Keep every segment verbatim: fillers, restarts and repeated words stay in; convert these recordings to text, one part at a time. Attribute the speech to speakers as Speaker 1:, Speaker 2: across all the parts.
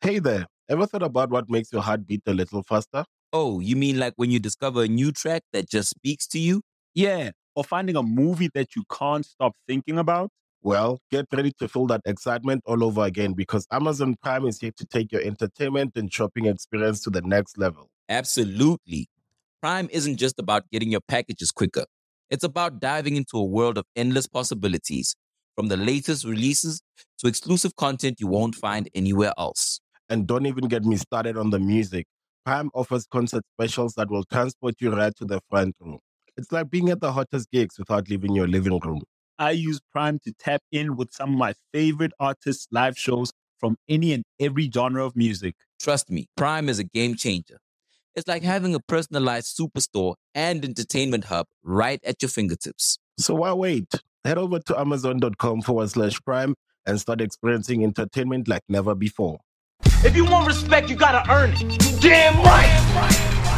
Speaker 1: Hey there, ever thought about what makes your heart beat a little faster?
Speaker 2: Oh, you mean like when you discover a new track that just speaks to you?
Speaker 3: Yeah, or finding a movie that you can't stop thinking about?
Speaker 1: Well, get ready to feel that excitement all over again because Amazon Prime is here to take your entertainment and shopping experience to the next level.
Speaker 2: Absolutely. Prime isn't just about getting your packages quicker. It's about diving into a world of endless possibilities, from the latest releases to exclusive content you won't find anywhere else.
Speaker 1: And don't even get me started on the music. Prime offers concert specials that will transport you right to the front row. It's like being at the hottest gigs without leaving your living room.
Speaker 3: I use Prime to tap in with some of my favorite artists' live shows from any and every genre of music.
Speaker 2: Trust me, Prime is a game changer. It's like having a personalized superstore and entertainment hub right at your fingertips.
Speaker 1: So why wait? Head over to amazon.com forward slash prime and start experiencing entertainment like never before.
Speaker 4: If you want respect, you gotta earn it. Damn right.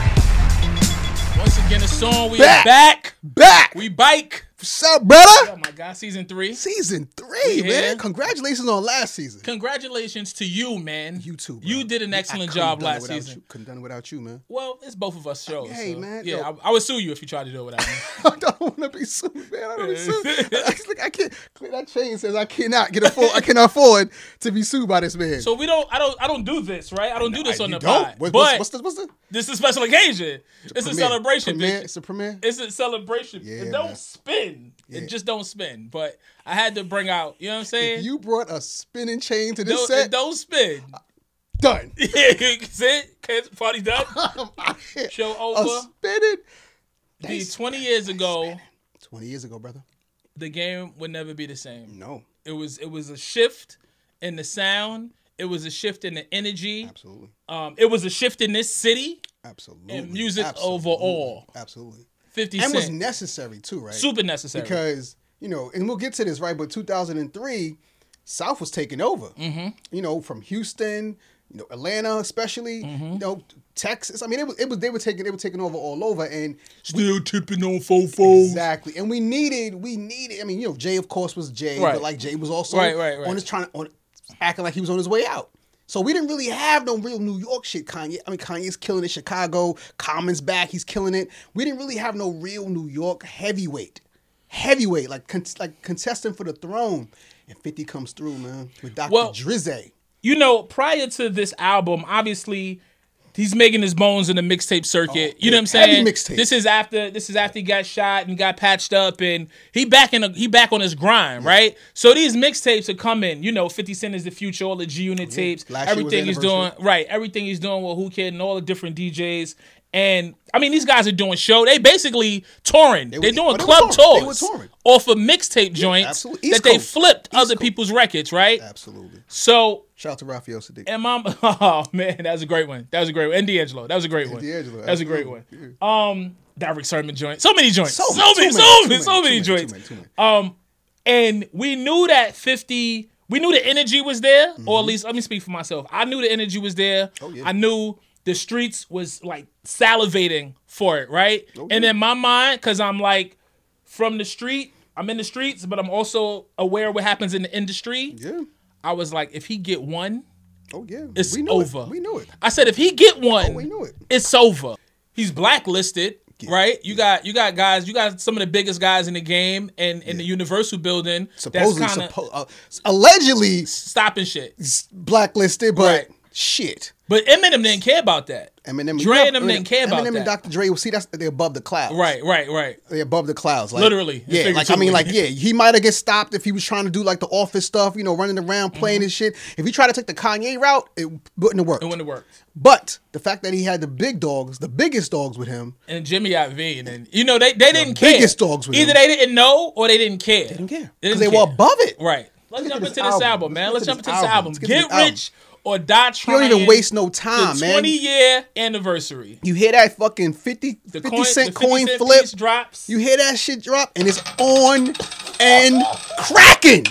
Speaker 5: Once again, a song. We
Speaker 6: Back.
Speaker 5: are back.
Speaker 6: Back.
Speaker 5: We bike.
Speaker 6: What's up, brother?
Speaker 5: Oh my God, season three.
Speaker 6: Season three,
Speaker 5: We
Speaker 6: man.
Speaker 5: here.
Speaker 6: Congratulations on last season.
Speaker 5: Congratulations to you, man.
Speaker 6: You too, bro.
Speaker 5: You did an
Speaker 6: I
Speaker 5: excellent
Speaker 6: couldn't
Speaker 5: job
Speaker 6: done it
Speaker 5: last
Speaker 6: without
Speaker 5: season.
Speaker 6: You. Couldn't done it without you, man.
Speaker 5: Well, it's both of us shows.
Speaker 6: Hey,
Speaker 5: so,
Speaker 6: man,
Speaker 5: Yeah,
Speaker 6: yo.
Speaker 5: I, I would sue you if you tried to do it without me.
Speaker 6: I don't want to be sued, man. I don't want to be sued. I, like, I can't. That chain says I cannot get afford. I cannot afford to be sued by this man.
Speaker 5: So we don't. I don't. I don't do this, right? I don't do this
Speaker 6: I-
Speaker 5: on
Speaker 6: you
Speaker 5: the
Speaker 6: don't?
Speaker 5: pod.
Speaker 6: What-
Speaker 5: but
Speaker 6: what's, what's the what's the
Speaker 5: this is a special occasion. It's a
Speaker 6: premiere?
Speaker 5: celebration,
Speaker 6: Premiere?
Speaker 5: bitch.
Speaker 6: It's a premiere.
Speaker 5: It's a celebration.
Speaker 6: Yeah,
Speaker 5: it don't
Speaker 6: man.
Speaker 5: spin.
Speaker 6: Yeah.
Speaker 5: It just don't spin. But I had to bring out. You know what I'm saying?
Speaker 6: If you brought a spinning chain to
Speaker 5: It
Speaker 6: this
Speaker 5: don't,
Speaker 6: set,
Speaker 5: it don't spin.
Speaker 6: done.
Speaker 5: Yeah, see? Kids, party done.
Speaker 6: I'm out here.
Speaker 5: Show
Speaker 6: A
Speaker 5: over.
Speaker 6: spinning.
Speaker 5: The twenty years ago,
Speaker 6: Twenty years ago, brother.
Speaker 5: the game would never be the same.
Speaker 6: No,
Speaker 5: It was it was a shift in the sound. It was a shift in the energy.
Speaker 6: absolutely,
Speaker 5: Um, it was a shift in this city.
Speaker 6: absolutely.
Speaker 5: And music
Speaker 6: Absolutely.
Speaker 5: overall.
Speaker 6: Absolutely.
Speaker 5: fifty
Speaker 6: And was
Speaker 5: Cent.
Speaker 6: necessary too, right?
Speaker 5: Super necessary.
Speaker 6: Because, you know, and we'll get to this, right? But two thousand three, South was taking over. Mm-hmm. You know, from Houston, you know, Atlanta, especially,
Speaker 5: Mm-hmm.
Speaker 6: you know, Texas. I mean, it was, it was they were taking they were taking over all over, and
Speaker 5: Still tipping on fofos.
Speaker 6: exactly. And we needed we needed. I mean, you know, Jay of course was Jay,
Speaker 5: Right.
Speaker 6: but like Jay was also
Speaker 5: Right, right, right.
Speaker 6: on his trying to on acting like he was on his way out. So we didn't really have no real New York shit. Kanye, I mean, Kanye's killing it. Chicago, Common's back, he's killing it. We didn't really have no real New York heavyweight, heavyweight like con- like contestant for the throne. And fifty comes through, man, with Doctor
Speaker 5: Well-
Speaker 6: Drizzy.
Speaker 5: You know, prior to this album, obviously, he's making his bones in the mixtape circuit.
Speaker 6: Oh,
Speaker 5: you know what I'm
Speaker 6: heavy
Speaker 5: saying?
Speaker 6: mixtape.
Speaker 5: This is after this is after he got shot and got patched up, and he back in a, he back on his grind, right? So these mixtapes are coming. You know, fifty Cent is the future, all the G Unit tapes,
Speaker 6: Last year was
Speaker 5: everything he's doing,
Speaker 6: anniversary.
Speaker 5: right? Everything he's doing with Who Kid and all the different D Js. And I mean, these guys are doing show. They basically touring. They
Speaker 6: were-
Speaker 5: are doing
Speaker 6: but they were
Speaker 5: club
Speaker 6: touring. They were
Speaker 5: tours
Speaker 6: touring.
Speaker 5: off of mixtape joints
Speaker 6: absolutely.
Speaker 5: that
Speaker 6: East
Speaker 5: they
Speaker 6: Coast.
Speaker 5: flipped
Speaker 6: East
Speaker 5: other
Speaker 6: Coast.
Speaker 5: people's records, right?
Speaker 6: Absolutely.
Speaker 5: So
Speaker 6: Shout out to Raphael Sadiq.
Speaker 5: and mom, oh man, that was a great one. That was a great one. And D'Angelo, that was a great one.
Speaker 6: D'Angelo,
Speaker 5: that was a great one.
Speaker 6: absolutely.
Speaker 5: Um, Derek Sermon joint, so many joints, so,
Speaker 6: So
Speaker 5: many,
Speaker 6: many,
Speaker 5: so
Speaker 6: too
Speaker 5: many,
Speaker 6: many,
Speaker 5: so
Speaker 6: too
Speaker 5: many
Speaker 6: many,
Speaker 5: joints.
Speaker 6: too many, too many.
Speaker 5: Um, and we knew that fifty, we knew the energy was there,
Speaker 6: Mm-hmm.
Speaker 5: or at least let me speak for myself. I knew the energy was there.
Speaker 6: Oh, yeah.
Speaker 5: I knew the streets was like salivating for it, right?
Speaker 6: Okay.
Speaker 5: And in my mind, because I'm like from the street, I'm in the streets, but I'm also aware of what happens in the industry.
Speaker 6: Yeah.
Speaker 5: I was like, if he get one,
Speaker 6: Oh yeah.
Speaker 5: it's
Speaker 6: we knew
Speaker 5: over.
Speaker 6: It. We knew it.
Speaker 5: I said if he get one,
Speaker 6: Oh, we knew it.
Speaker 5: it's over. He's blacklisted,
Speaker 6: Yeah,
Speaker 5: right? You got you got guys, you got some of the biggest guys in the game and in the Universal building
Speaker 6: Supposedly,
Speaker 5: that's kind of
Speaker 6: suppo- uh, allegedly
Speaker 5: stopping shit.
Speaker 6: blacklisted, but
Speaker 5: Right.
Speaker 6: shit.
Speaker 5: But Eminem didn't care about that.
Speaker 6: Eminem,
Speaker 5: Dre
Speaker 6: you
Speaker 5: and
Speaker 6: know,
Speaker 5: them didn't care about
Speaker 6: Eminem
Speaker 5: that.
Speaker 6: and Doctor Dre, well, see, that's they're above the clouds.
Speaker 5: Right, right, right.
Speaker 6: They're above the clouds. Like,
Speaker 5: Literally and
Speaker 6: Yeah, like, I mean,
Speaker 5: figuratively.
Speaker 6: like, yeah, he might have get stopped if he was trying to do, like, the office stuff, you know, running around, playing
Speaker 5: Mm-hmm.
Speaker 6: his shit. If he tried to take the Kanye route, it wouldn't have worked.
Speaker 5: It wouldn't have worked.
Speaker 6: But the fact that he had the big dogs, the biggest dogs with him,
Speaker 5: And Jimmy I V, and then, you know, they, they didn't care.
Speaker 6: biggest dogs with
Speaker 5: Either
Speaker 6: him.
Speaker 5: they didn't know or they didn't care.
Speaker 6: they didn't care.
Speaker 5: They
Speaker 6: Because
Speaker 5: didn't
Speaker 6: they were
Speaker 5: care.
Speaker 6: above it.
Speaker 5: Right. Let's
Speaker 6: Look
Speaker 5: jump
Speaker 6: at
Speaker 5: into
Speaker 6: this
Speaker 5: this
Speaker 6: album.
Speaker 5: album, man.
Speaker 6: Let's
Speaker 5: Let's
Speaker 6: get
Speaker 5: jump
Speaker 6: to
Speaker 5: into
Speaker 6: this
Speaker 5: this album.
Speaker 6: album. Let's get to
Speaker 5: Get
Speaker 6: this album.
Speaker 5: rich or die
Speaker 6: You
Speaker 5: trying.
Speaker 6: don't even waste no time,
Speaker 5: the
Speaker 6: man.
Speaker 5: twenty year anniversary.
Speaker 6: You hear that fucking fifty,
Speaker 5: The
Speaker 6: fifty
Speaker 5: coin,
Speaker 6: cent
Speaker 5: the fifty
Speaker 6: coin
Speaker 5: cent
Speaker 6: flip?
Speaker 5: piece drops.
Speaker 6: You hear that shit drop, and it's on and cracking.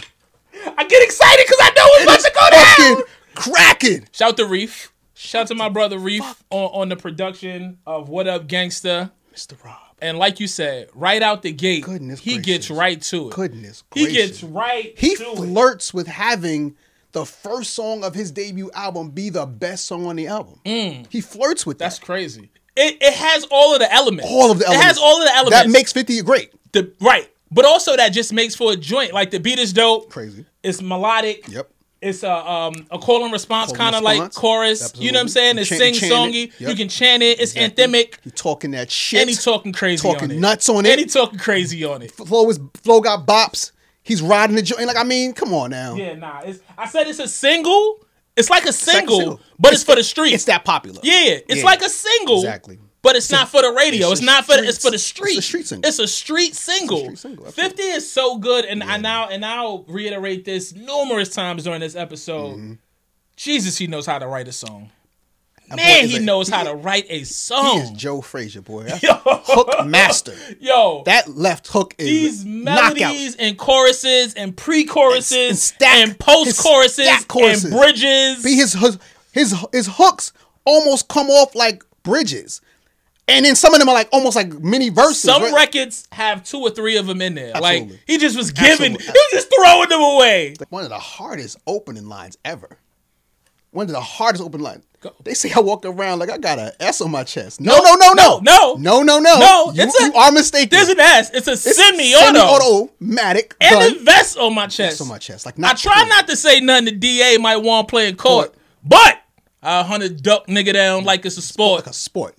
Speaker 5: I get excited because I know it's about to go
Speaker 6: Fucking
Speaker 5: down.
Speaker 6: cracking.
Speaker 5: Shout out to Reef. Shout out to my brother Reef on, on the production of What Up Gangsta.
Speaker 6: Mister Rob.
Speaker 5: And like you said, right out the gate,
Speaker 6: Goodness
Speaker 5: he
Speaker 6: gracious.
Speaker 5: gets right to it.
Speaker 6: Goodness
Speaker 5: He
Speaker 6: gracious.
Speaker 5: gets right
Speaker 6: He
Speaker 5: to it.
Speaker 6: flirts with having the first song of his debut album be the best song on the album.
Speaker 5: Mm.
Speaker 6: He flirts with
Speaker 5: That's
Speaker 6: that.
Speaker 5: crazy. It it has all of the elements.
Speaker 6: All of the elements.
Speaker 5: It has all of the elements.
Speaker 6: That makes fifty great.
Speaker 5: The right. But also that just makes for a joint. Like the beat is dope.
Speaker 6: Crazy.
Speaker 5: It's melodic.
Speaker 6: Yep.
Speaker 5: It's a um a call and response
Speaker 6: Call and
Speaker 5: kind of like
Speaker 6: response.
Speaker 5: chorus.
Speaker 6: Absolutely.
Speaker 5: You know what I'm saying?
Speaker 6: You
Speaker 5: It's
Speaker 6: chant-
Speaker 5: sing
Speaker 6: chant it.
Speaker 5: songy.
Speaker 6: Yep.
Speaker 5: You can chant it. It's
Speaker 6: Exactly.
Speaker 5: anthemic.
Speaker 6: He talking that shit.
Speaker 5: And he talking crazy
Speaker 6: talking
Speaker 5: on it.
Speaker 6: nuts on it.
Speaker 5: And he talking crazy on it.
Speaker 6: Flow is Flow got bops. He's riding the joint. Like I mean, come on now.
Speaker 5: Yeah, nah. It's, I said it's a single. It's like a single,
Speaker 6: single.
Speaker 5: but it's, for the streets.
Speaker 6: It's that popular.
Speaker 5: Yeah, it's
Speaker 6: Yeah.
Speaker 5: like a single.
Speaker 6: Exactly.
Speaker 5: But it's not for the radio.
Speaker 6: it's
Speaker 5: It's,
Speaker 6: a
Speaker 5: not for the,
Speaker 6: streets-
Speaker 5: it's for the street.
Speaker 6: it's a street single.
Speaker 5: It's a street single.
Speaker 6: street single, absolutely.
Speaker 5: fifty is so good, and I now and I'll reiterate this numerous times during this episode.
Speaker 6: Mm-hmm.
Speaker 5: Jesus, he knows how to write a song.
Speaker 6: That
Speaker 5: Man,
Speaker 6: boy is
Speaker 5: he
Speaker 6: a-
Speaker 5: knows
Speaker 6: he
Speaker 5: how
Speaker 6: is-
Speaker 5: to write a
Speaker 6: He
Speaker 5: song.
Speaker 6: is Joe Frazier, boy. That's
Speaker 5: Yo.
Speaker 6: hook master.
Speaker 5: Yo,
Speaker 6: That left hook is
Speaker 5: these
Speaker 6: knockout.
Speaker 5: melodies and choruses and pre-choruses
Speaker 6: And- and
Speaker 5: and,
Speaker 6: stack-
Speaker 5: post-choruses
Speaker 6: his stack choruses.
Speaker 5: and bridges.
Speaker 6: Be his, his his his hooks almost come off like bridges, and then some of them are like almost like mini verses.
Speaker 5: Some
Speaker 6: right?
Speaker 5: records have two or three of them in there. Like
Speaker 6: Absolutely.
Speaker 5: he just was giving,
Speaker 6: Absolutely.
Speaker 5: he was just throwing them away.
Speaker 6: Like one of the hardest opening lines ever. One of the hardest opening lines.
Speaker 5: Go.
Speaker 6: They say I walk around like I got an S on my chest. No, no, no, no,
Speaker 5: no,
Speaker 6: no, no, no.
Speaker 5: No,
Speaker 6: you,
Speaker 5: it's a-
Speaker 6: you are mistaken.
Speaker 5: There's an S. It's a
Speaker 6: It's
Speaker 5: semi-auto.
Speaker 6: semi-automatic
Speaker 5: And
Speaker 6: gun.
Speaker 5: a vest on my chest.
Speaker 6: S on my chest. Like
Speaker 5: I
Speaker 6: not
Speaker 5: try not to say nothing the D A might want to play in court,
Speaker 6: Court.
Speaker 5: but I hunt duck nigga down like it's a sport.
Speaker 6: like a sport.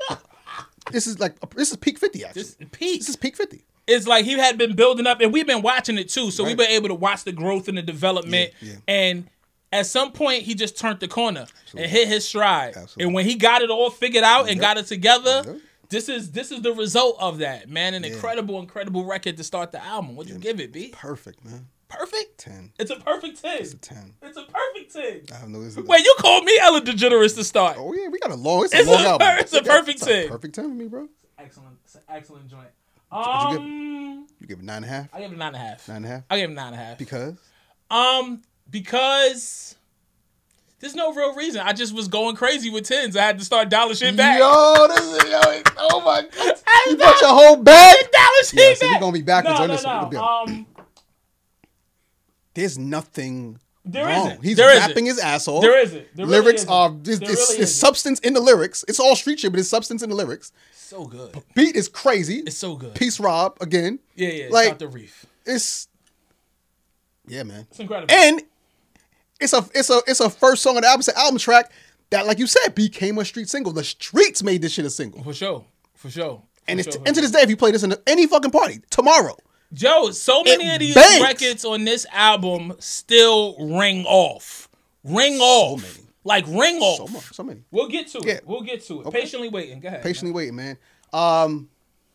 Speaker 6: This is like this is peak fifty actually.
Speaker 5: This peak.
Speaker 6: This is peak fifty.
Speaker 5: It's like he had been building up, and we've been watching it too. So we've
Speaker 6: Right.
Speaker 5: been able to watch the growth and the development.
Speaker 6: Yeah, yeah.
Speaker 5: And at some point, he just turned the corner and hit his stride.
Speaker 6: Absolutely.
Speaker 5: And when he got it all figured out and
Speaker 6: Yep.
Speaker 5: got it together,
Speaker 6: Yep.
Speaker 5: this is this is the result of that, man. An incredible, incredible record to start the album. What'd you give it, B?
Speaker 6: Perfect, man.
Speaker 5: Perfect.
Speaker 6: Ten.
Speaker 5: It's a perfect ten.
Speaker 6: It's a ten.
Speaker 5: It's a perfect ten.
Speaker 6: I have no. This
Speaker 5: Wait, you called me Ellen DeGeneres to start.
Speaker 6: Oh yeah, we got a long. It's a
Speaker 5: It's
Speaker 6: long
Speaker 5: a-
Speaker 6: album.
Speaker 5: it's a
Speaker 6: We got-
Speaker 5: perfect
Speaker 6: it's a
Speaker 5: ten.
Speaker 6: Perfect ten for me, bro.
Speaker 5: Excellent, it's an excellent joint.
Speaker 6: What'd you give
Speaker 5: Um,
Speaker 6: You give it nine and a half.
Speaker 5: I give it a nine and a half.
Speaker 6: Nine and a half.
Speaker 5: I give it nine and a half.
Speaker 6: Because
Speaker 5: Um, because there's no real reason. I just was going crazy with tens. I had to start dialing shit back.
Speaker 6: yo, this is yo. Oh my god,
Speaker 5: I
Speaker 6: you
Speaker 5: had
Speaker 6: brought
Speaker 5: to
Speaker 6: your whole bag.
Speaker 5: dial shit
Speaker 6: Yeah, so
Speaker 5: back.
Speaker 6: we gonna be backwards
Speaker 5: no,
Speaker 6: on
Speaker 5: no,
Speaker 6: this one.
Speaker 5: no.
Speaker 6: We'll be-
Speaker 5: Um,
Speaker 6: There's nothing
Speaker 5: There
Speaker 6: wrong.
Speaker 5: isn't.
Speaker 6: He's
Speaker 5: There isn't.
Speaker 6: rapping his ass off.
Speaker 5: there isn't. There really
Speaker 6: lyrics
Speaker 5: isn't.
Speaker 6: are there's,
Speaker 5: There
Speaker 6: there's,
Speaker 5: really
Speaker 6: there's
Speaker 5: isn't.
Speaker 6: substance in the lyrics. It's all street shit, but there's substance in the lyrics.
Speaker 5: So good.
Speaker 6: Beat is crazy.
Speaker 5: It's so good.
Speaker 6: Peace Rob again.
Speaker 5: Yeah, yeah.
Speaker 6: Like-
Speaker 5: Like out the reef.
Speaker 6: It's yeah, man.
Speaker 5: It's incredible.
Speaker 6: And it's a it's a it's a first song on the album, it's an album track that, like you said, became a street single. The streets made this shit a single.
Speaker 5: for sure. For sure.
Speaker 6: And
Speaker 5: For
Speaker 6: it's
Speaker 5: sure,
Speaker 6: and
Speaker 5: for
Speaker 6: to this day, if you play this in any fucking party tomorrow,
Speaker 5: Joe, so many
Speaker 6: It
Speaker 5: of these
Speaker 6: bangs.
Speaker 5: records on this album still ring off. Ring off.
Speaker 6: many.
Speaker 5: Like ring off.
Speaker 6: so much, so many.
Speaker 5: We'll get to it.
Speaker 6: Yeah.
Speaker 5: We'll get to it.
Speaker 6: Okay.
Speaker 5: Patiently waiting. Go ahead.
Speaker 6: Patiently waiting, man. Um,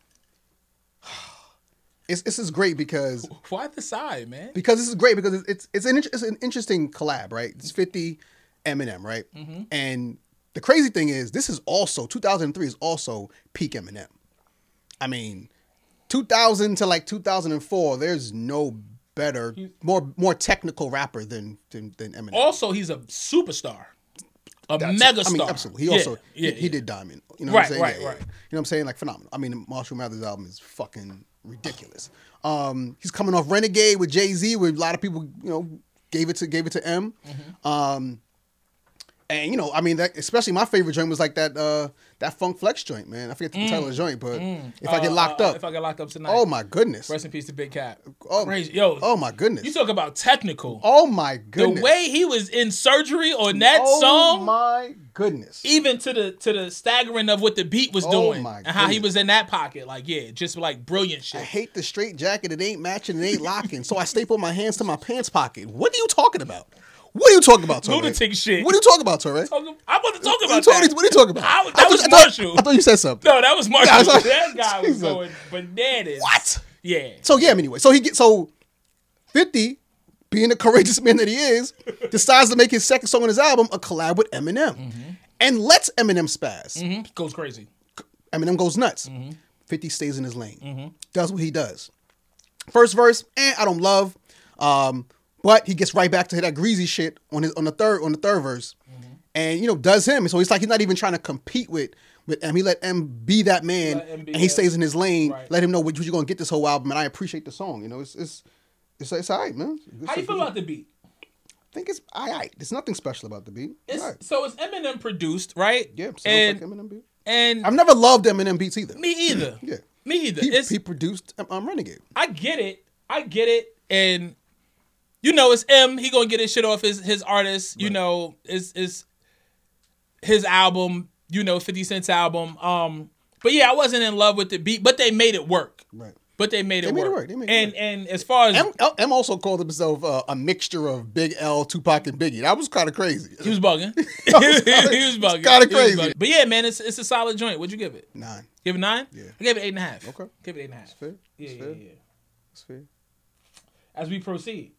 Speaker 6: it's this is great because
Speaker 5: man. Why the side, man?
Speaker 6: because this is great because it's it's, it's an int- it's an interesting collab, right? It's fifty Eminem, right?
Speaker 5: Mm-hmm.
Speaker 6: And the crazy thing is, this is also two thousand three is also peak Eminem. I mean, two thousand to like two thousand four, there's no better, more more technical rapper than than, than Eminem.
Speaker 5: Also, he's a superstar. A
Speaker 6: That's-
Speaker 5: mega
Speaker 6: I mean,
Speaker 5: star.
Speaker 6: absolutely. He
Speaker 5: Yeah,
Speaker 6: also
Speaker 5: yeah,
Speaker 6: he, he
Speaker 5: yeah.
Speaker 6: did Diamond. You know
Speaker 5: Right,
Speaker 6: what I'm saying?
Speaker 5: right,
Speaker 6: Yeah, yeah,
Speaker 5: right.
Speaker 6: yeah. You know what I'm saying? Like phenomenal. I mean, Marshall Mathers' album is fucking ridiculous. Um, he's coming off Renegade with Jay-Z, where a lot of people, you know, gave it to gave it to M.
Speaker 5: Mm-hmm.
Speaker 6: Um, and you know, I mean, that especially my favorite joint was like that uh, that Funk Flex joint, man. I forget the title of the joint, but if I get
Speaker 5: Uh,
Speaker 6: locked
Speaker 5: uh,
Speaker 6: up,
Speaker 5: If I get locked up tonight.
Speaker 6: oh my goodness,
Speaker 5: Rest in peace to Big Cat.
Speaker 6: oh,
Speaker 5: Crazy. Yo.
Speaker 6: oh my goodness,
Speaker 5: You talk about technical.
Speaker 6: oh my
Speaker 5: the
Speaker 6: goodness,
Speaker 5: way he was in surgery on that
Speaker 6: oh
Speaker 5: song.
Speaker 6: my goodness.
Speaker 5: Even to the to the staggering of what the beat was
Speaker 6: Oh
Speaker 5: doing
Speaker 6: my
Speaker 5: and how he
Speaker 6: goodness.
Speaker 5: was in that pocket, like yeah, just like brilliant shit.
Speaker 6: I hate the straight jacket. It ain't matching. It ain't locking. So I staple my hands to my pants pocket. What are you talking about? What are you talking about, Torre?
Speaker 5: Lunatic shit.
Speaker 6: What are you talking about, Torre?
Speaker 5: Talking- I'm about to talk
Speaker 6: What are you
Speaker 5: about
Speaker 6: talking,
Speaker 5: that.
Speaker 6: what are you talking about?
Speaker 5: I-
Speaker 6: I
Speaker 5: that
Speaker 6: thought-
Speaker 5: was
Speaker 6: I thought-
Speaker 5: Marshall.
Speaker 6: I thought you said something.
Speaker 5: No, that was Marshall.
Speaker 6: Yeah, I was like,
Speaker 5: that guy was
Speaker 6: Jesus.
Speaker 5: going bananas.
Speaker 6: What?
Speaker 5: Yeah.
Speaker 6: So yeah, anyway. So he get so fifty, being the courageous man that he is, decides to make his second song on his album a collab with Eminem,
Speaker 5: Mm-hmm.
Speaker 6: and lets Eminem spaz.
Speaker 5: Mhm. Goes crazy.
Speaker 6: Eminem goes nuts.
Speaker 5: Mm-hmm.
Speaker 6: fifty stays in his lane. Does what he does. First verse, eh, I don't love. Um, but he gets right back to that greasy shit on his on the third on the third verse.
Speaker 5: Mm-hmm.
Speaker 6: And you know, does him. So it's like he's not even trying to compete with with M. He let M be that man,
Speaker 5: Let M be
Speaker 6: and he
Speaker 5: that-
Speaker 6: stays in his lane.
Speaker 5: Right.
Speaker 6: Let him know what you're gonna get this whole album, and I appreciate the song. You know, it's it's it's, it's all right, man.
Speaker 5: How you feel about the beat?
Speaker 6: think it's all right. There's nothing special about the beat.
Speaker 5: It's,
Speaker 6: All right.
Speaker 5: So it's Eminem produced, right?
Speaker 6: Yeah, sounds
Speaker 5: and,
Speaker 6: like Eminem beat.
Speaker 5: And
Speaker 6: I've never loved Eminem beats either.
Speaker 5: me either.
Speaker 6: Yeah.
Speaker 5: Me either.
Speaker 6: He,
Speaker 5: It's,
Speaker 6: he produced um, Renegade.
Speaker 5: I get it. I get it. And you know, it's M. He gonna get his shit off his his artist. You
Speaker 6: Right.
Speaker 5: know, is is his album. You know, fifty Cent's album. Um, but yeah, I wasn't in love with the beat, but they made it work.
Speaker 6: Right.
Speaker 5: But they made it
Speaker 6: They made it
Speaker 5: work.
Speaker 6: work. They made it
Speaker 5: and
Speaker 6: work.
Speaker 5: and as far as
Speaker 6: M, L- M also called himself uh, a mixture of Big L, Tupac, and Biggie. That was kind of crazy.
Speaker 5: he was bugging, he
Speaker 6: was kinda-
Speaker 5: was bugging.
Speaker 6: kinda
Speaker 5: He was
Speaker 6: crazy.
Speaker 5: bugging. But yeah, man, it's it's a solid joint. What'd you give it?
Speaker 6: Nine.
Speaker 5: Give it nine?
Speaker 6: Yeah.
Speaker 5: I gave it eight and a half.
Speaker 6: Okay.
Speaker 5: Give it eight and a half.
Speaker 6: Fair.
Speaker 5: Yeah,
Speaker 6: That's
Speaker 5: yeah,
Speaker 6: fair.
Speaker 5: yeah.
Speaker 6: That's fair.
Speaker 5: As we proceed.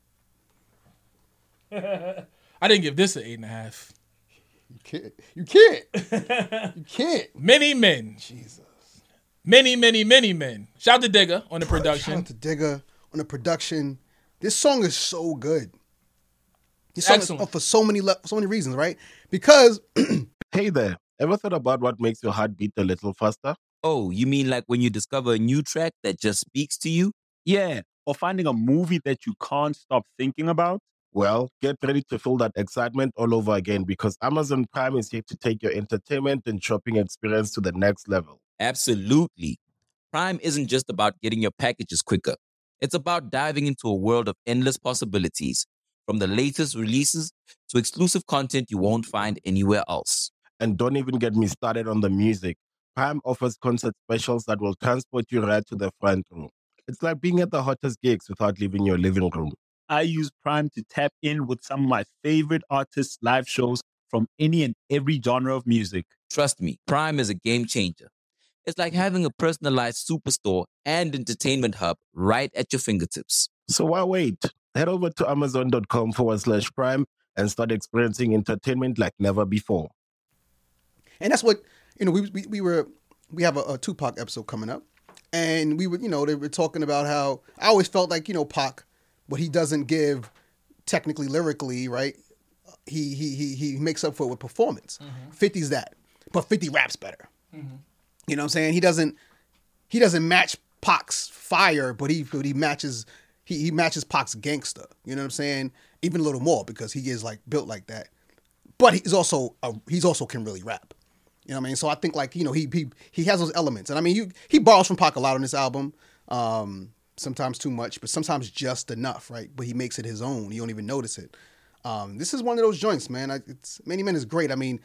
Speaker 5: I didn't give this an eight and a half.
Speaker 6: You can't. You can't. you can't.
Speaker 5: Many men.
Speaker 6: Jesus.
Speaker 5: Many, many, many men. Shout out to Digga on the
Speaker 6: Shout
Speaker 5: production.
Speaker 6: out to Digga on the production. This song is so good. This song
Speaker 5: Excellent.
Speaker 6: is for so many le- so many reasons, right? Because
Speaker 1: Hey there, ever thought about what makes your heart beat a little faster?
Speaker 2: Oh, you mean like when you discover a new track that just speaks to you?
Speaker 3: Yeah. Or finding a movie that you can't stop thinking about.
Speaker 1: Well, get ready to feel that excitement all over again because Amazon Prime is here to take your entertainment and shopping experience to the next level.
Speaker 2: Absolutely. Prime isn't just about getting your packages quicker. It's about diving into a world of endless possibilities, from the latest releases to exclusive content you won't find anywhere else.
Speaker 1: And don't even get me started on the music. Prime offers concert specials that will transport you right to the front row. It's like being at the hottest gigs without leaving your living room.
Speaker 3: I use Prime to tap in with some of my favorite artists' live shows from any and every genre of music.
Speaker 2: Trust me, Prime is a game changer. It's like having a personalized superstore and entertainment hub right at your fingertips.
Speaker 1: So why wait? Head over to amazon.com forward slash prime and start experiencing entertainment like never before.
Speaker 6: and that's what you know. We we, we were we have a, a Tupac episode coming up, and we were you know they were talking about how I always felt like you know Pac, what he doesn't give technically lyrically, right? He he he he makes up for it with performance.
Speaker 5: Mm-hmm.
Speaker 6: fifty's that, but fifty raps better. Mm-hmm. You know what I'm saying? He doesn't he doesn't match Pac's fire, but he but he matches he he matches Pac's gangster. You know what I'm saying? Even a little more because he is like built like that. But he's also a, he's also can really rap. You know what I mean? So I think like you know he he he has those elements, and I mean you he borrows from Pac a lot on this album. Um, sometimes too much, but sometimes just enough, right? But he makes it his own. You don't even notice it. Um, this is one of those joints, man. I, it's Many Men is great. I mean,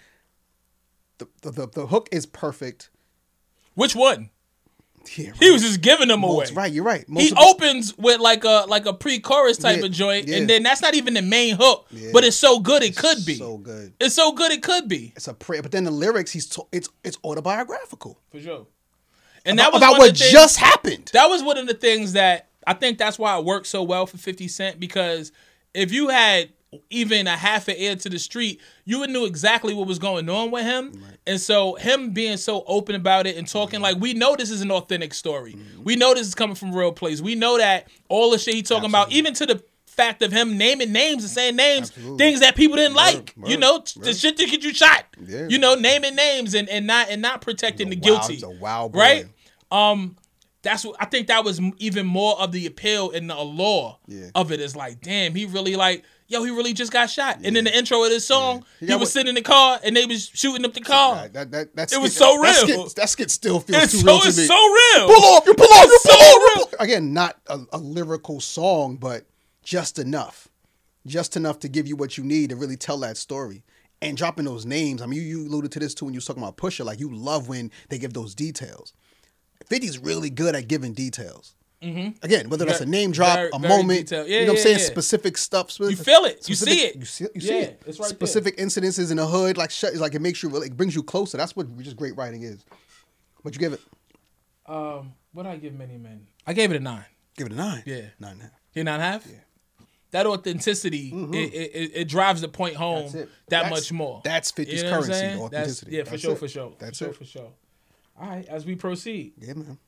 Speaker 6: the the the, the hook is perfect.
Speaker 5: Which one?
Speaker 6: Yeah, right.
Speaker 5: He was just giving them away.
Speaker 6: Most, right, you're right. Most
Speaker 5: He
Speaker 6: of the-
Speaker 5: opens with like a like a pre-chorus type
Speaker 6: Yeah,
Speaker 5: of joint,
Speaker 6: yeah.
Speaker 5: and then that's not even the main hook,
Speaker 6: Yeah.
Speaker 5: but it's so good it could be.
Speaker 6: so good.
Speaker 5: It's so good it could be
Speaker 6: It's a prayer, but then the lyrics, he's to, it's it's autobiographical
Speaker 5: for sure. And that was
Speaker 6: about
Speaker 5: one
Speaker 6: what
Speaker 5: of the things,
Speaker 6: just happened.
Speaker 5: That was one of the things that I think that's why it worked so well for fifty Cent, because if you had even a half an ear to the street, you would knew exactly what was going on with him. Right. And so him being so open about it and talking, mm-hmm. like, we know this is an authentic story. Mm-hmm. We know this is coming from real place. We know that all the shit he talking Absolutely. about, even to the fact of him naming names and saying names, Absolutely. things that people didn't word, like. Word, you know, word. the shit that get you shot. Yeah. You know, naming names and, and not and not protecting the guilty.
Speaker 6: It's a wild boy.
Speaker 5: Right? Um That's what I think that was even more of the appeal and the allure yeah. of it. Is like, damn, he really like, yo, he really just got shot. Yeah. And in the intro of this song, yeah. he, he was what, sitting in the car and they was shooting up the car.
Speaker 6: Right. That, that, that
Speaker 5: it
Speaker 6: skit,
Speaker 5: was so real.
Speaker 6: That skit, that skit still feels
Speaker 5: it's
Speaker 6: too
Speaker 5: so,
Speaker 6: real to
Speaker 5: it's
Speaker 6: me.
Speaker 5: so real.
Speaker 6: Pull off, you pull off, you
Speaker 5: so
Speaker 6: pull off.
Speaker 5: Real.
Speaker 6: Again, not a, a lyrical song, but just enough. Just enough to give you what you need to really tell that story. And dropping those names, I mean, you, you alluded to this too when you was talking about Pusha. Like, you love when they give those details. fifty's really good at giving details. Mm-hmm. Again, whether that's a name drop,
Speaker 5: very,
Speaker 6: a
Speaker 5: very
Speaker 6: moment,
Speaker 5: yeah,
Speaker 6: you know what
Speaker 5: yeah,
Speaker 6: I'm saying?
Speaker 5: Yeah.
Speaker 6: Specific stuff.
Speaker 5: You feel it. You
Speaker 6: specific,
Speaker 5: see it.
Speaker 6: You see, you see
Speaker 5: yeah,
Speaker 6: it.
Speaker 5: It's right
Speaker 6: specific
Speaker 5: there.
Speaker 6: incidences in the hood, like like it makes you, it brings you closer. That's what just great writing is. What'd you give it?
Speaker 5: Um, what did I give Many Men? I gave it a nine.
Speaker 6: Give it a nine.
Speaker 5: Yeah,
Speaker 6: nine and a half.
Speaker 5: You nine and a half?
Speaker 6: Yeah.
Speaker 5: That authenticity, mm-hmm. it, it it drives the point home that
Speaker 6: that's,
Speaker 5: much more.
Speaker 6: That's fifty's
Speaker 5: you know
Speaker 6: currency, authenticity.
Speaker 5: That's, yeah, for
Speaker 6: that's
Speaker 5: sure,
Speaker 6: it.
Speaker 5: for sure.
Speaker 6: That's
Speaker 5: for sure,
Speaker 6: it.
Speaker 5: for sure. All right, as we proceed.
Speaker 6: Yeah, man.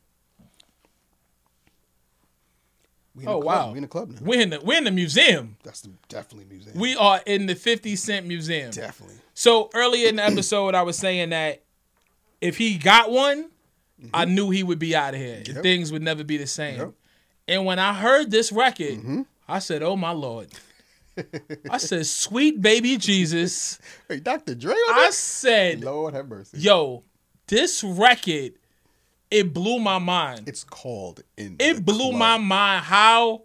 Speaker 6: We
Speaker 5: oh wow,
Speaker 6: we in the club now.
Speaker 5: We're in the we're in the museum.
Speaker 6: That's the, definitely museum.
Speaker 5: We are in the fifty Cent Museum.
Speaker 6: Definitely.
Speaker 5: So earlier in the episode, I was saying that if he got one, mm-hmm. I knew he would be out of here. Yep. Things would never be the same. Yep. And when I heard this record, mm-hmm. I said, "Oh my Lord." I said, sweet baby Jesus.
Speaker 6: Hey, Doctor Dre. On
Speaker 5: I
Speaker 6: this?
Speaker 5: said,
Speaker 6: Lord have mercy.
Speaker 5: yo, this record, it blew my mind.
Speaker 6: It's called in.
Speaker 5: It
Speaker 6: the
Speaker 5: blew
Speaker 6: Club.
Speaker 5: my mind how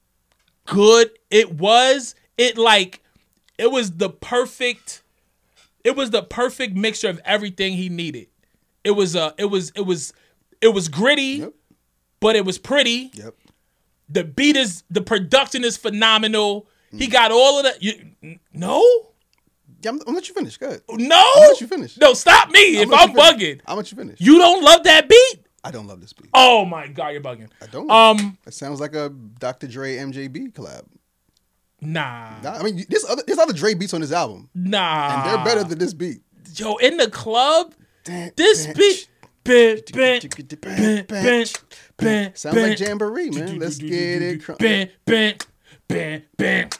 Speaker 5: good it was. It like, it was the perfect, it was the perfect mixture of everything he needed. It was uh, it was it was it was gritty,
Speaker 6: Yep.
Speaker 5: but it was pretty.
Speaker 6: Yep.
Speaker 5: The beat is, the production is phenomenal. He got all of that. You, no,
Speaker 6: Yeah, I'm, I'm gonna let you finish. Go ahead.
Speaker 5: no.
Speaker 6: I'm gonna let you finish.
Speaker 5: No, stop me if
Speaker 6: gonna let
Speaker 5: I'm
Speaker 6: you finish.
Speaker 5: bugging.
Speaker 6: I'm gonna let you finish.
Speaker 5: You don't love that beat?
Speaker 6: I don't love this beat.
Speaker 5: Oh my god, you're bugging.
Speaker 6: I don't.
Speaker 5: Um,
Speaker 6: it sounds like a Doctor Dre M J B collab.
Speaker 5: nah,
Speaker 6: Nah, I mean, there's other there's other Dre beats on this album,
Speaker 5: nah.
Speaker 6: and they're better than this beat.
Speaker 5: Yo, in the club,
Speaker 6: Dun,
Speaker 5: this
Speaker 6: dun,
Speaker 5: beat. Ben, ben,
Speaker 6: ben,
Speaker 5: ben, ben,
Speaker 6: Sounds
Speaker 5: ben,
Speaker 6: like Jamboree, man. Let's get it. crunk.
Speaker 5: Ben, ben, ben, ben.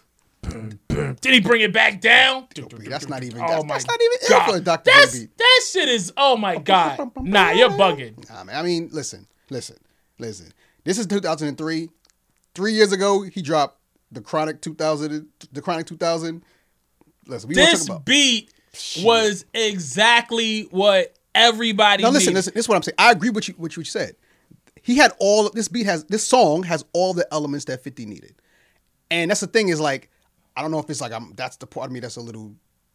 Speaker 5: Did he bring it back down?
Speaker 6: That's not even.
Speaker 5: Oh
Speaker 6: That's,
Speaker 5: my
Speaker 6: that's not even
Speaker 5: God.
Speaker 6: in for a Doctor
Speaker 5: That's,
Speaker 6: Dre beat.
Speaker 5: that shit is, oh my God. Nah, you're bugging.
Speaker 6: Nah, man. I mean, listen, listen, listen. This is two thousand three. Three years ago, he dropped the Chronic two thousand. The Chronic two thousand. Listen, we want to
Speaker 5: This
Speaker 6: talk about.
Speaker 5: beat was exactly what everybody
Speaker 6: Now listen,
Speaker 5: needed.
Speaker 6: listen. This is what I'm saying. I agree with you. What you said. He had all. This beat has. This song has all the elements that fifty needed, and that's the thing. Is like, I don't know if it's like I'm. That's the part of me that's a little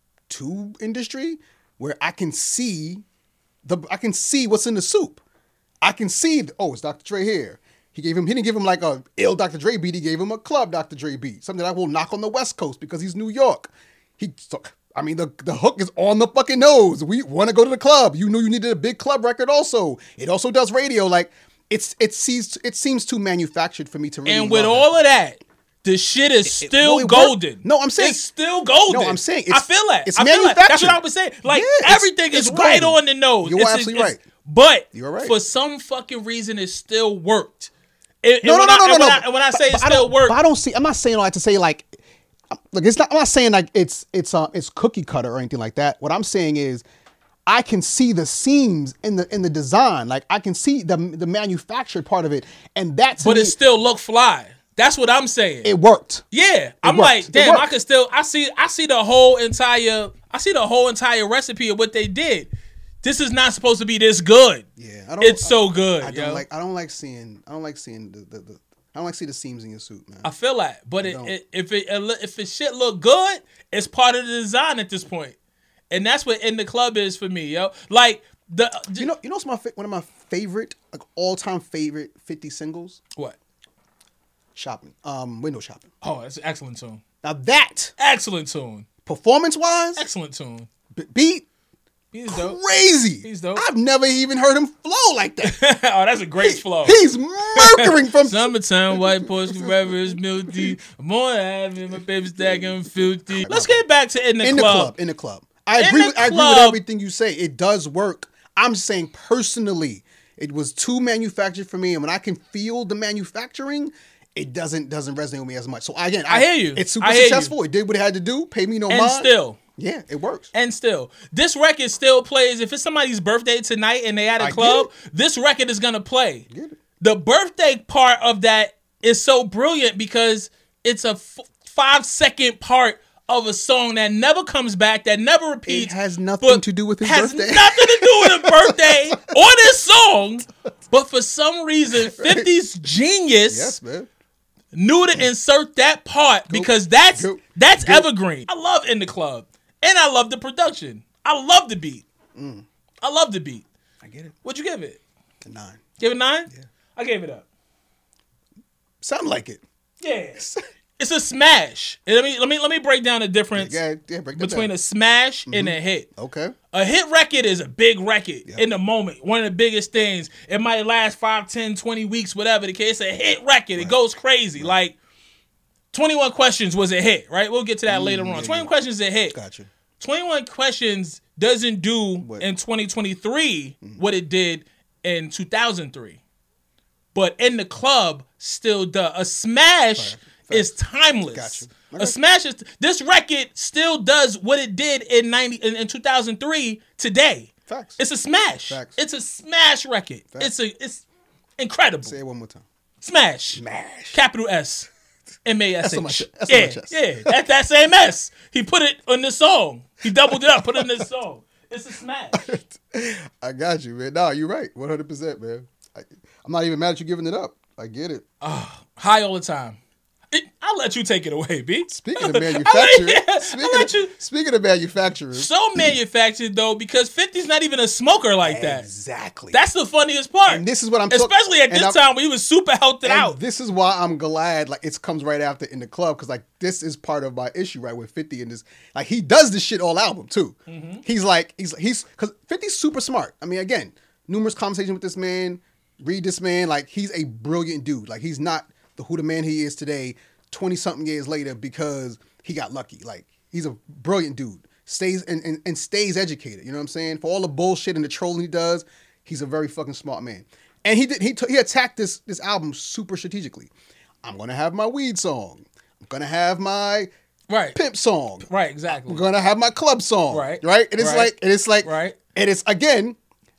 Speaker 6: too industry, where I can see the. I can see what's in the soup. I can see. The, oh, it's Doctor Dre here. He gave him. He didn't give him like a ill Doctor Dre beat. He gave him a club Doctor Dre beat. Something that will knock on the West Coast because he's New York. He. I mean, the, the hook is on the fucking nose. We want to go to the club. You knew you needed a big club record also. It also does radio. Like, it's it seems it seems too manufactured for me to really
Speaker 5: And with
Speaker 6: love
Speaker 5: all
Speaker 6: it.
Speaker 5: of that, the shit is
Speaker 6: it-
Speaker 5: still
Speaker 6: well, it worked.
Speaker 5: golden.
Speaker 6: No, I'm saying-
Speaker 5: it's still golden.
Speaker 6: No, I'm saying
Speaker 5: I
Speaker 6: it's-
Speaker 5: feel that.
Speaker 6: it's
Speaker 5: I feel that. That's
Speaker 6: manufactured.
Speaker 5: what I was saying. Like
Speaker 6: Yeah, it's-
Speaker 5: everything is
Speaker 6: it's
Speaker 5: right
Speaker 6: golden.
Speaker 5: on the nose.
Speaker 6: You're
Speaker 5: It's-
Speaker 6: absolutely
Speaker 5: it's-
Speaker 6: right.
Speaker 5: But
Speaker 6: You're right.
Speaker 5: for some fucking reason, it still worked. It,
Speaker 6: No,
Speaker 5: and
Speaker 6: no,
Speaker 5: when
Speaker 6: no,
Speaker 5: I,
Speaker 6: no,
Speaker 5: and
Speaker 6: no,
Speaker 5: when
Speaker 6: no.
Speaker 5: I, and when I
Speaker 6: But-
Speaker 5: say
Speaker 6: but
Speaker 5: it
Speaker 6: I
Speaker 5: still
Speaker 6: don't-
Speaker 5: worked,
Speaker 6: but I don't see. I'm not saying all that to say like. Look, it's not. I'm not saying like it's it's uh it's cookie cutter or anything like that. What I'm saying is, I can see the seams in the in the design. Like I can see the the manufactured part of it, and that's
Speaker 5: but it still look fly. That's what I'm saying.
Speaker 6: it worked.
Speaker 5: Yeah, I'm
Speaker 6: worked.
Speaker 5: like,
Speaker 6: It
Speaker 5: damn, I
Speaker 6: worked.
Speaker 5: could still, I see, I see the whole entire, I see the whole entire recipe of what they did. This is not supposed to be this good.
Speaker 6: Yeah, I don't,
Speaker 5: It's
Speaker 6: I-
Speaker 5: so good.
Speaker 6: I don't
Speaker 5: yo.
Speaker 6: like. I don't like seeing. I don't like seeing the. the, the I don't like see the seams in your suit, man.
Speaker 5: I feel that, but it,
Speaker 6: don't.
Speaker 5: it, if it if it shit look good, it's part of the design at this point, and that's what In the Club is for me, yo. Like the
Speaker 6: You know, you know, what's my fa- one of my favorite, like all time favorite fifty singles.
Speaker 5: what?
Speaker 6: Shopping, um, window shopping.
Speaker 5: Oh, that's an excellent tune.
Speaker 6: Now that
Speaker 5: Excellent tune.
Speaker 6: performance wise,
Speaker 5: Excellent tune.
Speaker 6: beat
Speaker 5: He's dope.
Speaker 6: crazy.
Speaker 5: He's dope.
Speaker 6: I've never even heard him flow like that.
Speaker 5: Oh, that's a great flow.
Speaker 6: He's murdering from.
Speaker 5: Summertime, white Porsche Carrera is milky. More having my baby stacking filthy. Let's get back to In the
Speaker 6: in the
Speaker 5: Club.
Speaker 6: club, in the club. I
Speaker 5: In
Speaker 6: agree.
Speaker 5: the
Speaker 6: With, I agree with
Speaker 5: club.
Speaker 6: everything you say. It does work. I'm saying personally, it was too manufactured for me, and when I can feel the manufacturing, it doesn't doesn't resonate with me as much. So again,
Speaker 5: I hear you.
Speaker 6: It's super
Speaker 5: I hear you.
Speaker 6: successful. It did what it had to do. Pay me no
Speaker 5: And
Speaker 6: mind.
Speaker 5: still.
Speaker 6: yeah, it works.
Speaker 5: And still, this record still plays. If it's somebody's birthday tonight and they at a
Speaker 6: I get
Speaker 5: club,
Speaker 6: it.
Speaker 5: this record is gonna play.
Speaker 6: Get it.
Speaker 5: The birthday part of that is so brilliant because it's a f- five second part of a song that never comes back, that never repeats.
Speaker 6: It has nothing
Speaker 5: but
Speaker 6: to do with his
Speaker 5: has
Speaker 6: birthday.
Speaker 5: nothing to do with a birthday or this song. But for some reason, fifty's genius
Speaker 6: Yes, man.
Speaker 5: knew to insert that part because that's
Speaker 6: Go.
Speaker 5: that's
Speaker 6: Go.
Speaker 5: evergreen. I love In the Club, and I love the production. I love the beat. I love the beat.
Speaker 6: I get it.
Speaker 5: What'd you give it?
Speaker 6: A nine.
Speaker 5: Give it nine? Yeah. I gave it up.
Speaker 6: Sound like it.
Speaker 5: Yeah. It's a smash. And let me let me let me break down the difference
Speaker 6: Yeah, yeah. Break that
Speaker 5: between
Speaker 6: down.
Speaker 5: a smash and a hit.
Speaker 6: Okay.
Speaker 5: A hit record is a big record in the moment. One of the biggest things. It might last five, ten, twenty weeks, whatever the case. It's a hit record. It goes crazy. Like twenty-one Questions was a hit, right? We'll get to that later on.
Speaker 6: yeah,
Speaker 5: twenty-one
Speaker 6: yeah.
Speaker 5: Questions is a hit.
Speaker 6: Gotcha.
Speaker 5: twenty-one Questions doesn't do
Speaker 6: What?
Speaker 5: in twenty twenty-three what it did in two thousand three. But In the Club still does. A smash is timeless.
Speaker 6: Gotcha.
Speaker 5: A
Speaker 6: Okay.
Speaker 5: smash is this record still does what it did in ninety in, in two thousand three today.
Speaker 6: Facts.
Speaker 5: It's a smash.
Speaker 6: Facts.
Speaker 5: It's a smash record.
Speaker 6: Facts.
Speaker 5: It's a it's incredible.
Speaker 6: Say it one more time.
Speaker 5: Smash.
Speaker 6: Smash.
Speaker 5: Capital S. M A S
Speaker 6: That's on my
Speaker 5: H.
Speaker 6: chest. That's on
Speaker 5: Yeah,
Speaker 6: my chest.
Speaker 5: yeah. That, that same S. He put it on this song. He doubled it up, put it in this song. It's a smash.
Speaker 6: I got you, man. No, you're right. one hundred percent, man. I, I'm not even mad at you giving it up. I get it.
Speaker 5: High all the time. It, I'll let you take it away, B.
Speaker 6: Speaking of manufacturing,
Speaker 5: yeah, I'll
Speaker 6: speaking,
Speaker 5: let
Speaker 6: of,
Speaker 5: you-
Speaker 6: speaking of manufacturing,
Speaker 5: So manufactured, though, because fifty's not even a smoker like that.
Speaker 6: exactly.
Speaker 5: That's the funniest part.
Speaker 6: And this is what I'm talking-
Speaker 5: Especially at
Speaker 6: and
Speaker 5: this
Speaker 6: I'm-
Speaker 5: time when he was super healthy
Speaker 6: and
Speaker 5: out.
Speaker 6: this is why I'm glad like it comes right after In the Club, because like this is part of my issue right with fifty in this. Like he does this shit all album too.
Speaker 5: Mm-hmm.
Speaker 6: He's like he's he's because fifty's super smart. I mean, again, numerous conversations with this man. Read this man, like he's a brilliant dude. Like he's not the who the man he is today, twenty something years later, because he got lucky. Like he's a brilliant dude. Stays and, and, and stays educated. You know what I'm saying? For all the bullshit and the trolling he does, he's a very fucking smart man. And he did he t- he attacked this this album super strategically. I'm gonna have my weed song. I'm gonna have my
Speaker 5: Right.
Speaker 6: pimp song.
Speaker 5: Right, exactly.
Speaker 6: I'm gonna have my club song.
Speaker 5: Right.
Speaker 6: Right. And it's
Speaker 5: Right.
Speaker 6: like and it's like
Speaker 5: Right.
Speaker 6: and it's again.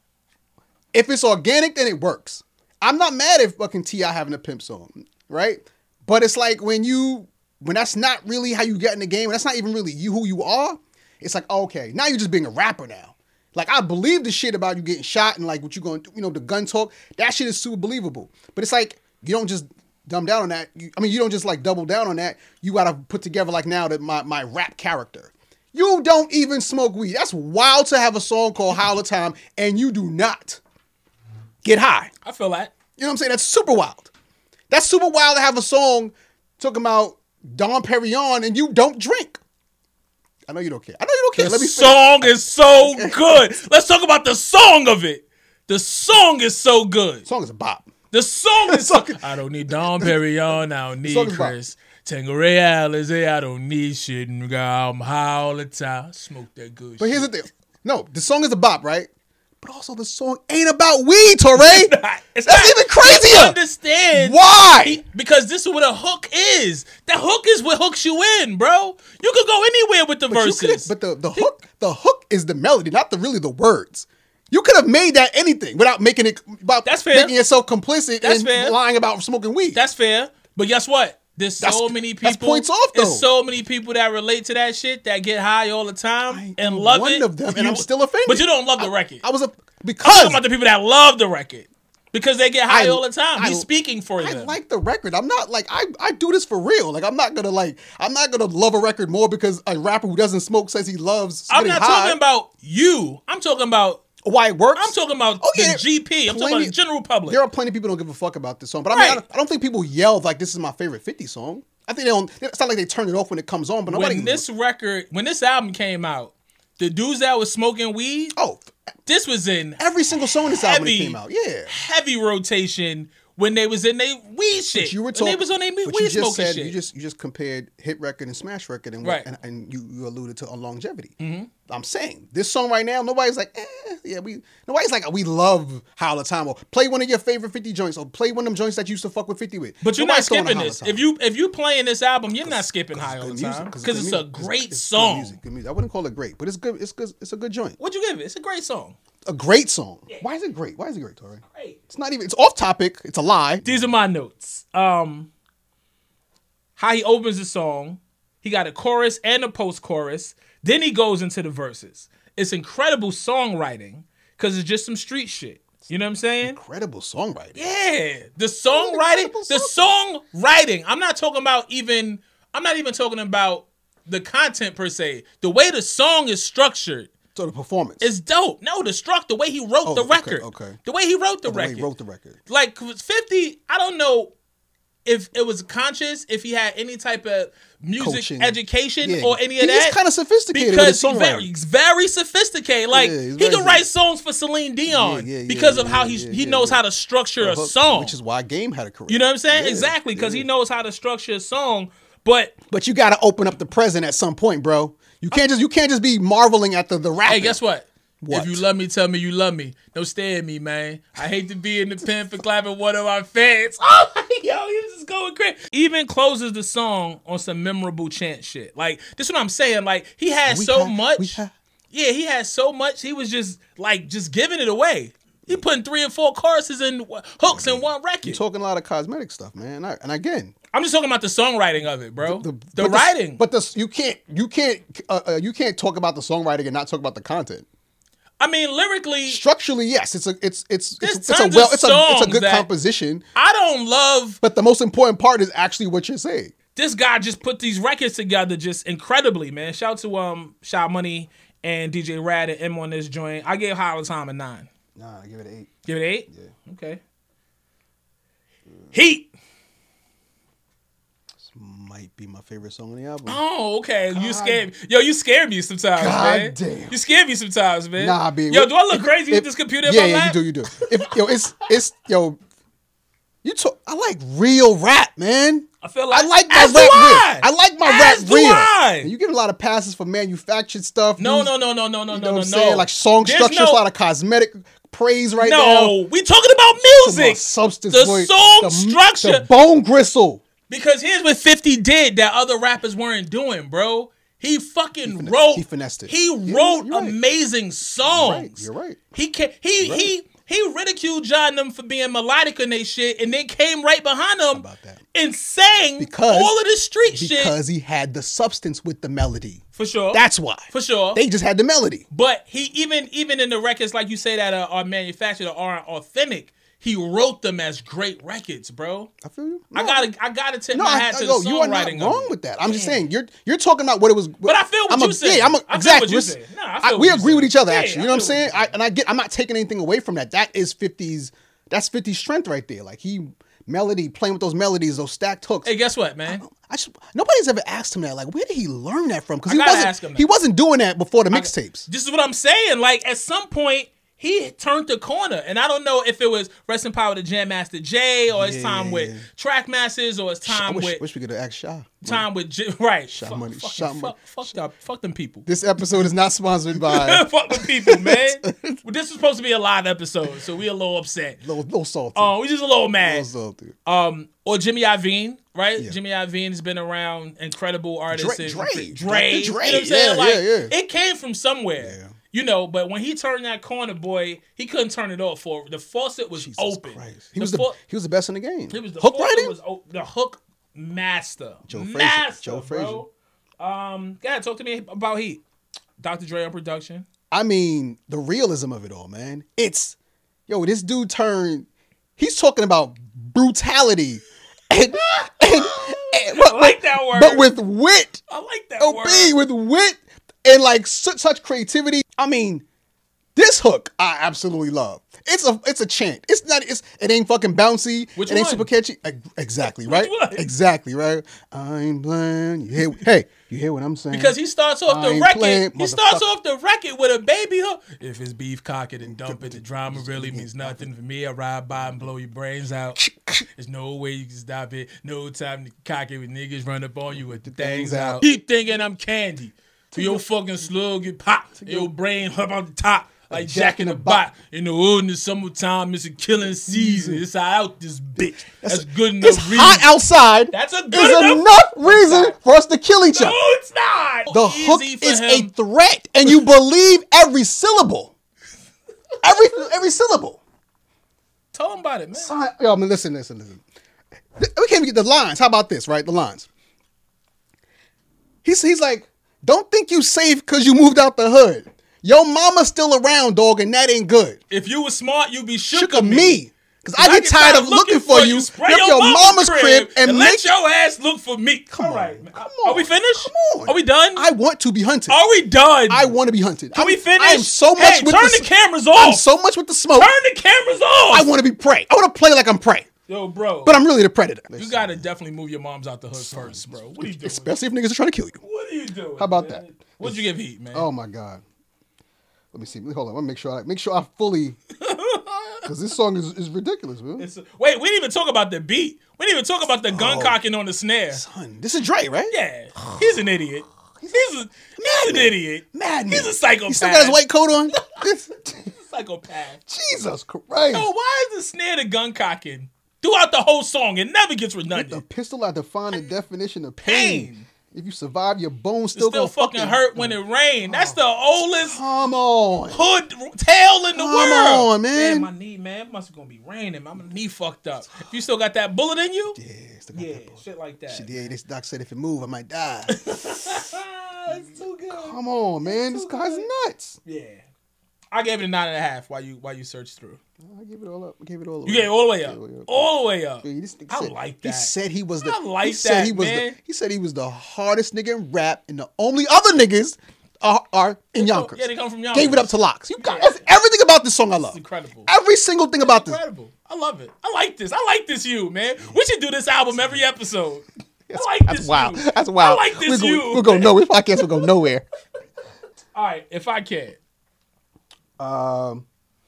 Speaker 6: If it's organic, then it works. I'm not mad if fucking T I having a pimp song, right? But it's like when you when that's not really how you get in the game, when that's not even really you who you are. It's like okay, now you're just being a rapper now. Like I believe the shit about you getting shot and like what you going, you know, the gun talk. That shit is super believable. But it's like you don't just dumb down on that. You, I mean, you don't just like double down on that. You gotta put together like now that my my rap character. You don't even smoke weed. That's wild to have a song called High All the Time and you do not get high.
Speaker 5: I feel that.
Speaker 6: You know what I'm saying? That's super wild. That's super wild to have a song talking about Dom Perignon and you don't drink. I know you don't care. I know you don't care.
Speaker 5: The
Speaker 6: Let me
Speaker 5: song is so good. Let's talk about the song of it. The song is so good.
Speaker 6: The song is a bop.
Speaker 5: The song is
Speaker 6: song
Speaker 5: so
Speaker 6: is-
Speaker 5: I don't need Dom Perignon. I don't
Speaker 6: song
Speaker 5: need
Speaker 6: is fire.
Speaker 5: Chris. Tangeray Alizé. I don't need shit. And girl, I'm high all the time. Smoke that good
Speaker 6: But
Speaker 5: shit.
Speaker 6: here's the thing. No, the song is a bop, right? But also the song ain't about weed, Torre.
Speaker 5: It's
Speaker 6: That's
Speaker 5: not.
Speaker 6: even crazier.
Speaker 5: You understand.
Speaker 6: Why?
Speaker 5: He- because this is what a hook is. The hook is what hooks you in, bro. You could go anywhere with the
Speaker 6: But, you
Speaker 5: verses.
Speaker 6: could've- but the, the hook, the hook is the melody, not the really the words. You could have made that anything without making it about
Speaker 5: That's fair.
Speaker 6: making yourself complicit
Speaker 5: That's
Speaker 6: and
Speaker 5: fair.
Speaker 6: lying about smoking weed.
Speaker 5: That's fair. But guess what? There's so
Speaker 6: That's-
Speaker 5: many people.
Speaker 6: that's points off, though.
Speaker 5: There's so many people that relate to that shit that get high all the time
Speaker 6: I
Speaker 5: and
Speaker 6: am
Speaker 5: love
Speaker 6: one
Speaker 5: it.
Speaker 6: of them, and
Speaker 5: You-
Speaker 6: I'm still offended.
Speaker 5: But you don't love the record.
Speaker 6: I was a
Speaker 5: I'm
Speaker 6: because
Speaker 5: talking about the people that love the record because they get high
Speaker 6: I-
Speaker 5: all the time.
Speaker 6: I-
Speaker 5: He's speaking for
Speaker 6: I
Speaker 5: them.
Speaker 6: like the record. I'm not like I, I do this for real. Like I'm not gonna like I'm not gonna love a record more because a rapper who doesn't smoke says he loves.
Speaker 5: I'm
Speaker 6: getting
Speaker 5: not
Speaker 6: high.
Speaker 5: talking about you. I'm talking about.
Speaker 6: why it works.
Speaker 5: I'm talking about
Speaker 6: Oh,
Speaker 5: the
Speaker 6: yeah.
Speaker 5: G P. I'm talking
Speaker 6: Plenty-
Speaker 5: about the general public.
Speaker 6: There are plenty of people who don't give a fuck about this song, but I mean, I
Speaker 5: Right.
Speaker 6: don't, I don't think people yell like this is my favorite fifty song. I think they don't. It's not like they turn it off when it comes on, but nobody.
Speaker 5: When this record, when this album came out, the dudes that was smoking weed,
Speaker 6: oh,
Speaker 5: this was in
Speaker 6: every single song in this album that
Speaker 5: heavy,
Speaker 6: came out, yeah.
Speaker 5: heavy rotation when they was in their weed shit.
Speaker 6: But you were
Speaker 5: when
Speaker 6: talking.
Speaker 5: they was on their weed
Speaker 6: but you
Speaker 5: smoking
Speaker 6: just said
Speaker 5: shit.
Speaker 6: you just you just compared hit record and smash record, and
Speaker 5: Right.
Speaker 6: and, and you, you alluded to on longevity. Mm-hmm. I'm saying this song right now, nobody's like, eh, yeah, we nobody's like we love High All the Time or play one of your favorite fifty joints or play one of them joints that you used to fuck with fifty with.
Speaker 5: But you're
Speaker 6: Nobody's
Speaker 5: not
Speaker 6: throwing a
Speaker 5: skipping
Speaker 6: High All
Speaker 5: this.
Speaker 6: the Time.
Speaker 5: If you if you playing this album, you're not skipping high all
Speaker 6: good
Speaker 5: the
Speaker 6: music,
Speaker 5: time
Speaker 6: it's
Speaker 5: because
Speaker 6: good
Speaker 5: it's a
Speaker 6: music.
Speaker 5: great
Speaker 6: It's
Speaker 5: song.
Speaker 6: Good music, good music. I wouldn't call it great, but it's good. It's good. It's a good joint.
Speaker 5: What'd you give it? It's a great song.
Speaker 6: A great song. Why is it great? Why is it great, Tori?
Speaker 5: Great.
Speaker 6: It's not even. It's off topic. It's a lie.
Speaker 5: These are my notes. Um, how he opens the song. He got a chorus and a post-chorus. Then he goes into the verses. It's incredible songwriting because it's just some street shit. You know what I'm saying?
Speaker 6: Incredible songwriting.
Speaker 5: Yeah, the songwriting,
Speaker 6: incredible
Speaker 5: the songwriting. I'm not talking about even. I'm not even talking about the content per se. The way the song is structured
Speaker 6: So the performance.
Speaker 5: is dope. No, the struct, the way he wrote
Speaker 6: Oh,
Speaker 5: the
Speaker 6: okay,
Speaker 5: record.
Speaker 6: okay.
Speaker 5: The way he wrote the
Speaker 6: the way
Speaker 5: record.
Speaker 6: he wrote the record.
Speaker 5: Like fifty, I don't know if it was conscious, if he had any type of music
Speaker 6: Coaching.
Speaker 5: education
Speaker 6: Yeah.
Speaker 5: or any of
Speaker 6: He's
Speaker 5: that.
Speaker 6: kinda sophisticated with
Speaker 5: because
Speaker 6: his
Speaker 5: he's very,
Speaker 6: songwriting.
Speaker 5: he's very sophisticated. Like
Speaker 6: Yeah, he's
Speaker 5: he
Speaker 6: very
Speaker 5: can write
Speaker 6: sophisticated.
Speaker 5: songs for Celine Dion
Speaker 6: Yeah, yeah, yeah,
Speaker 5: because of
Speaker 6: yeah,
Speaker 5: how he
Speaker 6: yeah,
Speaker 5: he
Speaker 6: yeah,
Speaker 5: knows
Speaker 6: yeah.
Speaker 5: how to structure a
Speaker 6: Hook,
Speaker 5: song.
Speaker 6: which is why Game had a career.
Speaker 5: You know what I'm saying?
Speaker 6: Yeah,
Speaker 5: Exactly, because
Speaker 6: yeah.
Speaker 5: he knows how to structure a song. But
Speaker 6: But you got to open up the present at some point, bro. You can't just you can't just be marveling at the the rap.
Speaker 5: hey, guess what?
Speaker 6: What?
Speaker 5: If you love me, tell me you love me. Don't stare at me, man. I hate to be in the pen for clapping one of my fans. Oh, yo, he was just going crazy. Even closes the song on some memorable chant shit. Like, this is what I'm saying. Like, he had
Speaker 6: We
Speaker 5: so
Speaker 6: ha- we
Speaker 5: much.
Speaker 6: ha-
Speaker 5: Yeah, he had so much. He was just, like, just giving it away. He putting three and four choruses and hooks in one record.
Speaker 6: You're talking a lot of cosmetic stuff, man. I, and again,
Speaker 5: I'm just talking about the songwriting of it, bro. The, the, the
Speaker 6: but
Speaker 5: writing.
Speaker 6: The, but the, you can't you can't uh, uh, you can't talk about the songwriting and not talk about the content.
Speaker 5: I mean, lyrically,
Speaker 6: structurally, yes, it's a it's it's it's, it's a
Speaker 5: tons
Speaker 6: well
Speaker 5: of
Speaker 6: it's a it's a good
Speaker 5: songs
Speaker 6: composition.
Speaker 5: I don't love,
Speaker 6: but the most important part is actually what you're saying.
Speaker 5: This guy just put these records together just incredibly, man. Shout out to um Shot Money and D J Rad and M on this joint. I gave Hollow Time a nine.
Speaker 6: Nah, I give it an eight.
Speaker 5: Give it an eight?
Speaker 6: Yeah.
Speaker 5: Okay. Heat.
Speaker 6: This might be my favorite song on the album.
Speaker 5: Oh, okay.
Speaker 6: God.
Speaker 5: You scared me. Yo, you scared me sometimes,
Speaker 6: God
Speaker 5: man.
Speaker 6: damn.
Speaker 5: You scared me sometimes, man.
Speaker 6: Nah, B.
Speaker 5: Yo, do I look
Speaker 6: if,
Speaker 5: crazy
Speaker 6: if,
Speaker 5: with this computer in
Speaker 6: yeah,
Speaker 5: my
Speaker 6: yeah,
Speaker 5: lap?
Speaker 6: you do, you do. If, yo, it's it's yo. You talk. I like real rap, man.
Speaker 5: I feel like
Speaker 6: I like my
Speaker 5: as
Speaker 6: rap
Speaker 5: do
Speaker 6: real.
Speaker 5: I.
Speaker 6: I like my
Speaker 5: As
Speaker 6: rap
Speaker 5: do
Speaker 6: real.
Speaker 5: I.
Speaker 6: And you get a lot of passes for manufactured stuff.
Speaker 5: No,
Speaker 6: Use-
Speaker 5: no, no, no, no, no,
Speaker 6: you
Speaker 5: no,
Speaker 6: know
Speaker 5: no,
Speaker 6: what I'm
Speaker 5: no.
Speaker 6: saying? Like song
Speaker 5: There's
Speaker 6: structure,
Speaker 5: no-
Speaker 6: a lot of cosmetic praise right now.
Speaker 5: No, we talking about
Speaker 6: Talking about
Speaker 5: music.
Speaker 6: substance,
Speaker 5: the
Speaker 6: boy.
Speaker 5: song
Speaker 6: the,
Speaker 5: structure.
Speaker 6: the bone gristle.
Speaker 5: Because here's what fifty did that other rappers weren't doing, bro. He fucking
Speaker 6: He fin-
Speaker 5: wrote.
Speaker 6: he finessed it.
Speaker 5: He
Speaker 6: Yeah,
Speaker 5: wrote
Speaker 6: you're right.
Speaker 5: amazing songs.
Speaker 6: You're right. You're right.
Speaker 5: He can, he
Speaker 6: Right.
Speaker 5: he he ridiculed John them for being melodic in they shit, and then came right behind him
Speaker 6: about that?
Speaker 5: and sang
Speaker 6: Because-
Speaker 5: all of the street shit.
Speaker 6: Because he had the substance with the melody.
Speaker 5: For sure.
Speaker 6: That's why.
Speaker 5: For sure.
Speaker 6: They just had the melody.
Speaker 5: But he even even in the records like you say that are, are manufactured or aren't authentic, he wrote them as great records, bro.
Speaker 6: I feel you.
Speaker 5: I
Speaker 6: No.
Speaker 5: gotta I gotta tip
Speaker 6: No,
Speaker 5: my
Speaker 6: I,
Speaker 5: hat
Speaker 6: I,
Speaker 5: to
Speaker 6: yo,
Speaker 5: the
Speaker 6: you are not
Speaker 5: songwriting.
Speaker 6: wrong
Speaker 5: of it.
Speaker 6: with that. I'm just
Speaker 5: Yeah.
Speaker 6: saying you're you're talking about what it was.
Speaker 5: But I feel what
Speaker 6: I'm
Speaker 5: you
Speaker 6: a,
Speaker 5: saying.
Speaker 6: Yeah, I'm a,
Speaker 5: I feel
Speaker 6: exactly.
Speaker 5: what you
Speaker 6: Listen,
Speaker 5: saying. Nah, I
Speaker 6: I-
Speaker 5: feel
Speaker 6: we
Speaker 5: what you
Speaker 6: agree with
Speaker 5: saying.
Speaker 6: each other.
Speaker 5: Yeah,
Speaker 6: Actually,
Speaker 5: I
Speaker 6: you know what I'm
Speaker 5: feel what
Speaker 6: saying?
Speaker 5: you
Speaker 6: I, and I get. I'm not taking anything away from that. That is fifty's. That's fifty's strength right there. Like he melody playing with those melodies, those stacked hooks.
Speaker 5: Hey, guess what, man?
Speaker 6: I just nobody's ever asked him that. Like, where did he learn that from? Because
Speaker 5: I
Speaker 6: he
Speaker 5: gotta
Speaker 6: wasn't.
Speaker 5: ask him that.
Speaker 6: He wasn't doing that before the mixtapes.
Speaker 5: This is what I'm saying. Like at some point, he turned the corner, and I don't know if it was rest in power to Jam Master Jay or his
Speaker 6: Yeah.
Speaker 5: time with Track Masters or his
Speaker 6: I
Speaker 5: time
Speaker 6: wish,
Speaker 5: with
Speaker 6: wish we could have asked Shaw.
Speaker 5: time with J- right.
Speaker 6: Shot
Speaker 5: fuck,
Speaker 6: money,
Speaker 5: fucking
Speaker 6: shot
Speaker 5: fuck,
Speaker 6: money.
Speaker 5: fuck, fuck, fuck them people.
Speaker 6: This episode is not sponsored by.
Speaker 5: Fuck them people, man. Well, this was supposed to be a live episode, so we a little upset.
Speaker 6: little, little salty.
Speaker 5: Oh, we just a little
Speaker 6: little
Speaker 5: mad.
Speaker 6: salty.
Speaker 5: Um, or Jimmy Iovine, right?
Speaker 6: Yeah.
Speaker 5: Jimmy Iovine has been around, incredible artist.
Speaker 6: Dre-
Speaker 5: and-
Speaker 6: Dre.
Speaker 5: Dre.
Speaker 6: Dre.
Speaker 5: You know what I'm saying?
Speaker 6: Yeah,
Speaker 5: like,
Speaker 6: yeah, yeah.
Speaker 5: it came from somewhere.
Speaker 6: Yeah.
Speaker 5: You know, but when he turned that corner, boy, he couldn't turn it off. For the faucet was
Speaker 6: Jesus
Speaker 5: open.
Speaker 6: Christ. He
Speaker 5: The
Speaker 6: was the
Speaker 5: fa-
Speaker 6: he was the best in the game.
Speaker 5: he was the
Speaker 6: hook
Speaker 5: faucet
Speaker 6: writing.
Speaker 5: was o- the hook master.
Speaker 6: Joe Frazier.
Speaker 5: master,
Speaker 6: Joe
Speaker 5: bro. Um, go ahead, talk to me about Heat. Doctor Dre on production.
Speaker 6: I mean, the realism of it all, man. It's yo, this dude turned. He's talking about brutality, and, and, and
Speaker 5: I like that word.
Speaker 6: but with wit.
Speaker 5: I like that
Speaker 6: O
Speaker 5: word.
Speaker 6: B with wit and like such, such creativity. I mean, this hook I absolutely love. It's a it's a chant. It's not. It's it ain't fucking bouncy.
Speaker 5: Which
Speaker 6: it ain't
Speaker 5: one?
Speaker 6: super catchy. Ex- Exactly right.
Speaker 5: one?
Speaker 6: Exactly right. I'm playing. You hear? Hey, you hear what I'm saying?
Speaker 5: Because he starts off
Speaker 6: I
Speaker 5: the
Speaker 6: ain't
Speaker 5: record.
Speaker 6: playing,
Speaker 5: He starts
Speaker 6: motherfucker.
Speaker 5: off the record with a baby hook. If it's beef, cock it and dump it. The drama really means nothing for me. I ride by and blow your brains out. There's no way you can stop it. No time to cock it when niggas run up on you with the things
Speaker 6: things
Speaker 5: out.
Speaker 6: out.
Speaker 5: Keep thinking I'm candy. Till your fucking slug get popped. Your brain hop on the top. Like Jack in the Bot. In the hood in the summertime, it's a killing season. It's out this bitch. That's, good enough
Speaker 6: It's
Speaker 5: reason.
Speaker 6: hot outside.
Speaker 5: That's a good
Speaker 6: Is
Speaker 5: enough-
Speaker 6: enough reason for us to kill each
Speaker 5: No,
Speaker 6: other.
Speaker 5: it's not.
Speaker 6: The
Speaker 5: Easy
Speaker 6: hook
Speaker 5: for
Speaker 6: is
Speaker 5: him.
Speaker 6: a threat, and you believe every syllable. Every every syllable.
Speaker 5: Tell him about it, man.
Speaker 6: Son, yo, I mean, listen, listen, listen. We can't even get the lines. How about this, right? The lines. He's he's like, don't think you safe because you moved out the hood. Your mama's still around, dog, and that ain't good.
Speaker 5: If you was smart, you'd be shook,
Speaker 6: Shook
Speaker 5: of
Speaker 6: of
Speaker 5: me.
Speaker 6: me. Because I get tired of looking for you.
Speaker 5: Spray
Speaker 6: Get
Speaker 5: your,
Speaker 6: your
Speaker 5: mama's,
Speaker 6: mama's
Speaker 5: crib,
Speaker 6: crib and
Speaker 5: and
Speaker 6: make-
Speaker 5: let your ass look for me. Come
Speaker 6: on,
Speaker 5: right, man.
Speaker 6: come
Speaker 5: Are
Speaker 6: on,
Speaker 5: we finished?
Speaker 6: come on.
Speaker 5: Are we done?
Speaker 6: I want to be hunted.
Speaker 5: Are we done?
Speaker 6: I want to be hunted.
Speaker 5: Are we
Speaker 6: I'm-
Speaker 5: finished?
Speaker 6: I am so much
Speaker 5: hey,
Speaker 6: with
Speaker 5: turn
Speaker 6: the,
Speaker 5: the, cameras
Speaker 6: I'm
Speaker 5: off.
Speaker 6: so much with the smoke.
Speaker 5: Turn the cameras off.
Speaker 6: I want to be prey. I want to play like I'm prey.
Speaker 5: Yo, bro.
Speaker 6: But I'm really the predator.
Speaker 5: you gotta definitely move your moms out the hood first, bro. What are you doing?
Speaker 6: Especially if niggas are trying to kill you.
Speaker 5: What are you doing?
Speaker 6: How about
Speaker 5: man?
Speaker 6: that?
Speaker 5: What'd you give Heat, man?
Speaker 6: Oh my God. Let me see. Hold on. Let me make sure I make sure I fully because this song is, is ridiculous, man.
Speaker 5: It's, wait, we didn't even talk about the beat. We didn't even talk about the gun
Speaker 6: Oh.
Speaker 5: cocking on the snare.
Speaker 6: Son, this is Dre, right?
Speaker 5: Yeah, he's an idiot. He's, a, he's an idiot.
Speaker 6: Madman.
Speaker 5: He's a psychopath.
Speaker 6: He still got his white coat on.
Speaker 5: Psychopath.
Speaker 6: Jesus Christ.
Speaker 5: Yo, why is the snare the gun cocking throughout the whole song? It never gets
Speaker 6: The
Speaker 5: redundant.
Speaker 6: pistol, I define the definition of pain.
Speaker 5: Pain.
Speaker 6: If you survive, your bones
Speaker 5: It
Speaker 6: still,
Speaker 5: still
Speaker 6: gonna
Speaker 5: fucking hurt when it rained. That's the oldest
Speaker 6: Come on.
Speaker 5: hood tale in the
Speaker 6: Come
Speaker 5: world.
Speaker 6: on, man.
Speaker 5: Damn, my knee, man. It must gonna be raining. My knee fucked up. If you still got that bullet in you,
Speaker 6: Yeah, still got
Speaker 5: yeah,
Speaker 6: that bullet.
Speaker 5: shit like that.
Speaker 6: Shit, yeah, this doc said if it move, I might die.
Speaker 5: Ah, it's too good.
Speaker 6: Come on, man. This guy's nuts.
Speaker 5: Yeah, I gave it a nine and a half while you while you searched through.
Speaker 6: I gave it all up. I gave it all up.
Speaker 5: You gave it all the way up.
Speaker 6: Yeah, yeah.
Speaker 5: All the way up.
Speaker 6: Yeah, this nigga
Speaker 5: I
Speaker 6: said-
Speaker 5: like
Speaker 6: He
Speaker 5: that.
Speaker 6: said he was the.
Speaker 5: I like
Speaker 6: he said
Speaker 5: that,
Speaker 6: he was
Speaker 5: man.
Speaker 6: The, he said he was the hardest nigga in rap, and the only other niggas are, are in Yonkers.
Speaker 5: Yeah, they come from Yonkers.
Speaker 6: Gave it up to Locks. You got that's everything about this song I love.
Speaker 5: It's incredible.
Speaker 6: Every single thing about this.
Speaker 5: Incredible. I love it. I like this. I like this you, man. We should do this album every episode. I like
Speaker 6: That's
Speaker 5: this
Speaker 6: wild.
Speaker 5: you.
Speaker 6: That's wild.
Speaker 5: I like this
Speaker 6: we're
Speaker 5: you.
Speaker 6: Gonna, we're going nowhere. This podcast will go nowhere.
Speaker 5: All right, if I can.
Speaker 6: Um,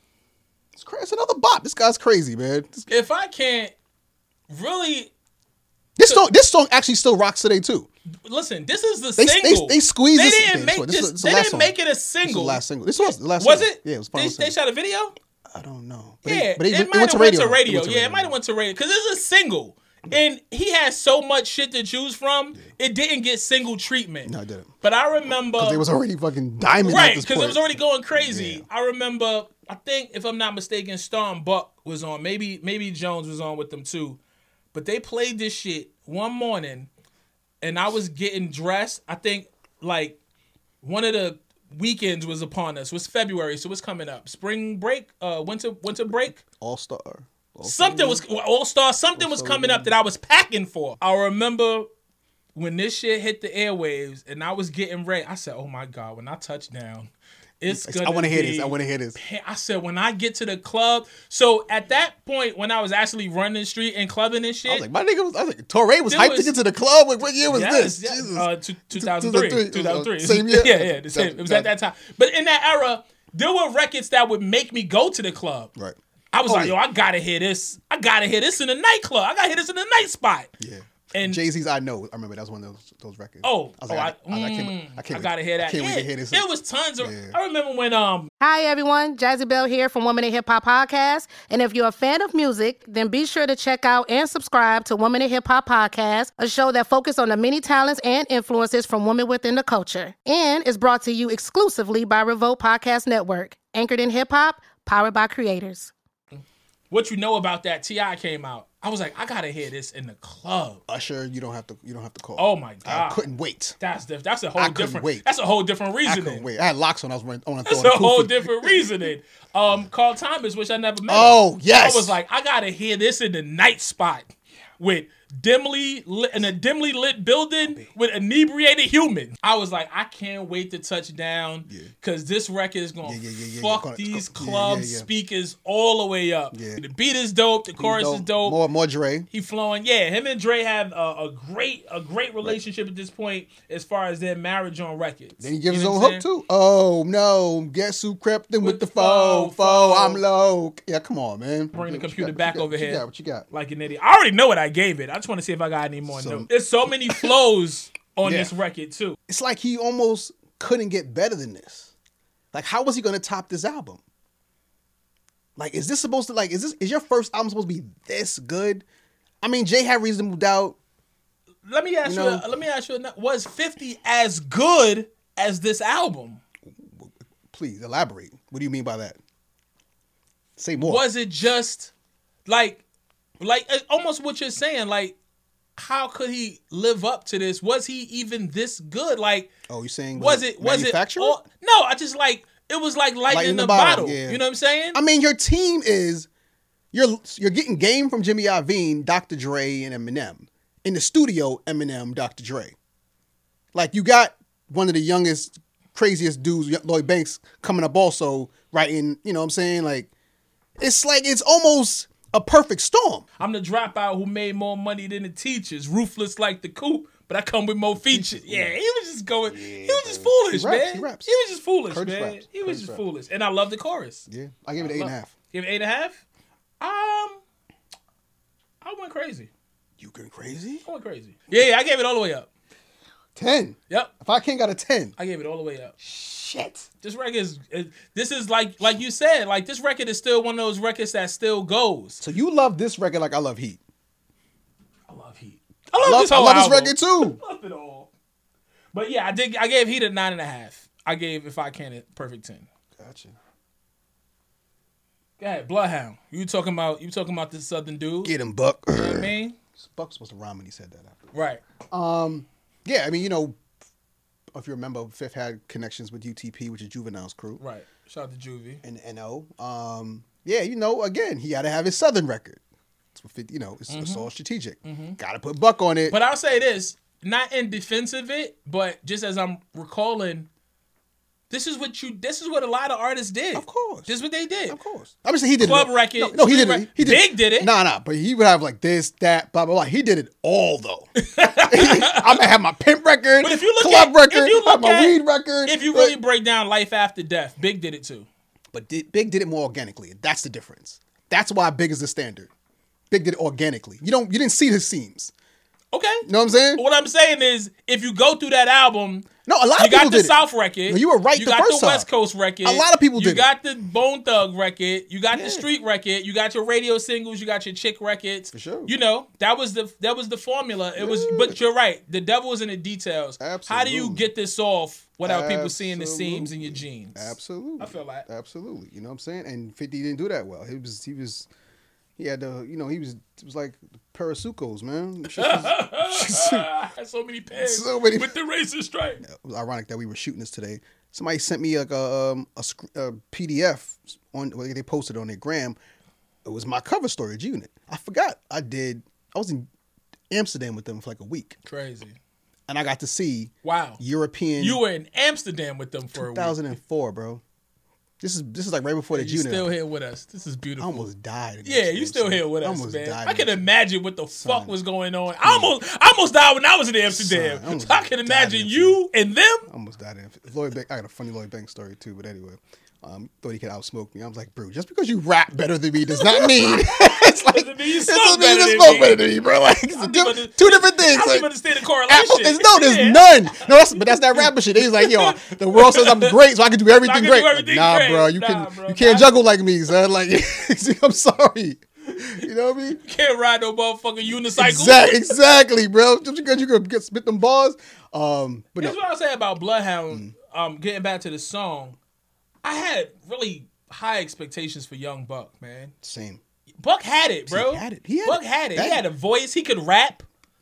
Speaker 6: it's, cra- it's another bop. This guy's crazy, man. This,
Speaker 5: If I can't really
Speaker 6: this song, this song actually still rocks today too.
Speaker 5: listen, this is the
Speaker 6: They-
Speaker 5: single.
Speaker 6: they- they squeezed
Speaker 5: They
Speaker 6: this-
Speaker 5: didn't
Speaker 6: okay,
Speaker 5: make
Speaker 6: this
Speaker 5: this.
Speaker 6: is- this is the
Speaker 5: They
Speaker 6: last
Speaker 5: didn't
Speaker 6: song.
Speaker 5: make it a
Speaker 6: This was
Speaker 5: single.
Speaker 6: the last single. This was the last.
Speaker 5: Was
Speaker 6: single.
Speaker 5: it?
Speaker 6: Yeah, it was the
Speaker 5: They,
Speaker 6: final
Speaker 5: they
Speaker 6: single.
Speaker 5: shot a video.
Speaker 6: I don't know. But
Speaker 5: Yeah,
Speaker 6: it, but it,
Speaker 5: it,
Speaker 6: it
Speaker 5: might
Speaker 6: went
Speaker 5: have
Speaker 6: to radio.
Speaker 5: went to radio.
Speaker 6: It went to
Speaker 5: Yeah, it might have went to radio because it's a single, and he has so much shit to choose from. It didn't get single treatment.
Speaker 6: No, it didn't.
Speaker 5: But I remember
Speaker 6: It was already fucking diamond at
Speaker 5: right
Speaker 6: this
Speaker 5: because
Speaker 6: point.
Speaker 5: it was already going crazy. I remember. I think if I'm not mistaken, Storm Buck was on. Maybe maybe Jones was on with them too. But they played this shit one morning, and I was getting dressed. I think like one of the weekends was upon us. It was February, so it's coming up. Spring break, uh, winter winter break.
Speaker 6: All Star.
Speaker 5: Something was All Star. Something was coming up that I was packing for. I remember when this shit hit the airwaves, and I was getting ready. I said, "Oh my god!" When I touch down, it's gonna.
Speaker 6: I want to hear
Speaker 5: be-
Speaker 6: this. I want to hear this.
Speaker 5: I said, when I get to the club. So at that point, when I was actually running the street and clubbing and shit,
Speaker 6: I was like, my nigga was. I was like, Torre was
Speaker 5: There
Speaker 6: hyped
Speaker 5: was-
Speaker 6: to get to the club. Like, what year was
Speaker 5: yes,
Speaker 6: this?
Speaker 5: yes,
Speaker 6: Jesus.
Speaker 5: uh, two, two thousand three,
Speaker 6: two thousand three.
Speaker 5: two thousand three.
Speaker 6: Same year?
Speaker 5: Yeah, yeah, the same. It was at that time. But in that era, there were records that would make me go to the club.
Speaker 6: Right.
Speaker 5: I was
Speaker 6: Oh,
Speaker 5: like,
Speaker 6: yeah.
Speaker 5: yo, I gotta hear this. I gotta hear this in a nightclub. I gotta hear this in a night spot.
Speaker 6: Yeah.
Speaker 5: And
Speaker 6: Jay Z's I Know. I remember that was one of those those records.
Speaker 5: oh,
Speaker 6: I was
Speaker 5: oh,
Speaker 6: like,
Speaker 5: I,
Speaker 6: I, I, I can't,
Speaker 5: mm,
Speaker 6: I can't
Speaker 5: I gotta hear that.
Speaker 6: I can't wait
Speaker 5: Yeah,
Speaker 6: to hear this.
Speaker 5: There was tons of.
Speaker 6: Yeah.
Speaker 5: I remember when um
Speaker 7: Hi, everyone. Jazzy Bell here from Woman in Hip Hop Podcast. And if you're a fan of music, then be sure to check out and subscribe to Woman in Hip Hop Podcast, a show that focuses on the many talents and influences from women within the culture. And is brought to you exclusively by Revolt Podcast Network, anchored in hip hop, powered by creators.
Speaker 5: What You Know About That, T I came out. I was like, I gotta hear this in the club.
Speaker 6: Usher, you don't have to. You don't have to call.
Speaker 5: Oh my god,
Speaker 6: I couldn't wait.
Speaker 5: That's diff- that's a whole
Speaker 6: I couldn't
Speaker 5: different.
Speaker 6: wait.
Speaker 5: That's a whole different
Speaker 6: I
Speaker 5: reasoning.
Speaker 6: couldn't wait. I had locks on. I was wearing. I want to throw
Speaker 5: That's
Speaker 6: on
Speaker 5: a whole
Speaker 6: Kofi.
Speaker 5: different reasoning. Um, Carl Thomas, which I never met.
Speaker 6: Oh,
Speaker 5: him.
Speaker 6: yes.
Speaker 5: I was like, I gotta hear this in the night spot with dimly lit in a dimly lit building with inebriated humans. I was like, I can't wait to touch down because this record is gonna
Speaker 6: Yeah, yeah, yeah, yeah,
Speaker 5: fuck
Speaker 6: gonna-
Speaker 5: these
Speaker 6: go- yeah,
Speaker 5: club
Speaker 6: yeah, yeah.
Speaker 5: speakers all the way up.
Speaker 6: Yeah.
Speaker 5: The beat is dope. The chorus is dope.
Speaker 6: More, more Dre.
Speaker 5: He flowing. Yeah, him and Dre have a, a great, a great relationship at this point as far as their marriage on records.
Speaker 6: Then he gives
Speaker 5: You
Speaker 6: his
Speaker 5: know
Speaker 6: own
Speaker 5: what I'm
Speaker 6: hook
Speaker 5: saying?
Speaker 6: too. Oh no! Guess who crept in with,
Speaker 5: With
Speaker 6: the
Speaker 5: the
Speaker 6: foe?
Speaker 5: foe,
Speaker 6: Foe,
Speaker 5: foe.
Speaker 6: I'm low. Yeah, come on, man.
Speaker 5: Bring the
Speaker 6: What you
Speaker 5: computer
Speaker 6: got?
Speaker 5: back
Speaker 6: What you got?
Speaker 5: over
Speaker 6: What you
Speaker 5: here.
Speaker 6: got? What you got?
Speaker 5: Like an idiot. I already know what I gave it. I just want to see if I got any more
Speaker 6: So-
Speaker 5: notes. There's so many flows on
Speaker 6: Yeah.
Speaker 5: this record too.
Speaker 6: It's like he almost couldn't get better than this. Like, how was he going to top this album? Like, is this supposed to like? Is this is your first album supposed to be this good? I mean, Jay had Reasonable Doubt.
Speaker 5: Let me ask
Speaker 6: You
Speaker 5: you.
Speaker 6: know-
Speaker 5: let me ask you. ano- Was fifty as good as this album?
Speaker 6: Please elaborate. What do you mean by that? Say more.
Speaker 5: Was it just like, like uh, almost what you're saying? Like, how could he live up to this? Was he even this good? Like,
Speaker 6: Oh, you saying
Speaker 5: was it was it?
Speaker 6: manufactured?
Speaker 5: all- no, I just like it was like lightning in the, bottle.
Speaker 6: yeah.
Speaker 5: You know what I'm saying?
Speaker 6: I mean, your team is you're you're getting game from Jimmy Iovine, Doctor Dre, and Eminem. In the studio, Eminem, Doctor Dre. Like, you got one of the youngest, craziest dudes, Lloyd Banks, coming up also writing. You know what I'm saying? Like, it's like it's almost a perfect storm.
Speaker 5: I'm the dropout who made more money than the teachers, ruthless like the coop, but I come with more features. Yeah, he was just going. he was just foolish,
Speaker 6: He raps,
Speaker 5: man.
Speaker 6: he raps.
Speaker 5: was just foolish,
Speaker 6: Curtis
Speaker 5: man.
Speaker 6: raps,
Speaker 5: He was
Speaker 6: Curtis
Speaker 5: just
Speaker 6: raps.
Speaker 5: foolish, and I love the chorus.
Speaker 6: Yeah, I give it eight and a half.
Speaker 5: Give it eight and a half. Um, I went crazy.
Speaker 6: You going crazy?
Speaker 5: I went crazy. Yeah, yeah, I gave it all the way up.
Speaker 6: Ten.
Speaker 5: Yep,
Speaker 6: If I can't got a ten,
Speaker 5: I gave it all the way up.
Speaker 6: shit.
Speaker 5: This record is. is- This is like, like you said, like this record is still one of those records that still goes.
Speaker 6: So you love this record like I love Heat.
Speaker 5: I love Heat. I love,
Speaker 6: I love,
Speaker 5: this
Speaker 6: I
Speaker 5: whole
Speaker 6: love this
Speaker 5: album.
Speaker 6: record too.
Speaker 5: I love it all. But yeah, I did. I gave Heat a nine and a half. I gave If I Can a perfect ten.
Speaker 6: Gotcha.
Speaker 5: Go ahead, Bloodhound. You talking about you talking about this Southern dude?
Speaker 6: Get him, Buck.
Speaker 5: You know what I mean?
Speaker 6: Buck was supposed to rhyme when he said that. After.
Speaker 5: Right.
Speaker 6: Um. Yeah, I mean, you know, if you remember, Fifth had connections with U T P, which is Juvenile's crew.
Speaker 5: Right. Shout out to Juvie.
Speaker 6: And N O. Um. Yeah, you know, again, he had to have his Southern record. It's what fifty, you know, it's, mm-hmm. it's all strategic. Mm-hmm. Got to put Buck on it.
Speaker 5: But I'll say this, not in defense of it, but just as I'm recalling. This is what you. This is what a lot of artists did.
Speaker 6: Of course,
Speaker 5: this is what they did.
Speaker 6: Of course, I'm just saying he did
Speaker 5: Club
Speaker 6: it.
Speaker 5: record.
Speaker 6: No, no he did it. He did
Speaker 5: Big did it.
Speaker 6: Nah, nah, but he would have like this, that, blah, blah, blah. He did it all though. I'm gonna have my pimp record,
Speaker 5: but if you look
Speaker 6: club
Speaker 5: at,
Speaker 6: record,
Speaker 5: if you look
Speaker 6: my
Speaker 5: at,
Speaker 6: weed record.
Speaker 5: If you really break down Life After Death, Big did it too.
Speaker 6: But did, Big did it more organically. That's the difference. That's why Big is the standard. Big did it organically. You don't. You didn't see his seams.
Speaker 5: Okay.
Speaker 6: You know what I'm saying?
Speaker 5: What I'm saying is, if you go through that album,
Speaker 6: no, a lot
Speaker 5: you
Speaker 6: of people
Speaker 5: got the
Speaker 6: did
Speaker 5: South
Speaker 6: it.
Speaker 5: record.
Speaker 6: No, you were right
Speaker 5: You
Speaker 6: the
Speaker 5: got
Speaker 6: first
Speaker 5: the
Speaker 6: time.
Speaker 5: West Coast record.
Speaker 6: A lot of people
Speaker 5: you
Speaker 6: did it.
Speaker 5: You got the Bone Thug record. You got
Speaker 6: Yeah.
Speaker 5: the Street record. You got your radio singles. You got your chick records.
Speaker 6: For sure.
Speaker 5: You know that was the that was the formula. It was, but you're right. The devil is in the details.
Speaker 6: Absolutely.
Speaker 5: How do you get this off without
Speaker 6: Absolutely.
Speaker 5: people seeing the seams in your jeans?
Speaker 6: Absolutely.
Speaker 5: I feel like
Speaker 6: Absolutely. You know what I'm saying? And fifty didn't do that well. He was. He was. He had the. You know. He was. It was like Parasucos, man. Them shit was-
Speaker 5: so many pairs
Speaker 6: So many-
Speaker 5: with the racist stripe.
Speaker 6: It was ironic that we were shooting this today. Somebody sent me like a um, a, sc- a P D F on well, they posted on their gram. It was my cover story, G Unit. I forgot I did. I was in Amsterdam with them for like a week,
Speaker 5: Crazy.
Speaker 6: and I got to see
Speaker 5: Wow.
Speaker 6: European.
Speaker 5: You were in Amsterdam with them for a
Speaker 6: two thousand four, bro. This is this is like right before the
Speaker 5: week.
Speaker 6: G
Speaker 5: You
Speaker 6: Unit.
Speaker 5: still here with us. This is beautiful.
Speaker 6: I almost died. in
Speaker 5: Yeah, you
Speaker 6: Amsterdam,
Speaker 5: still
Speaker 6: son.
Speaker 5: here with
Speaker 6: I
Speaker 5: us,
Speaker 6: almost
Speaker 5: man.
Speaker 6: died
Speaker 5: I
Speaker 6: in
Speaker 5: can
Speaker 6: Amsterdam.
Speaker 5: imagine what the fuck
Speaker 6: Son.
Speaker 5: was going on. I almost, I almost died when I was in Amsterdam.
Speaker 6: Son, I almost
Speaker 5: so I can
Speaker 6: died in
Speaker 5: imagine
Speaker 6: Amsterdam.
Speaker 5: you and them.
Speaker 6: I almost died in Lloyd Bank. I got a funny Lloyd Banks story too, but anyway. Um, thought he could outsmoke me. I was like, bro, just because you rap better than me does not mean it's like
Speaker 5: Doesn't mean you
Speaker 6: it
Speaker 5: smoke
Speaker 6: doesn't mean
Speaker 5: better
Speaker 6: you
Speaker 5: than
Speaker 6: smoke
Speaker 5: me.
Speaker 6: better than me, bro. Like it's
Speaker 5: I
Speaker 6: a
Speaker 5: don't
Speaker 6: diff-
Speaker 5: even-
Speaker 6: two different things.
Speaker 5: I don't
Speaker 6: Like,
Speaker 5: even understand the correlation.
Speaker 6: Apple, there's, no, there's
Speaker 5: Yeah.
Speaker 6: none. No, that's but that's that rapper shit. He's like, yo, the world says I'm great, so I can do everything
Speaker 5: can do
Speaker 6: great. Like,
Speaker 5: everything
Speaker 6: nah,
Speaker 5: great.
Speaker 6: bro, you
Speaker 5: Nah,
Speaker 6: can
Speaker 5: bro,
Speaker 6: you can't
Speaker 5: nah.
Speaker 6: juggle like me, son. Like, I'm sorry. You know what I mean?
Speaker 5: Can't ride no motherfucking unicycle.
Speaker 6: Exactly, exactly, bro. Just because you could get spit them bars. Um, but no.
Speaker 5: Here's what I'll say about Bloodhound. Um, getting back to the song, I had really high expectations for Young Buck, man.
Speaker 6: Same.
Speaker 5: Buck had it, bro.
Speaker 6: He had it. He had
Speaker 5: Buck
Speaker 6: it.
Speaker 5: had it.
Speaker 6: That-
Speaker 5: He had a voice. He could rap.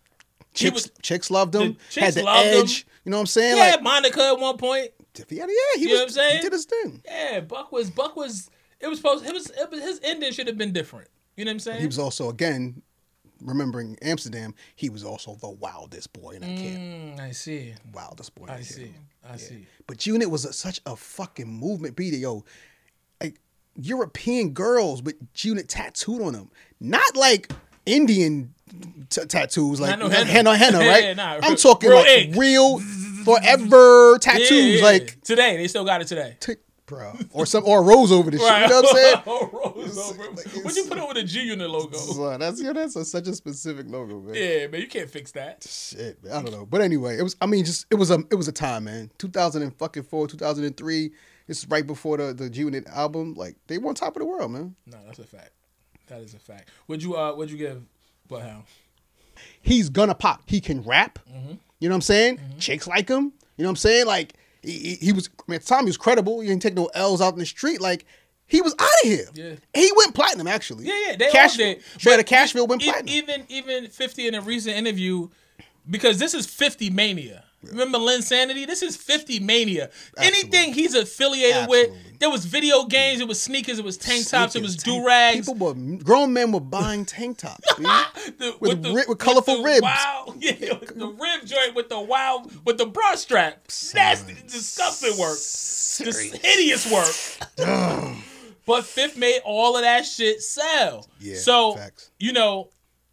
Speaker 5: He
Speaker 6: Chicks,
Speaker 5: was-
Speaker 6: chicks loved him.
Speaker 5: the chicks
Speaker 6: had the
Speaker 5: loved him.
Speaker 6: edge. You know what I'm saying?
Speaker 5: He
Speaker 6: Like,
Speaker 5: had Monica at one point.
Speaker 6: he had, yeah, he
Speaker 5: You
Speaker 6: was,
Speaker 5: know what I'm saying?
Speaker 6: He did his thing.
Speaker 5: Yeah, Buck was Buck was. It was supposed. It was, it was his ending should have been different. You know what I'm saying?
Speaker 6: He was also, again, remembering Amsterdam, he was also the wildest boy in that camp.
Speaker 5: Mm, I see.
Speaker 6: Wildest boy in
Speaker 5: I
Speaker 6: that
Speaker 5: see.
Speaker 6: camp.
Speaker 5: I see.
Speaker 6: But Unit was a, such a fucking movement. Be yo, like European girls with Unit tattooed on them, not like Indian t- tattoos, like
Speaker 5: Not no
Speaker 6: henna,
Speaker 5: henna.
Speaker 6: henna,
Speaker 5: Yeah,
Speaker 6: right?
Speaker 5: nah,
Speaker 6: I'm talking
Speaker 5: real
Speaker 6: like
Speaker 5: ink.
Speaker 6: real, forever tattoos,
Speaker 5: Yeah, yeah, yeah.
Speaker 6: like
Speaker 5: today they still got it today.
Speaker 6: t- bro, or some or a rose over this shit. You know what I'm saying?
Speaker 5: Oh, Rose over. What'd you put over the G Unit logo?
Speaker 6: So that's yeah, that's a, such a specific logo, man.
Speaker 5: Yeah, man, you can't fix that.
Speaker 6: Shit, man, I don't know, but anyway, it was. I mean, just it was a it was a time, man. two thousand four, two thousand three. This is right before the the G Unit album. Like they were on top of the world, man.
Speaker 5: No, that's a fact. That is a fact. Would you uh? Would you give Bloodhound?
Speaker 6: He's gonna pop. He can rap.
Speaker 5: Mm-hmm.
Speaker 6: You know what I'm saying? Chicks like him. You know what I'm saying? Like he, he, he was. I mean, at the time he was credible. He didn't take no L's out in the street. Like he was out of here.
Speaker 5: Yeah.
Speaker 6: And he went platinum actually.
Speaker 5: Yeah, yeah, they
Speaker 6: Cash,
Speaker 5: all did.
Speaker 6: Straight
Speaker 5: But
Speaker 6: to Cashville went
Speaker 5: e-
Speaker 6: platinum.
Speaker 5: Even even fifty in a recent interview, because this is fifty Mania. Remember Lynn Sanity? This is fifty Mania. Anything he's affiliated with,
Speaker 6: Absolutely.
Speaker 5: there was video games, it was sneakers, it was tank tops, it was
Speaker 6: Sneakers, tank-
Speaker 5: do rags.
Speaker 6: People were grown men were buying tank tops. dude.
Speaker 5: The-
Speaker 6: with ri- with colorful
Speaker 5: the
Speaker 6: ribs.
Speaker 5: Wild, yeah, with the rib joint with the wild with the bra strap. Nasty, disgusting work. This hideous work. But Fifth made all of that shit sell.
Speaker 6: Yeah,
Speaker 5: so
Speaker 6: facts.
Speaker 5: you know,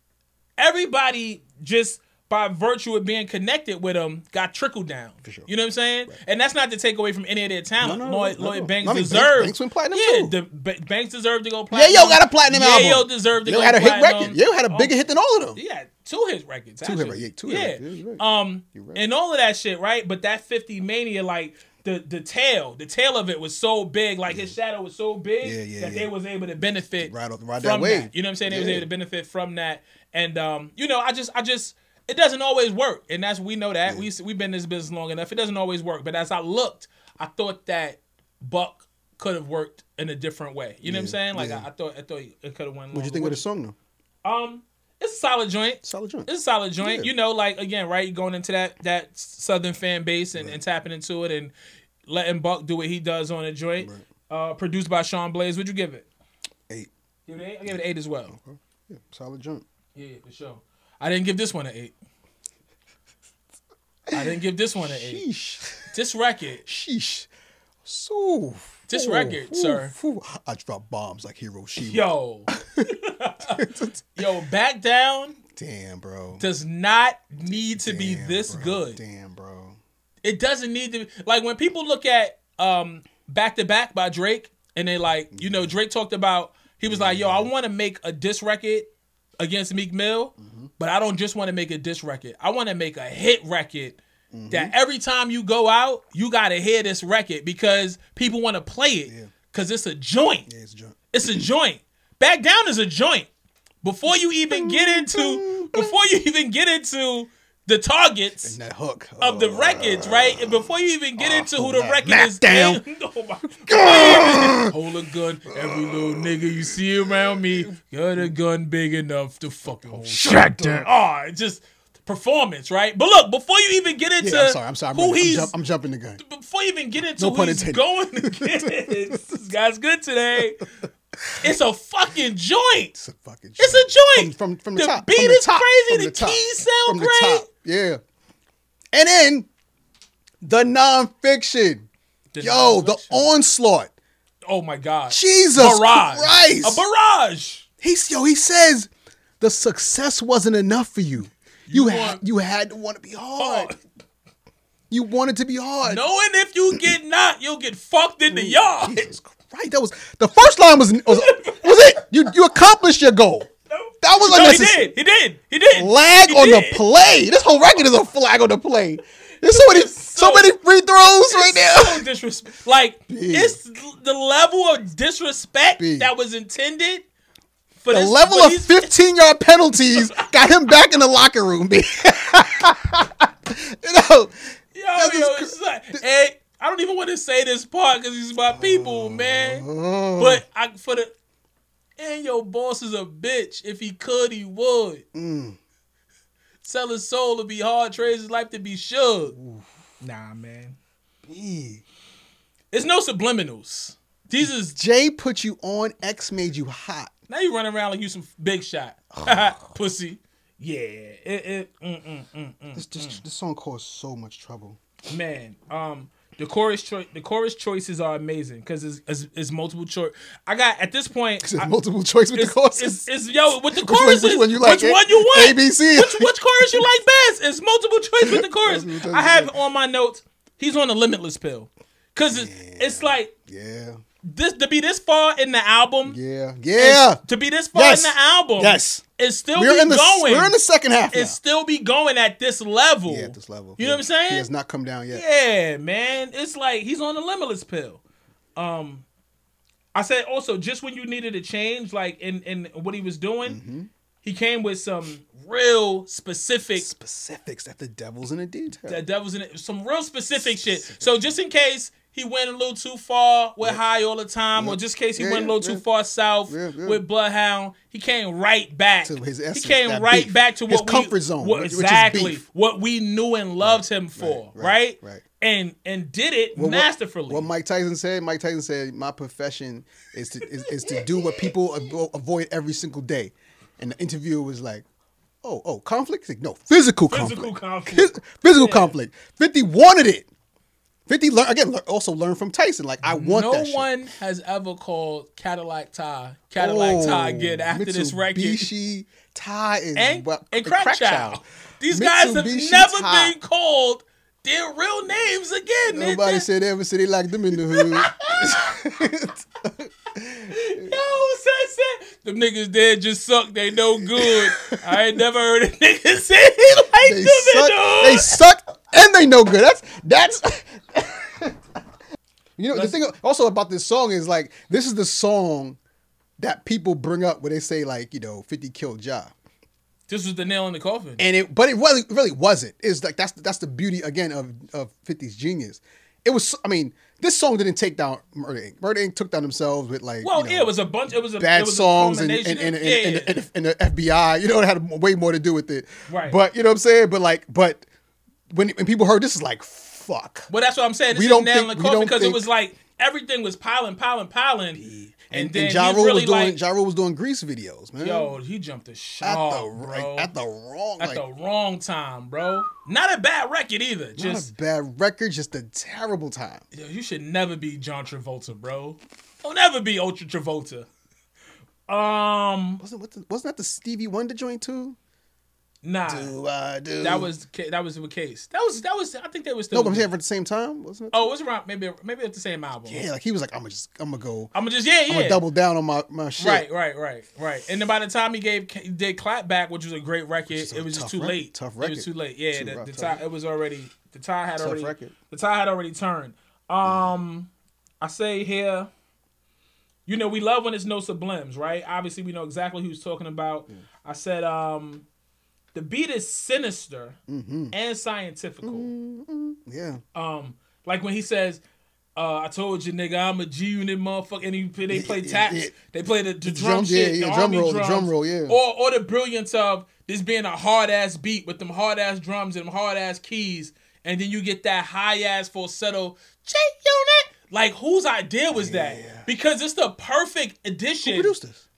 Speaker 5: everybody just by virtue of being connected with them got trickled down. For
Speaker 6: sure.
Speaker 5: You know what I'm saying? And that's not to take away from any of their talent.
Speaker 6: No, no,
Speaker 5: Lloyd,
Speaker 6: no,
Speaker 5: Lloyd
Speaker 6: no.
Speaker 5: Banks
Speaker 6: I mean,
Speaker 5: deserved.
Speaker 6: Banks went platinum,
Speaker 5: yeah,
Speaker 6: too.
Speaker 5: the, B- Banks deserved to go
Speaker 6: Yeah,
Speaker 5: platinum.
Speaker 6: yo got a platinum album.
Speaker 5: Yayo deserved to
Speaker 6: Yo
Speaker 5: go
Speaker 6: had a hit
Speaker 5: platinum.
Speaker 6: record. Yo had a bigger
Speaker 5: Um,
Speaker 6: hit than all of them.
Speaker 5: He had two hit records.
Speaker 6: Two hit
Speaker 5: actually.
Speaker 6: records, yeah, two hit
Speaker 5: yeah.
Speaker 6: records. Yeah, you're right.
Speaker 5: Um,
Speaker 6: You're right.
Speaker 5: and all of that shit, right? But that fifty Mania, like the the tail, the tail of it was so big, like his shadow was so big
Speaker 6: Yeah, yeah,
Speaker 5: that
Speaker 6: yeah.
Speaker 5: they was able to benefit
Speaker 6: Ride off- ride
Speaker 5: from
Speaker 6: that wave.
Speaker 5: You know what I'm saying? They was
Speaker 6: Yeah.
Speaker 5: able to benefit from that, and um, you know, I just, I just, it doesn't always work, and that's we know that. Yeah. We we've been in this business long enough. It doesn't always work, but as I looked, I thought that Buck could have worked in a different way. You know yeah. what I'm saying? Like yeah. I, I thought I thought it could have went.
Speaker 6: What'd you think of the song though?
Speaker 5: Um, it's a solid joint.
Speaker 6: Solid joint.
Speaker 5: It's a solid joint. Yeah. You know, like again, right? You going into that that Southern fan base and, right. and tapping into it and letting Buck do what he does on a joint. Right. Uh, produced by Sean Blaze. What'd you give it?
Speaker 6: Eight.
Speaker 5: Give it eight? I gave it eight as well.
Speaker 6: Okay. Yeah, solid joint.
Speaker 5: Yeah, for sure. I didn't give this one an eight. I didn't give this one an eight. Sheesh. This record.
Speaker 6: Sheesh. So.
Speaker 5: This
Speaker 6: ooh,
Speaker 5: record,
Speaker 6: ooh,
Speaker 5: sir.
Speaker 6: Ooh. I drop bombs like Hiroshima.
Speaker 5: Yo. Yo, Back Down.
Speaker 6: Damn, bro.
Speaker 5: Does not need to Damn, be this
Speaker 6: bro.
Speaker 5: good.
Speaker 6: Damn, bro.
Speaker 5: It doesn't need to be. Like, when people look at um, Back to Back by Drake, and they like, you know, Drake talked about, he was like, yo, I want to make a diss record against Meek Mill, mm-hmm. but I don't just want to make a diss record. I want to make a hit record mm-hmm. that every time you go out, you got to hear this record because people want to play it because yeah. it's a joint.
Speaker 6: Yeah, it's a joint.
Speaker 5: It's a joint. Back Down is a joint. Before you even get into, before you even get into the targets
Speaker 6: and that hook
Speaker 5: of the records, right? And before you even get
Speaker 6: oh,
Speaker 5: into who the record
Speaker 6: Mac
Speaker 5: is,
Speaker 6: down.
Speaker 5: And, oh my God. Hold a gun, every little nigga you see around me, got a gun big enough to fucking hold.
Speaker 6: Shut down.
Speaker 5: Oh, it's just performance, right? But look, before you even get into
Speaker 6: yeah, I'm sorry, I'm sorry, I'm
Speaker 5: who
Speaker 6: running.
Speaker 5: he's,
Speaker 6: I'm, jump, I'm jumping the gun.
Speaker 5: Before you even get into
Speaker 6: no
Speaker 5: who
Speaker 6: pun
Speaker 5: he's
Speaker 6: intended.
Speaker 5: going against, this guy's good today. It's a fucking joint.
Speaker 6: It's a fucking joint.
Speaker 5: It's a joint.
Speaker 6: From, from, from the,
Speaker 5: the
Speaker 6: top.
Speaker 5: beat
Speaker 6: from the
Speaker 5: is
Speaker 6: top.
Speaker 5: crazy.
Speaker 6: From
Speaker 5: The,
Speaker 6: the
Speaker 5: keys sound
Speaker 6: from
Speaker 5: great.
Speaker 6: The top. Yeah. And then the nonfiction. The Yo, non-fiction. The onslaught.
Speaker 5: Oh my God.
Speaker 6: Jesus
Speaker 5: barrage.
Speaker 6: Christ.
Speaker 5: A barrage.
Speaker 6: He's yo, he says the success wasn't enough for you. You, you had want, you had to want to be hard. Oh. You wanted to be hard.
Speaker 5: Knowing if you get knocked, you'll get fucked in the yard.
Speaker 6: Jesus Christ. That was the first line was was, was it? You you accomplished your goal. That was
Speaker 5: no, he did. He did. He did.
Speaker 6: Flag
Speaker 5: he
Speaker 6: on
Speaker 5: did.
Speaker 6: the play. This whole record is a flag on the play. There's so many, so, so many free throws right now.
Speaker 5: So disrespect. Like Big. It's the level of disrespect Big. That was intended. For
Speaker 6: the
Speaker 5: this,
Speaker 6: level
Speaker 5: for
Speaker 6: of
Speaker 5: these...
Speaker 6: fifteen yard penalties got him back in the locker room. you know,
Speaker 5: yo, yo, it's like, hey, I don't even want to say this part because he's my people, man.
Speaker 6: Oh.
Speaker 5: But I for the. And your boss is a bitch. If he could, he would.
Speaker 6: Mm.
Speaker 5: Sell his soul to be hard, trade his life to be Suge. Nah, man.
Speaker 6: E.
Speaker 5: It's no subliminals. These is
Speaker 6: Jay put you on, X made you hot.
Speaker 5: Now you running around like you some big shot. Pussy. Yeah. It, it, mm, mm, mm, mm,
Speaker 6: this, this,
Speaker 5: mm.
Speaker 6: this song caused so much trouble.
Speaker 5: Man, um... The chorus, cho- the chorus choices are amazing because it's, it's, it's multiple choice. I got at this point.
Speaker 6: It's multiple choice with the choruses.
Speaker 5: It's, it's, it's yo with the choruses.
Speaker 6: Which one, which one you like?
Speaker 5: Which one you want?
Speaker 6: A B C.
Speaker 5: Which, which chorus you like best? It's multiple choice with the chorus. I have on my notes. He's on the Limitless pill because it's,
Speaker 6: yeah.
Speaker 5: it's like
Speaker 6: yeah.
Speaker 5: This to be this far in the album.
Speaker 6: Yeah, yeah.
Speaker 5: To be this far
Speaker 6: yes.
Speaker 5: in the album.
Speaker 6: Yes.
Speaker 5: It's still
Speaker 6: we're
Speaker 5: be
Speaker 6: in the,
Speaker 5: going.
Speaker 6: We're in the second half.
Speaker 5: It's still be going at this level.
Speaker 6: Yeah, at this level.
Speaker 5: You
Speaker 6: yeah.
Speaker 5: know what I'm saying?
Speaker 6: He has not come down yet.
Speaker 5: Yeah, man. It's like he's on the Limitless pill. Um, I said also just when you needed a change, like in in what he was doing,
Speaker 6: mm-hmm.
Speaker 5: he came with some real specific
Speaker 6: specifics that the devil's in the detail.
Speaker 5: The devil's in it. Some real specific, specific shit. So just in case he went a little too far with yep. High all the time, yep. or just in case he
Speaker 6: yeah,
Speaker 5: went a little
Speaker 6: yeah.
Speaker 5: too far south
Speaker 6: yeah, yeah.
Speaker 5: with Bloodhound, he came right back.
Speaker 6: To his essence,
Speaker 5: he came right
Speaker 6: beef.
Speaker 5: back to what
Speaker 6: his
Speaker 5: we,
Speaker 6: comfort zone,
Speaker 5: what,
Speaker 6: which
Speaker 5: exactly
Speaker 6: is beef.
Speaker 5: what we knew and loved
Speaker 6: right,
Speaker 5: him for,
Speaker 6: right,
Speaker 5: right?
Speaker 6: Right. right.
Speaker 5: And and did it
Speaker 6: well,
Speaker 5: masterfully.
Speaker 6: What, what Mike Tyson said, Mike Tyson said, my profession is to is, is to do what people avo- avoid every single day. And the interviewer was like, oh, oh, conflict? Like, no, physical,
Speaker 5: physical
Speaker 6: conflict.
Speaker 5: conflict.
Speaker 6: Physical
Speaker 5: yeah.
Speaker 6: conflict. fifty wanted it. fifty, learn, again, learn, also learned from Tyson. Like, I want
Speaker 5: no
Speaker 6: that shit.
Speaker 5: No one has ever called Cadillac Ty Cadillac
Speaker 6: oh,
Speaker 5: Ty again after
Speaker 6: Mitsubishi
Speaker 5: this record.
Speaker 6: Mitsubishi Ty is
Speaker 5: and,
Speaker 6: well,
Speaker 5: and Crack, Crack Child. Child. These
Speaker 6: Mitsubishi
Speaker 5: guys have never
Speaker 6: Ty.
Speaker 5: been called their real names again.
Speaker 6: Nobody said they ever said they liked them in the hood.
Speaker 5: Yo, said, them niggas there just suck. They no good. I ain't never heard a nigga say he like
Speaker 6: they
Speaker 5: them
Speaker 6: suck,
Speaker 5: in the hood.
Speaker 6: They suck and they no good. That's that's. You know, Let's, the thing also about this song is like this is the song that people bring up when they say like you know fifty killed Ja.
Speaker 5: This was the nail in the coffin.
Speaker 6: And it, but it really, really wasn't. It's like that's that's the beauty again of of fifty's genius. It was, I mean, this song didn't take down Murder Incorporated. Murder Incorporated took down themselves with like,
Speaker 5: well,
Speaker 6: you know,
Speaker 5: yeah, it was a bunch. It was a
Speaker 6: bad
Speaker 5: it was
Speaker 6: songs
Speaker 5: a
Speaker 6: and and, and, and,
Speaker 5: yeah,
Speaker 6: and,
Speaker 5: yeah.
Speaker 6: and, and, and the F B I. You know, it had way more to do with it.
Speaker 5: Right.
Speaker 6: But you know what I'm saying. But like, but when when people heard this, is like, fuck.
Speaker 5: Well, that's what I'm saying. This
Speaker 6: We
Speaker 5: is
Speaker 6: don't
Speaker 5: nail in
Speaker 6: think-
Speaker 5: the
Speaker 6: we
Speaker 5: coffin
Speaker 6: don't
Speaker 5: because it
Speaker 6: think-
Speaker 5: was like everything was piling, piling, piling. And,
Speaker 6: And,
Speaker 5: then
Speaker 6: and Ja
Speaker 5: he
Speaker 6: Rule
Speaker 5: really
Speaker 6: was doing
Speaker 5: like,
Speaker 6: Ja Rule was doing Grease videos, man.
Speaker 5: yo, he jumped the
Speaker 6: at
Speaker 5: shot,
Speaker 6: the
Speaker 5: bro.
Speaker 6: right, at the wrong,
Speaker 5: At
Speaker 6: like,
Speaker 5: the wrong time, bro. Not a bad record either.
Speaker 6: not
Speaker 5: Just
Speaker 6: a bad record, just a terrible time.
Speaker 5: yo, you should never be John Travolta, bro. Don't ever be Ultra Travolta. Um,
Speaker 6: Wasn't what the, wasn't that the Stevie Wonder joint too?
Speaker 5: nah,
Speaker 6: Do I do?
Speaker 5: that was that was the case. That was that was. I think they were still.
Speaker 6: no, but I'm saying at the same time, wasn't it?
Speaker 5: Oh, it was around maybe maybe at the same album.
Speaker 6: yeah, like he was like, I'm gonna just, I'm gonna go,
Speaker 5: I'm gonna just yeah
Speaker 6: I'm
Speaker 5: yeah.
Speaker 6: gonna double down on my my shit.
Speaker 5: Right, right, right, right. And then by the time he gave he did Clapback, which was a great record,
Speaker 6: is a
Speaker 5: it was just
Speaker 6: tough
Speaker 5: too
Speaker 6: record.
Speaker 5: late.
Speaker 6: Tough
Speaker 5: It
Speaker 6: record.
Speaker 5: was too late. Yeah,
Speaker 6: Too
Speaker 5: the,
Speaker 6: rough,
Speaker 5: the
Speaker 6: tough
Speaker 5: tie
Speaker 6: record.
Speaker 5: it was already the tie had
Speaker 6: Tough
Speaker 5: already
Speaker 6: record.
Speaker 5: the tie had already turned. Um, I say here, you know, we love when it's no sublims, right? Obviously, we know exactly who he's talking about.
Speaker 6: Mm.
Speaker 5: I said, um, the beat is sinister
Speaker 6: Mm-hmm.
Speaker 5: and scientifical.
Speaker 6: Yeah,
Speaker 5: Um, like when he says, uh, "I told you, nigga, I'm a G Unit motherfucker," and he, they play
Speaker 6: Yeah,
Speaker 5: taps,
Speaker 6: yeah.
Speaker 5: they play the, the,
Speaker 6: The
Speaker 5: drum
Speaker 6: drum-
Speaker 5: shit,
Speaker 6: yeah,
Speaker 5: the
Speaker 6: yeah, drum
Speaker 5: army
Speaker 6: roll, the
Speaker 5: drums,
Speaker 6: drum roll, yeah.
Speaker 5: or or the brilliance of this being a hard ass beat with them hard ass drums and them hard ass keys, and then you get that high ass falsetto G Unit. Like whose idea was that? Because it's the perfect addition.
Speaker 6: who produced this?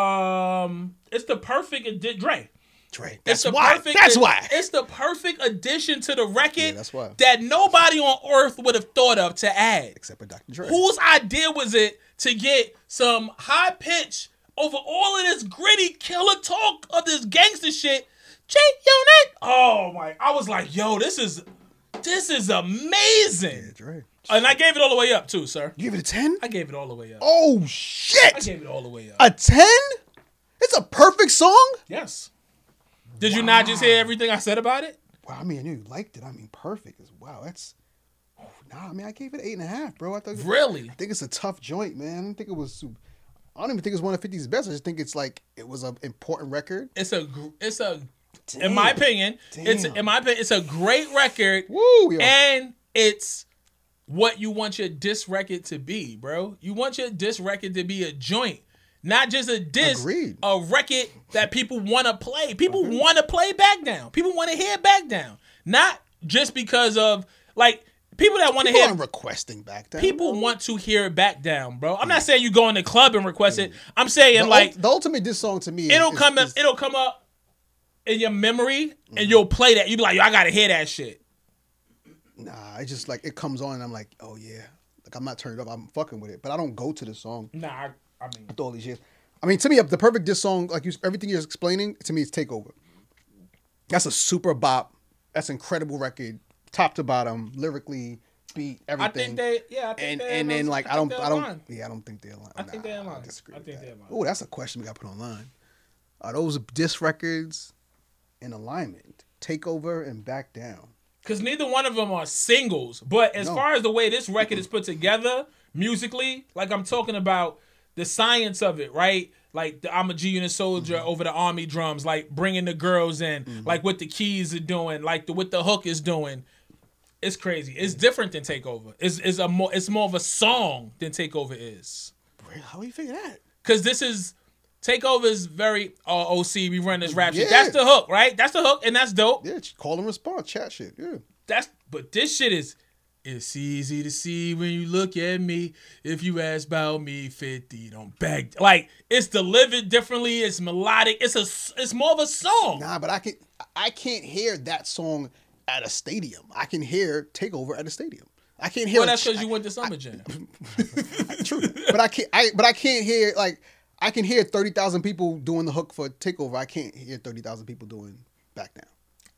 Speaker 5: Um, it's the perfect addition. Dre.
Speaker 6: Dre.
Speaker 5: It's
Speaker 6: That's
Speaker 5: the
Speaker 6: why.
Speaker 5: perfect.
Speaker 6: That's why.
Speaker 5: It's the perfect addition to the record.
Speaker 6: Yeah, that's why.
Speaker 5: That nobody on earth would have thought of to add.
Speaker 6: Except for Doctor Dre.
Speaker 5: Whose idea was it to get some high pitch over all of this gritty killer talk of this gangster shit? J Unit. Oh my! I was like, yo, this is this is amazing.
Speaker 6: Yeah, Dre.
Speaker 5: And I gave it all the way up too, sir.
Speaker 6: You give it a ten?
Speaker 5: I gave it all the way up.
Speaker 6: Oh
Speaker 5: I
Speaker 6: shit!
Speaker 5: gave it all the way up.
Speaker 6: A ten? It's a perfect song.
Speaker 5: Yes. Did you not just hear everything I said about it?
Speaker 6: Wow, I mean, I knew you liked it. I mean, perfect. Is wow, that's. Oh, nah, I mean, I gave it eight and a half, bro. I thought.
Speaker 5: Really?
Speaker 6: I think it's a tough joint, man. I don't think it was. super- I don't even think it's one of fifty's best. I just think it's like it was an important record.
Speaker 5: It's a gr- it's a in my opinion, it's
Speaker 6: Damn.
Speaker 5: in my opinion, it's a great record.
Speaker 6: Woo, yo.
Speaker 5: And it's what you want your diss record to be, bro. You want your diss record to be a joint, not just a diss,
Speaker 6: Agreed.
Speaker 5: a record that people want to play. People want to play Back Down. People want to hear Back Down, not just because of like people that want to
Speaker 6: People
Speaker 5: hear.
Speaker 6: aren't requesting back then.
Speaker 5: People want to hear it Back Down, bro. I'm not saying you go in the club and request it. I'm saying
Speaker 6: the,
Speaker 5: like
Speaker 6: ult- the ultimate diss song to me. is-
Speaker 5: it'll
Speaker 6: is,
Speaker 5: come up,
Speaker 6: is-
Speaker 5: it'll come up in your memory, and you'll play that. You'll be like, yo, I gotta hear that shit.
Speaker 6: Nah, it's just like it comes on and I'm like, oh yeah. Like I'm not turning it up. I'm fucking with it, but I don't go to the song
Speaker 5: Nah, I, I mean,
Speaker 6: after all these years. I mean, to me, the perfect diss song, like you, everything you're explaining, to me, is Takeover. That's a super bop. That's an incredible record, top to bottom, lyrically, beat,
Speaker 5: I
Speaker 6: everything.
Speaker 5: think they, yeah, I think
Speaker 6: and
Speaker 5: they
Speaker 6: and then like I,
Speaker 5: think
Speaker 6: don't
Speaker 5: they're
Speaker 6: I don't
Speaker 5: aligned.
Speaker 6: yeah I don't think they're aligned.
Speaker 5: I think
Speaker 6: Nah,
Speaker 5: they're aligned.
Speaker 6: I disagree
Speaker 5: I
Speaker 6: with
Speaker 5: think
Speaker 6: that.
Speaker 5: they're aligned.
Speaker 6: Oh, that's a question we got to put online. Are those diss records in alignment? Takeover and Back Down.
Speaker 5: Because neither one of them are singles. But as
Speaker 6: No.
Speaker 5: far as the way this record is put together musically, like I'm talking about the science of it, right? Like the I'm a G Unit soldier
Speaker 6: Mm-hmm.
Speaker 5: over the army drums, like bringing the girls in,
Speaker 6: Mm-hmm.
Speaker 5: like what the keys are doing, like the what the hook is doing. It's crazy. It's different than Takeover. It's, it's a more it's more of a song than Takeover is.
Speaker 6: How do you figure that?
Speaker 5: Because this is Takeover is very uh, O C. We run this rap shit.
Speaker 6: Yeah.
Speaker 5: That's the hook, right? That's the hook, and that's dope.
Speaker 6: Yeah, call and response, chat shit. Yeah.
Speaker 5: That's but this shit is it's easy to see when you look at me. If you ask about me, fifty don't beg. Like it's delivered differently. It's melodic. It's a it's more of a song.
Speaker 6: Nah, but I can I can't hear that song at a stadium. I can hear Takeover at a stadium. I can't hear.
Speaker 5: Well,
Speaker 6: a
Speaker 5: that's
Speaker 6: ch-
Speaker 5: because you went to Summer Jam.
Speaker 6: True, but I can't. I but I can't hear like I can hear thirty thousand people doing the hook for Takeover. I can't hear thirty thousand people doing Back Down.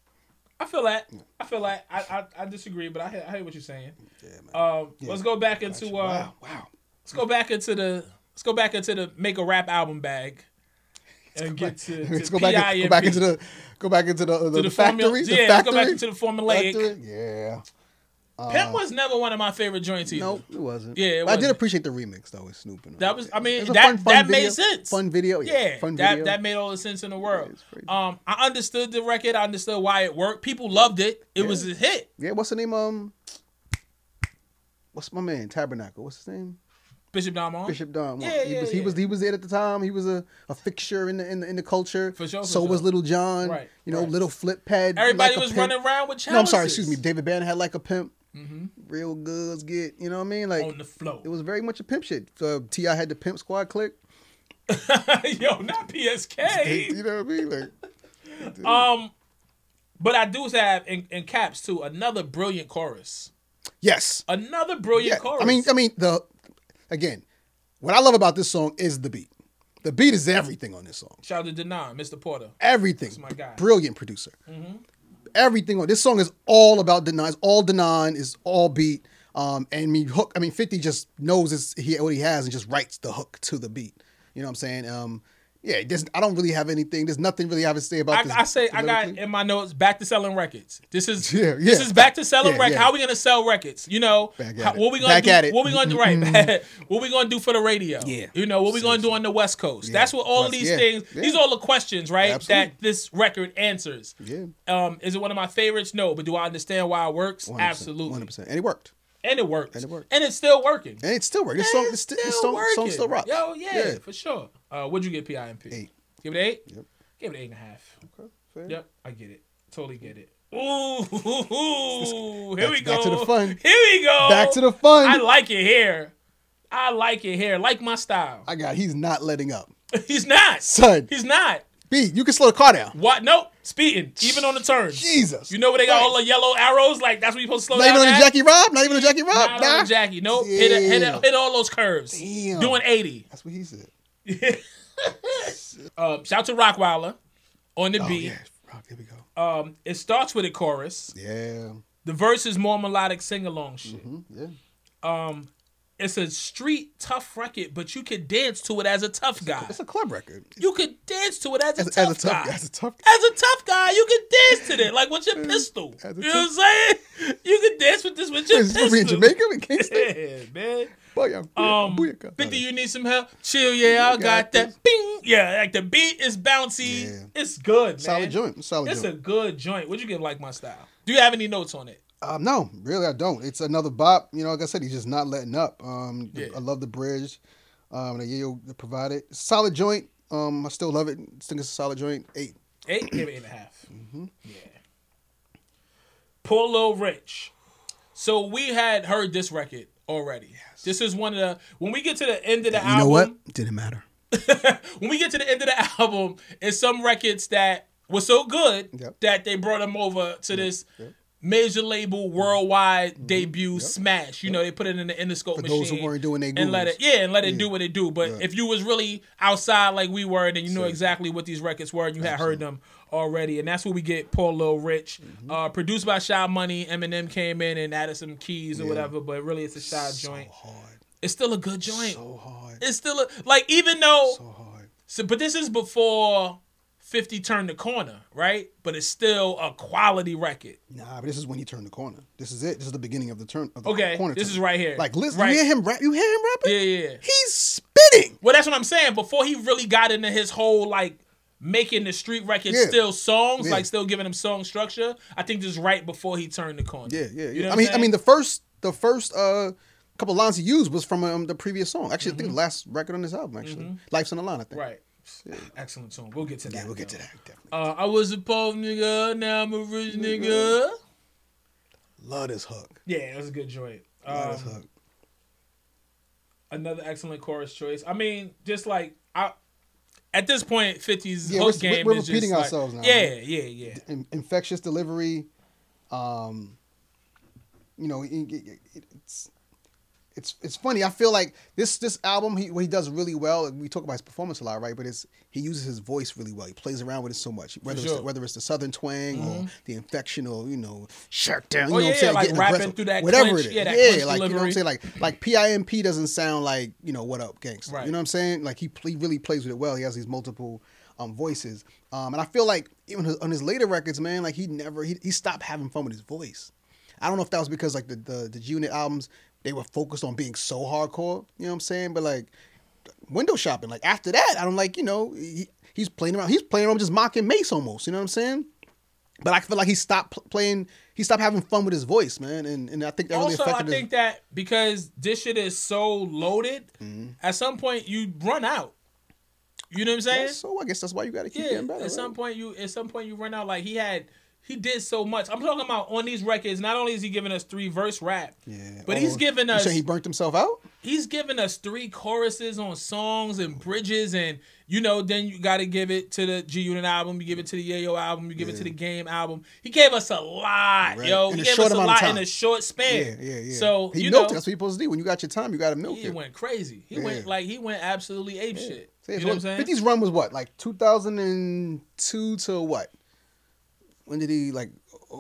Speaker 5: I feel that. I feel like I I, I disagree, but I hear, I hear what you're saying.
Speaker 6: Yeah, man.
Speaker 5: Um, let's go back into uh,
Speaker 6: wow, wow.
Speaker 5: let's go back into the let's go back into the make a rap album bag. And get to,
Speaker 6: Let's
Speaker 5: to
Speaker 6: go back.
Speaker 5: P I
Speaker 6: Go
Speaker 5: M
Speaker 6: back
Speaker 5: P.
Speaker 6: into the. Go back into the the,
Speaker 5: to the
Speaker 6: factory.
Speaker 5: formula.
Speaker 6: The
Speaker 5: Yeah, let's
Speaker 6: factory.
Speaker 5: go back into the formulaic.
Speaker 6: Factory? Yeah.
Speaker 5: Pimp was never one of my favorite joints either.
Speaker 6: Nope, it wasn't.
Speaker 5: Yeah, it
Speaker 6: But I did
Speaker 5: wasn't.
Speaker 6: appreciate the remix though with Snoop. And all
Speaker 5: That was, I mean,
Speaker 6: It was a
Speaker 5: that
Speaker 6: fun- fun
Speaker 5: that
Speaker 6: video.
Speaker 5: made sense.
Speaker 6: Fun video, yeah.
Speaker 5: Yeah,
Speaker 6: Fun
Speaker 5: that
Speaker 6: video.
Speaker 5: that made all the sense in the world.
Speaker 6: it's crazy.
Speaker 5: Um, I understood the record. I understood why it worked. People loved it. It was a hit.
Speaker 6: Yeah, what's the name? Um, what's my man? Tabernacle. What's his name?
Speaker 5: Bishop Don.
Speaker 6: Bishop Don.
Speaker 5: Yeah,
Speaker 6: he
Speaker 5: yeah,
Speaker 6: was he
Speaker 5: yeah.
Speaker 6: was he was there at the time. He was a, a fixture in the in the, in the culture.
Speaker 5: For sure, for
Speaker 6: so
Speaker 5: sure.
Speaker 6: was Little John.
Speaker 5: Right,
Speaker 6: You know,
Speaker 5: right.
Speaker 6: Little Flip Pad.
Speaker 5: Everybody
Speaker 6: Like a
Speaker 5: was
Speaker 6: Pimp.
Speaker 5: running around with challenges.
Speaker 6: No, I'm sorry. Excuse me. David Banner had Like a Pimp. Mm-hmm. Real goods get. You know what I mean? Like
Speaker 5: On the flow.
Speaker 6: it was very much a pimp shit. Uh, T I had the Pimp Squad click.
Speaker 5: Yo, not P S K.
Speaker 6: You know what I mean? Like
Speaker 5: Um, but I do have in, in caps too another brilliant chorus.
Speaker 6: yes.
Speaker 5: Another brilliant
Speaker 6: Yeah.
Speaker 5: chorus.
Speaker 6: I mean, I mean the again, what I love about this song is the beat. The beat is everything on this song.
Speaker 5: shout out to Denon, Mister Porter.
Speaker 6: Everything.
Speaker 5: That's my guy.
Speaker 6: Brilliant producer. Everything on this song is all about Denon. It's all Denon. Is all beat. Um, and me hook. I mean, fifty just knows it's, he what he has and just writes the hook to the beat. You know what I'm saying? Um, yeah. There's, I don't really have anything. There's nothing really I have to say about
Speaker 5: I,
Speaker 6: this.
Speaker 5: I say I got
Speaker 6: lyrically.
Speaker 5: in my notes back to selling records. This is
Speaker 6: Yeah,
Speaker 5: this
Speaker 6: yeah.
Speaker 5: is back to selling
Speaker 6: Yeah,
Speaker 5: records.
Speaker 6: yeah.
Speaker 5: How are we gonna sell records? You know,
Speaker 6: Back at
Speaker 5: how-
Speaker 6: it.
Speaker 5: what we gonna
Speaker 6: Back
Speaker 5: do?
Speaker 6: at it.
Speaker 5: What we gonna do? Right? What we gonna do for the radio?
Speaker 6: Yeah.
Speaker 5: You know what we gonna do on the West Coast?
Speaker 6: Yeah.
Speaker 5: That's what all of
Speaker 6: West-
Speaker 5: these
Speaker 6: yeah,
Speaker 5: things.
Speaker 6: yeah.
Speaker 5: These are all the questions, right?
Speaker 6: Absolutely.
Speaker 5: That this record answers.
Speaker 6: Yeah.
Speaker 5: Um, is it one of my favorites? No, but do I understand why it works?
Speaker 6: one hundred percent,
Speaker 5: Absolutely.
Speaker 6: one hundred percent. And it worked.
Speaker 5: And it works.
Speaker 6: And it works.
Speaker 5: And it's still working.
Speaker 6: And it's still working. This
Speaker 5: And
Speaker 6: song,
Speaker 5: it's
Speaker 6: this, this song,
Speaker 5: working.
Speaker 6: song still rocks.
Speaker 5: Yo, yeah,
Speaker 6: Yeah.
Speaker 5: for sure. Uh, what'd you get P I M P?
Speaker 6: Eight.
Speaker 5: Give it an eight?
Speaker 6: Yep.
Speaker 5: Give it an eight and a half.
Speaker 6: Okay, fair.
Speaker 5: Yep, I get it. Totally get it. Ooh, here we
Speaker 6: Back-
Speaker 5: go.
Speaker 6: back to the fun.
Speaker 5: Here we go.
Speaker 6: Back to the fun.
Speaker 5: I like it here. I like it here. Like my style.
Speaker 6: I got. He's not letting up.
Speaker 5: He's not.
Speaker 6: Son.
Speaker 5: He's not.
Speaker 6: B, you can slow the car down.
Speaker 5: What? Nope. Speeding. Even on the turns.
Speaker 6: Jesus.
Speaker 5: You know where they got
Speaker 6: Christ.
Speaker 5: all the yellow arrows? Like that's what you supposed to slow
Speaker 6: Not
Speaker 5: down
Speaker 6: even on the
Speaker 5: at?
Speaker 6: Jackie Rob. Not even on the Jackie Rob.
Speaker 5: Not
Speaker 6: Nah.
Speaker 5: on the Jackie. Nope. Hit, it, hit, it, hit all those curves.
Speaker 6: Damn.
Speaker 5: Doing eighty.
Speaker 6: That's what he said.
Speaker 5: Um, shout to Rockweiler on the
Speaker 6: Oh
Speaker 5: beat.
Speaker 6: yeah. Rock, here we go.
Speaker 5: Um, it starts with a chorus.
Speaker 6: Yeah.
Speaker 5: The verse is more melodic sing-along shit.
Speaker 6: Mhm, Yeah.
Speaker 5: Um, it's a street tough record, but you could dance to it as a tough guy.
Speaker 6: It's a club record.
Speaker 5: You could dance to it as a
Speaker 6: As,
Speaker 5: tough
Speaker 6: as a tough
Speaker 5: guy.
Speaker 6: guy. As a tough
Speaker 5: As a tough guy, you could dance to that, like with your pistol.
Speaker 6: As a
Speaker 5: You know what I'm saying? You could dance with this with your
Speaker 6: Is
Speaker 5: pistol.
Speaker 6: this in Jamaica? In Kingston?
Speaker 5: Yeah, man.
Speaker 6: Booyah, booyah,
Speaker 5: Um,
Speaker 6: booyah.
Speaker 5: fifty, you need some help? Chill, yeah, I got,
Speaker 6: got
Speaker 5: that.
Speaker 6: this.
Speaker 5: Bing, yeah, like the beat is bouncy.
Speaker 6: Yeah.
Speaker 5: It's good, man.
Speaker 6: Solid joint. Solid
Speaker 5: It's a
Speaker 6: joint.
Speaker 5: good joint. What'd you give Like My Style? Do you have any notes on it?
Speaker 6: Um, no, really, I don't. It's another bop. You know, like I said, he's just not letting up. Um,
Speaker 5: Yeah.
Speaker 6: I love the bridge. Um, that Yayo provided. Solid joint. Um, I still love it. I think it's a solid joint. Eight.
Speaker 5: Eight? Give it eight and a half.
Speaker 6: Mm-hmm.
Speaker 5: Yeah. Poor Lil Rich. So we had heard this record already. This is one of the when we get to the end of the
Speaker 6: You
Speaker 5: album.
Speaker 6: know what? Didn't matter.
Speaker 5: When we get to the end of the album, it's some records that were so good
Speaker 6: Yep.
Speaker 5: that they brought them over to this major label worldwide debut smash. You know, they put it in the Interscope
Speaker 6: For
Speaker 5: machine.
Speaker 6: those who weren't doing their
Speaker 5: and let
Speaker 6: Googles.
Speaker 5: it yeah, and let it do what it do. But if you was really outside like we were, then you know exactly what these records were and you had heard them already. And that's where we get Poor Lil Rich.
Speaker 6: Mm-hmm.
Speaker 5: Uh, produced by Shy Money. Eminem came in and added some keys or whatever, but really it's a Shy joint.
Speaker 6: Hard.
Speaker 5: It's still a good joint.
Speaker 6: So hard.
Speaker 5: It's still a, like even though
Speaker 6: So hard.
Speaker 5: so, but this is before fifty turned the corner, right? But it's still a quality record.
Speaker 6: Nah, but this is when he turned the corner. This is it. This is the beginning of the turn. Of the
Speaker 5: Okay,
Speaker 6: corner
Speaker 5: this
Speaker 6: turn.
Speaker 5: is right here.
Speaker 6: Like, listen,
Speaker 5: Right.
Speaker 6: you hear him rap? You hear him rapping?
Speaker 5: Yeah, yeah, yeah.
Speaker 6: He's spitting.
Speaker 5: Well, that's what I'm saying. Before he really got into his whole like making the street records
Speaker 6: Yeah.
Speaker 5: still songs,
Speaker 6: Yeah.
Speaker 5: like still giving him song structure. I think this is right before he turned the corner.
Speaker 6: Yeah, yeah,
Speaker 5: You
Speaker 6: yeah.
Speaker 5: know
Speaker 6: I
Speaker 5: what
Speaker 6: mean,
Speaker 5: I'm
Speaker 6: I mean,
Speaker 5: saying?
Speaker 6: the first, the first uh, couple lines he used was from um, the previous song. Actually, I think the last record on this album. Actually, Life's on the Line. I think.
Speaker 5: Mm-hmm. Right. Excellent song. We'll get to that.
Speaker 6: Yeah, we'll get
Speaker 5: though.
Speaker 6: to that. Definitely.
Speaker 5: Uh, I was a poor nigga, now I'm a rich nigga.
Speaker 6: Love this hook.
Speaker 5: Yeah, it was a good joint.
Speaker 6: Love
Speaker 5: Um,
Speaker 6: this hook.
Speaker 5: Another excellent chorus choice. I mean, just like I, at this point, fifty's
Speaker 6: Yeah,
Speaker 5: hook
Speaker 6: we're-
Speaker 5: game
Speaker 6: we're
Speaker 5: is
Speaker 6: repeating
Speaker 5: just like-
Speaker 6: ourselves now,
Speaker 5: Yeah,
Speaker 6: right?
Speaker 5: yeah, yeah.
Speaker 6: In- infectious delivery. Um, you know, it, it, it, it's it's it's funny. I feel like this this album he what he does really well. We talk about his performance a lot, right? But it's he uses his voice really well. He plays around with it so much. Whether it's
Speaker 5: sure.
Speaker 6: the, whether it's the southern twang or the infection or you know shut down. You
Speaker 5: Oh,
Speaker 6: know what
Speaker 5: yeah,
Speaker 6: I'm saying?
Speaker 5: like
Speaker 6: Getting
Speaker 5: rapping
Speaker 6: aggressive.
Speaker 5: through that
Speaker 6: whatever
Speaker 5: clinch-
Speaker 6: it is.
Speaker 5: yeah, that
Speaker 6: yeah,
Speaker 5: clinch
Speaker 6: like you know what I'm
Speaker 5: delivery.
Speaker 6: saying. Like like P I M P doesn't sound like you know what up gangster.
Speaker 5: Right.
Speaker 6: You know what I'm saying? Like he he really plays with it well. He has these multiple. Um, voices, um, and I feel like even his, on his later records, man, like he never he, he stopped having fun with his voice. I don't know if that was because like the the, the G-Unit albums, they were focused on being so hardcore. You know what I'm saying? But like window shopping, like after that, I don't like you know he, he's playing around. He's playing around just mocking Mace almost. You know what I'm saying? But I feel like he stopped pl- playing. He stopped having fun with his voice, man, and and I think that really
Speaker 5: also,
Speaker 6: affected.
Speaker 5: I think
Speaker 6: his...
Speaker 5: that because this shit is so loaded,
Speaker 6: mm-hmm.
Speaker 5: at some point you run out. You know what I'm saying?
Speaker 6: Yeah, so I guess that's why you got to keep
Speaker 5: yeah,
Speaker 6: getting better.
Speaker 5: At
Speaker 6: right?
Speaker 5: some point you, at some point you run out. Like he had, he did so much. I'm talking about on these records. Not only is he giving us three verse rap,
Speaker 6: yeah,
Speaker 5: but
Speaker 6: oh,
Speaker 5: he's giving
Speaker 6: you
Speaker 5: us.
Speaker 6: saying he burnt himself out?
Speaker 5: He's giving us three choruses on songs and bridges, and you know, then you got to give it to the G Unit album. You give it to the Yayo album. You give
Speaker 6: yeah.
Speaker 5: it to the Game album. He gave us a lot,
Speaker 6: right.
Speaker 5: yo.
Speaker 6: In
Speaker 5: he
Speaker 6: a
Speaker 5: gave
Speaker 6: short
Speaker 5: us a
Speaker 6: amount of
Speaker 5: lot in
Speaker 6: time.
Speaker 5: a short span.
Speaker 6: Yeah, yeah, yeah.
Speaker 5: So
Speaker 6: he
Speaker 5: you
Speaker 6: milked
Speaker 5: know,
Speaker 6: it. That's what you're supposed to do. When you got your time, you got to milk
Speaker 5: he
Speaker 6: it.
Speaker 5: went crazy. He
Speaker 6: Yeah.
Speaker 5: went like he went absolutely ape
Speaker 6: Yeah.
Speaker 5: shit.
Speaker 6: See,
Speaker 5: You
Speaker 6: so
Speaker 5: know what I'm saying?
Speaker 6: fifty's run was what, like two thousand two to what? When did he like?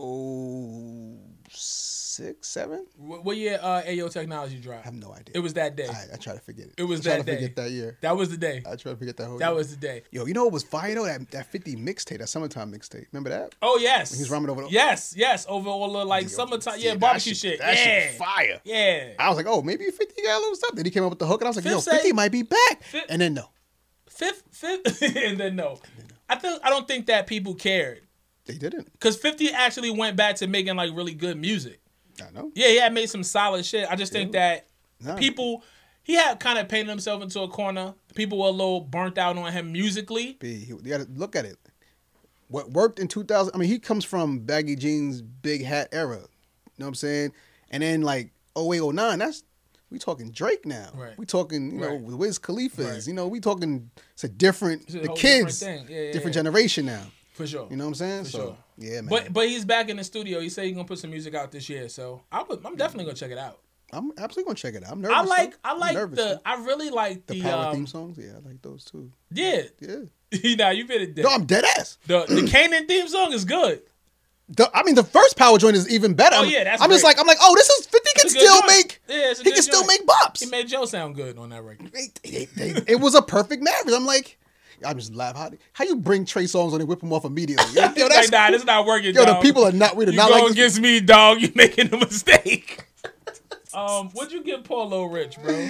Speaker 6: Oh, six, seven?
Speaker 5: What, what year uh, A O Technology
Speaker 6: I
Speaker 5: dropped?
Speaker 6: have no idea.
Speaker 5: It was that day.
Speaker 6: I, I try to forget it.
Speaker 5: It was
Speaker 6: I try
Speaker 5: that
Speaker 6: to
Speaker 5: day.
Speaker 6: forget that year.
Speaker 5: That was the day.
Speaker 6: I try to forget that whole.
Speaker 5: That
Speaker 6: year.
Speaker 5: was the day.
Speaker 6: Yo, you know what was fire though? That that fifty mixtape, that summertime mixtape. Remember that?
Speaker 5: Oh yes.
Speaker 6: He's rhyming over the-
Speaker 5: Yes, yes, over all the like
Speaker 6: Yo,
Speaker 5: summertime,
Speaker 6: yeah,
Speaker 5: yeah,
Speaker 6: that
Speaker 5: barbecue
Speaker 6: shit-
Speaker 5: shit.
Speaker 6: That
Speaker 5: yeah,
Speaker 6: shit fire.
Speaker 5: yeah.
Speaker 6: I was like, oh, maybe fifty got a little stuff. Then he came up with the hook, and I was like,
Speaker 5: Fifth
Speaker 6: yo,
Speaker 5: say-
Speaker 6: fifty might be back.
Speaker 5: Fifth-
Speaker 6: And then no,
Speaker 5: Fifth, fifth, and then no. I think I don't think that people cared
Speaker 6: they didn't.
Speaker 5: because fifty actually went back to making like really good music.
Speaker 6: I know.
Speaker 5: Yeah, he had made some solid shit. I just think that
Speaker 6: Nah.
Speaker 5: people, he had kind of painted himself into a corner. People were a little burnt out on him musically.
Speaker 6: B, you got to look at it. What worked in two thousand? I mean, he comes from baggy jeans, big hat era. You know what I'm saying? And then like oh eight, oh nine, that's we talking Drake now.
Speaker 5: Right.
Speaker 6: We talking, you know,
Speaker 5: Right.
Speaker 6: Wiz Khalifa's.
Speaker 5: Right.
Speaker 6: You know, we talking. It's a different.
Speaker 5: It's a
Speaker 6: the
Speaker 5: whole
Speaker 6: kids,
Speaker 5: different thing. Yeah, yeah,
Speaker 6: different
Speaker 5: yeah.
Speaker 6: generation now.
Speaker 5: For sure.
Speaker 6: You know what I'm saying?
Speaker 5: For
Speaker 6: so
Speaker 5: sure.
Speaker 6: yeah, man.
Speaker 5: But but he's back in the studio. He said he's gonna put some music out this year. So I would, I'm definitely gonna check it out.
Speaker 6: I'm absolutely gonna check it out. I'm nervous.
Speaker 5: I like
Speaker 6: though.
Speaker 5: I
Speaker 6: I'm
Speaker 5: like
Speaker 6: nervous,
Speaker 5: the
Speaker 6: though.
Speaker 5: I really like
Speaker 6: the
Speaker 5: the,
Speaker 6: power
Speaker 5: um,
Speaker 6: theme songs. Yeah, I like those too.
Speaker 5: Yeah.
Speaker 6: Yeah.
Speaker 5: Nah, you been it
Speaker 6: No, I'm dead ass.
Speaker 5: The the Kanan theme song is good.
Speaker 6: The, I mean, the first power joint is even better.
Speaker 5: Oh,
Speaker 6: I'm-
Speaker 5: yeah, that's
Speaker 6: I'm just
Speaker 5: great.
Speaker 6: like, I'm like, oh, this is fifty can
Speaker 5: It's a good
Speaker 6: still
Speaker 5: joint.
Speaker 6: make.
Speaker 5: Yeah, it's a
Speaker 6: he
Speaker 5: good
Speaker 6: can still
Speaker 5: joint.
Speaker 6: make bops.
Speaker 5: He made Joe sound good on that record.
Speaker 6: They- they- they- it was a perfect marriage. I'm like, I'm just laugh. How, how you bring Trey Songz on and whip him off immediately? Yo, yo, that's
Speaker 5: like, nah,
Speaker 6: cool.
Speaker 5: this is not working,
Speaker 6: Yo, the
Speaker 5: dog.
Speaker 6: people are not. We're
Speaker 5: You
Speaker 6: not
Speaker 5: go
Speaker 6: like this.
Speaker 5: against me, dog. You making a mistake. um, what'd you give Paulo Rich, bro?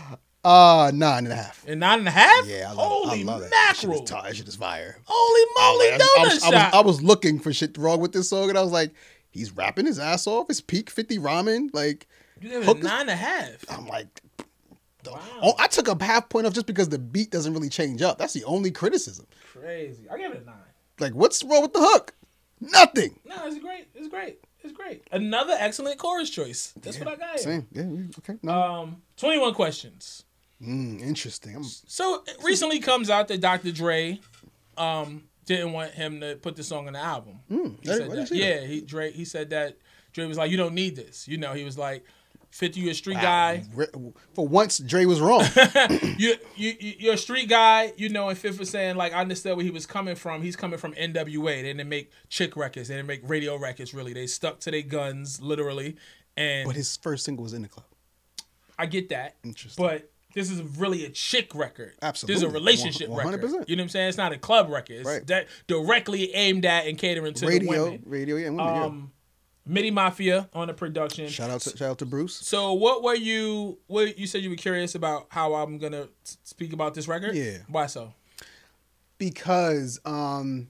Speaker 6: Uh, nine and a half.
Speaker 5: And nine and a half?
Speaker 6: Yeah, I love
Speaker 5: Holy
Speaker 6: it. I love it. That shit is
Speaker 5: mackerel.
Speaker 6: tight. That shit is fire.
Speaker 5: Holy moly,
Speaker 6: I,
Speaker 5: donut
Speaker 6: I, was, I, was,
Speaker 5: shot.
Speaker 6: I was looking for shit wrong with this song, and I was like, he's rapping his ass off. It's peak fifty rhyming. Like,
Speaker 5: you gave it
Speaker 6: hook
Speaker 5: a
Speaker 6: is-
Speaker 5: nine and a half.
Speaker 6: I'm like, the-
Speaker 5: Wow.
Speaker 6: oh, I took a half point off just because the beat doesn't really change up. That's the only criticism.
Speaker 5: Crazy. I gave it a nine.
Speaker 6: Like, what's wrong with the hook? Nothing.
Speaker 5: No, it's great. It's great. It's great. Another excellent chorus choice. That's what I got here.
Speaker 6: Same. Yeah. we- Okay. No.
Speaker 5: Um, twenty-one questions.
Speaker 6: mm, interesting. I'm,
Speaker 5: So it recently comes out that Doctor Dre um, didn't want him to put the song on the album.
Speaker 6: mm,
Speaker 5: He
Speaker 6: I
Speaker 5: said
Speaker 6: didn't- I didn't
Speaker 5: that.
Speaker 6: see
Speaker 5: Yeah,
Speaker 6: that.
Speaker 5: he Dre he said that Dre was like, you don't need this. You know, he was like, fifty, you a street
Speaker 6: Wow.
Speaker 5: guy.
Speaker 6: Re- For once, Dre was wrong.
Speaker 5: you, you, you- you're a street guy, you know, and Fifth was saying, like, I understood where he was coming from. He's coming from N W A. They didn't make chick records. They didn't make radio records, really. They stuck to their guns, literally. And
Speaker 6: But his first single was In the Club.
Speaker 5: I get that.
Speaker 6: Interesting.
Speaker 5: But this is really a chick record.
Speaker 6: Absolutely.
Speaker 5: This is a relationship
Speaker 6: one hundred percent.
Speaker 5: record. You know what I'm saying? It's not a club record. It's
Speaker 6: Right.
Speaker 5: that directly aimed at and catering to the
Speaker 6: Radio,
Speaker 5: women.
Speaker 6: radio, yeah, women, yeah.
Speaker 5: Um, Midi Mafia on the production.
Speaker 6: Shout out to shout out to Bruce.
Speaker 5: So what were you? What you said you were curious about how I'm gonna s- speak about this record?
Speaker 6: Yeah.
Speaker 5: Why so?
Speaker 6: Because um,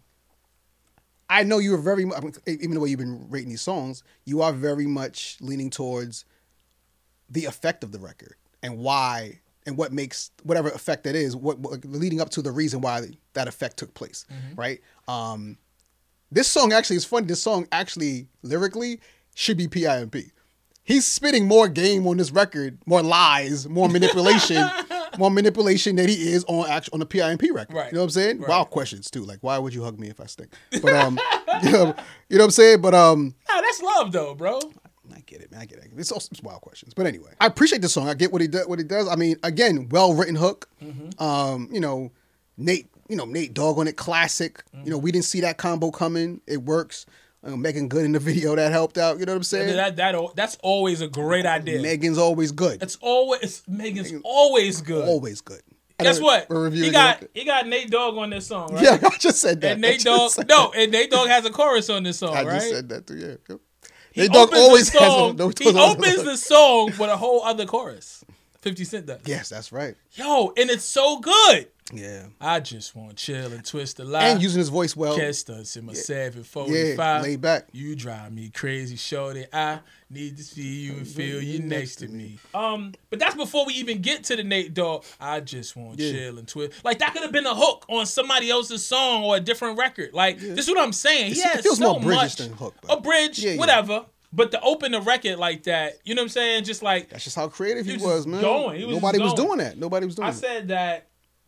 Speaker 6: I know you were very much, even the way you've been rating these songs, you are very much leaning towards the effect of the record and why and what makes whatever effect that is, what, what leading up to the reason why that effect took place, right? Um, this song actually is funny. This song actually lyrically should be P I M P. He's spitting more game on this record, more lies, more manipulation, more manipulation than he is on actual on the P I M P record.
Speaker 5: Right.
Speaker 6: You know what I'm saying?
Speaker 5: Right.
Speaker 6: Wild questions too. Like, why would you hug me if I stink? But um, you know, you know what I'm saying? But um,
Speaker 5: No, that's love though, bro.
Speaker 6: I get it, man. I get it. It's also it's wild questions. But anyway, I appreciate the song. I get what he does. What he does. I mean, again, well written hook.
Speaker 5: Mm-hmm.
Speaker 6: Um, you know, Nate. You know, Nate Dogg on it, classic.
Speaker 5: Mm-hmm.
Speaker 6: You know, we didn't see that combo coming. It works. Uh, Megan Good in the video that helped out. You know what I'm saying?
Speaker 5: That, that that's always a great idea.
Speaker 6: Megan's always good.
Speaker 5: It's always Megan's always good.
Speaker 6: Always good.
Speaker 5: Guess what?
Speaker 6: We're reviewing
Speaker 5: He got
Speaker 6: it.
Speaker 5: he got Nate Dogg on this song, right?
Speaker 6: Yeah, I just said that.
Speaker 5: And
Speaker 6: I
Speaker 5: Nate
Speaker 6: just
Speaker 5: Dogg
Speaker 6: said
Speaker 5: no,
Speaker 6: that.
Speaker 5: and Nate Dogg has a chorus on this song,
Speaker 6: I
Speaker 5: right?
Speaker 6: just said that too. Yeah. Yep.
Speaker 5: he
Speaker 6: Nate Dogg
Speaker 5: opens
Speaker 6: always
Speaker 5: the
Speaker 6: has
Speaker 5: song.
Speaker 6: a- no-
Speaker 5: he opens the song with a whole other chorus. fifty Cent does.
Speaker 6: Yes, that's right.
Speaker 5: Yo, and it's so good.
Speaker 6: Yeah.
Speaker 5: I just want to chill and twist the lie.
Speaker 6: And using his voice well.
Speaker 5: Catch stunts in my seven
Speaker 6: Yeah,
Speaker 5: forty-five.
Speaker 6: laid back.
Speaker 5: You drive me crazy, shorty. I need to see you and feel you next to me. Um, but that's before we even get to the Nate Dogg. I just want to
Speaker 6: Yeah.
Speaker 5: chill and twist. Like that could have been a hook on somebody else's song or a different record. Like this is what I'm saying. He
Speaker 6: It's-
Speaker 5: has
Speaker 6: it feels
Speaker 5: so
Speaker 6: more British
Speaker 5: much.
Speaker 6: than hook, bro.
Speaker 5: A bridge,
Speaker 6: Yeah, yeah.
Speaker 5: whatever. But to open the record like that, you know what I'm saying? Just like
Speaker 6: That's just how creative he,
Speaker 5: He was
Speaker 6: was,
Speaker 5: just
Speaker 6: man.
Speaker 5: going. He was
Speaker 6: Nobody
Speaker 5: just
Speaker 6: was
Speaker 5: going.
Speaker 6: doing that. Nobody was doing
Speaker 5: I
Speaker 6: it.
Speaker 5: said that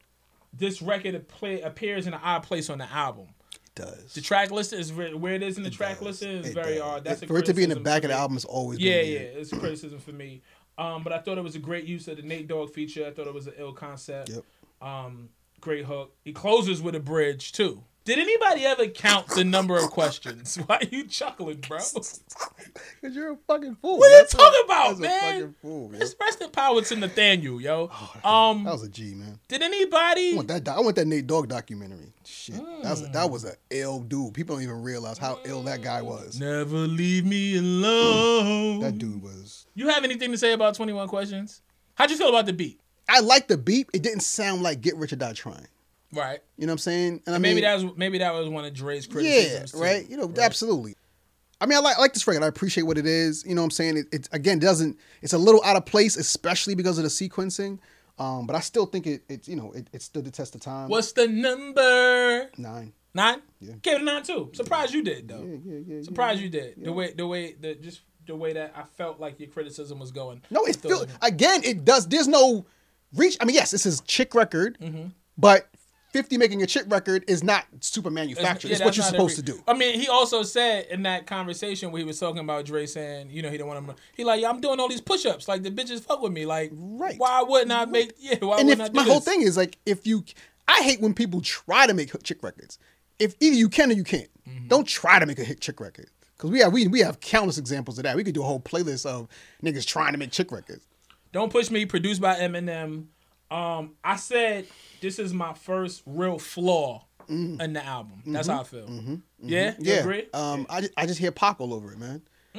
Speaker 5: this record play, appears in an odd place on the album.
Speaker 6: It does.
Speaker 5: The track list is re- where it is in the track
Speaker 6: does.
Speaker 5: list is
Speaker 6: It
Speaker 5: very
Speaker 6: does.
Speaker 5: odd. That's a
Speaker 6: For it to be in the
Speaker 5: criticism
Speaker 6: back
Speaker 5: for
Speaker 6: of the
Speaker 5: me.
Speaker 6: album is always
Speaker 5: Yeah,
Speaker 6: been
Speaker 5: yeah,
Speaker 6: weird.
Speaker 5: it's a criticism for me. Um, but I thought it was a great use of the Nate Dogg feature. I thought it was an ill concept.
Speaker 6: Yep.
Speaker 5: Um, great hook. He closes with a bridge too. Did anybody ever count the number of questions? Why are you chuckling, bro?
Speaker 6: Cause you're a fucking fool.
Speaker 5: What are you
Speaker 6: That's
Speaker 5: talking
Speaker 6: a-
Speaker 5: about,
Speaker 6: that's
Speaker 5: man?
Speaker 6: A fucking fool, man.
Speaker 5: It's rest in power to Nathaniel, yo. Um,
Speaker 6: That was a G, man.
Speaker 5: did
Speaker 6: I
Speaker 5: anybody?
Speaker 6: want that. doc- I want that Nate Dogg documentary. Shit, that was
Speaker 5: Mm.
Speaker 6: that was a ill dude. People don't even realize how ill that guy was.
Speaker 5: Never leave me alone.
Speaker 6: That dude was.
Speaker 5: You have anything to say about twenty-one Questions? How'd you feel about the beat?
Speaker 6: I like the beat. It didn't sound like Get Rich or Die Trying.
Speaker 5: Right.
Speaker 6: You know what I'm saying? And I
Speaker 5: maybe
Speaker 6: mean,
Speaker 5: that was maybe that was one of Dre's
Speaker 6: yeah,
Speaker 5: criticisms. too.
Speaker 6: right. You know,
Speaker 5: Right.
Speaker 6: absolutely. I mean, I like I like this record. I appreciate what it is. You know what I'm saying? It, it again doesn't. It's a little out of place, especially because of the sequencing. Um, but I still think it. It you know it, it stood the test of time.
Speaker 5: What's the number?
Speaker 6: Nine.
Speaker 5: Nine?
Speaker 6: Yeah.
Speaker 5: Gave it a nine too. Surprised you did though.
Speaker 6: Yeah, yeah, yeah.
Speaker 5: Surprised
Speaker 6: yeah,
Speaker 5: you did.
Speaker 6: yeah.
Speaker 5: The way the way the just the way that I felt like your criticism was going.
Speaker 6: No, it
Speaker 5: Still
Speaker 6: feel,
Speaker 5: wasn't.
Speaker 6: again. It does. There's no reach. I mean, yes, this is chick record,
Speaker 5: Mm-hmm.
Speaker 6: but fifty making a chick record is not super manufactured.
Speaker 5: Yeah,
Speaker 6: It's what
Speaker 5: that's
Speaker 6: you're
Speaker 5: not
Speaker 6: supposed
Speaker 5: every-
Speaker 6: to do.
Speaker 5: I mean, he also said in that conversation where he was talking about Dre saying, you know, he didn't want him. He like, yeah, I'm doing all these push-ups. Like the bitches fuck with me. Like,
Speaker 6: Right.
Speaker 5: why wouldn't I make? Yeah, why
Speaker 6: And
Speaker 5: wouldn't I
Speaker 6: if
Speaker 5: do
Speaker 6: my whole
Speaker 5: this?
Speaker 6: thing is like, if you, I hate when people try to make chick records. If either you can or you can't,
Speaker 5: Mm-hmm.
Speaker 6: don't try to make a hit chick record. Because we have we we have countless examples of that. We could do a whole playlist of niggas trying to make chick records.
Speaker 5: Don't Push Me, produced by Eminem. Um, I said this is my first real flaw in the album. That's how I feel. Yeah, you
Speaker 6: Yeah.
Speaker 5: agree?
Speaker 6: Um, I just, I just hear Pac all over it, man.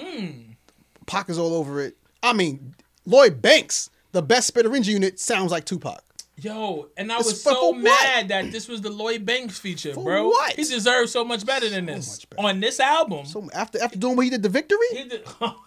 Speaker 6: Pac is all over it. I mean, Lloyd Banks, the best spitter engine unit, sounds like Tupac.
Speaker 5: Yo, and I
Speaker 6: It's
Speaker 5: was
Speaker 6: for-
Speaker 5: so
Speaker 6: for what?
Speaker 5: mad that this was the Lloyd Banks feature,
Speaker 6: For
Speaker 5: bro.
Speaker 6: what?
Speaker 5: He deserves so much better than this.
Speaker 6: much better.
Speaker 5: On this album.
Speaker 6: So after after doing what he did the victory,
Speaker 5: he did,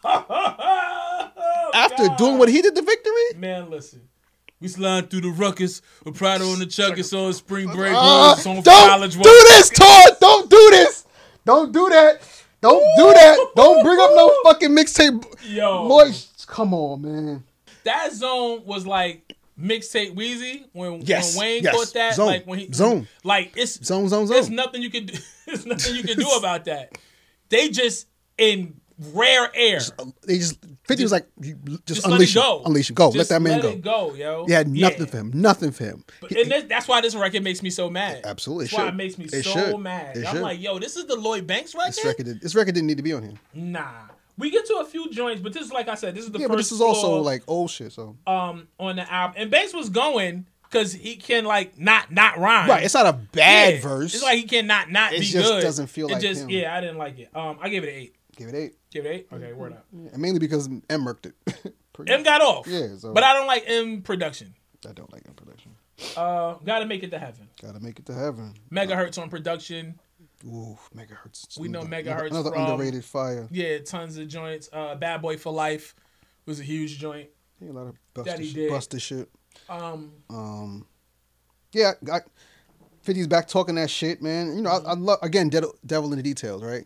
Speaker 6: after
Speaker 5: God.
Speaker 6: doing what he did the victory,
Speaker 5: Man, listen. We slide through the ruckus with Prada on the chuckers on spring break
Speaker 6: uh,
Speaker 5: roads on
Speaker 6: don't
Speaker 5: college
Speaker 6: do
Speaker 5: walk.
Speaker 6: this, Todd. Don't do this. Don't do that. Don't do that. Don't bring up no fucking mixtape.
Speaker 5: Yo.
Speaker 6: Lloyd, come on, man.
Speaker 5: That zone was like mixtape Wheezy when,
Speaker 6: Yes,
Speaker 5: when Wayne
Speaker 6: yes.
Speaker 5: caught that.
Speaker 6: Zone,
Speaker 5: Like when he
Speaker 6: zone.
Speaker 5: Like it's
Speaker 6: Zone, zone,
Speaker 5: There's
Speaker 6: zone.
Speaker 5: nothing you can do. There's nothing you can do about that. They just in rare air.
Speaker 6: They just fifty was like you- just,
Speaker 5: Just let
Speaker 6: unleash
Speaker 5: it
Speaker 6: him.
Speaker 5: go.
Speaker 6: Unleash him. Go.
Speaker 5: Just
Speaker 6: let that man
Speaker 5: let
Speaker 6: go.
Speaker 5: it go, yo.
Speaker 6: He had nothing
Speaker 5: Yeah.
Speaker 6: for him. Nothing for him.
Speaker 5: But, and this, that's why this record makes me so mad.
Speaker 6: Absolutely, it
Speaker 5: That's why
Speaker 6: should.
Speaker 5: it makes me
Speaker 6: It
Speaker 5: so
Speaker 6: should.
Speaker 5: mad.
Speaker 6: It
Speaker 5: I'm
Speaker 6: should.
Speaker 5: like, yo, this is the Lloyd Banks record?
Speaker 6: This record, did, this record didn't need to be on here.
Speaker 5: Nah. We get to a few joints, but this is like I said, this is the
Speaker 6: Yeah,
Speaker 5: first
Speaker 6: but this is also
Speaker 5: flaw,
Speaker 6: like old shit. So
Speaker 5: um on the album. And Banks was going because he can like not not rhyme.
Speaker 6: right, it's not a bad
Speaker 5: Yeah.
Speaker 6: verse.
Speaker 5: It's like he cannot not
Speaker 6: It
Speaker 5: be
Speaker 6: just
Speaker 5: good.
Speaker 6: doesn't feel
Speaker 5: it
Speaker 6: like
Speaker 5: just,
Speaker 6: him.
Speaker 5: Yeah, I didn't like it. Um, I gave it an eight.
Speaker 6: Give it eight,
Speaker 5: Give it eight. Okay, word up.
Speaker 6: and mainly because M murked it. Pretty-
Speaker 5: M got off.
Speaker 6: Yeah, so-
Speaker 5: but I don't like M production.
Speaker 6: I don't like M production.
Speaker 5: Uh, gotta make it to heaven.
Speaker 6: Gotta make it to heaven.
Speaker 5: Megahertz on production.
Speaker 6: Ooh, megahertz.
Speaker 5: We know
Speaker 6: Another-
Speaker 5: Megahertz
Speaker 6: Another
Speaker 5: from-
Speaker 6: underrated fire.
Speaker 5: Yeah, tons of joints. Uh, Bad Boy for Life was a huge joint.
Speaker 6: Yeah, a lot of
Speaker 5: That
Speaker 6: buster,
Speaker 5: he
Speaker 6: shit,
Speaker 5: did.
Speaker 6: buster shit.
Speaker 5: Um,
Speaker 6: Um, yeah, I, fifty's back talking that shit, man. You know, I, I love again devil, devil in the details, right?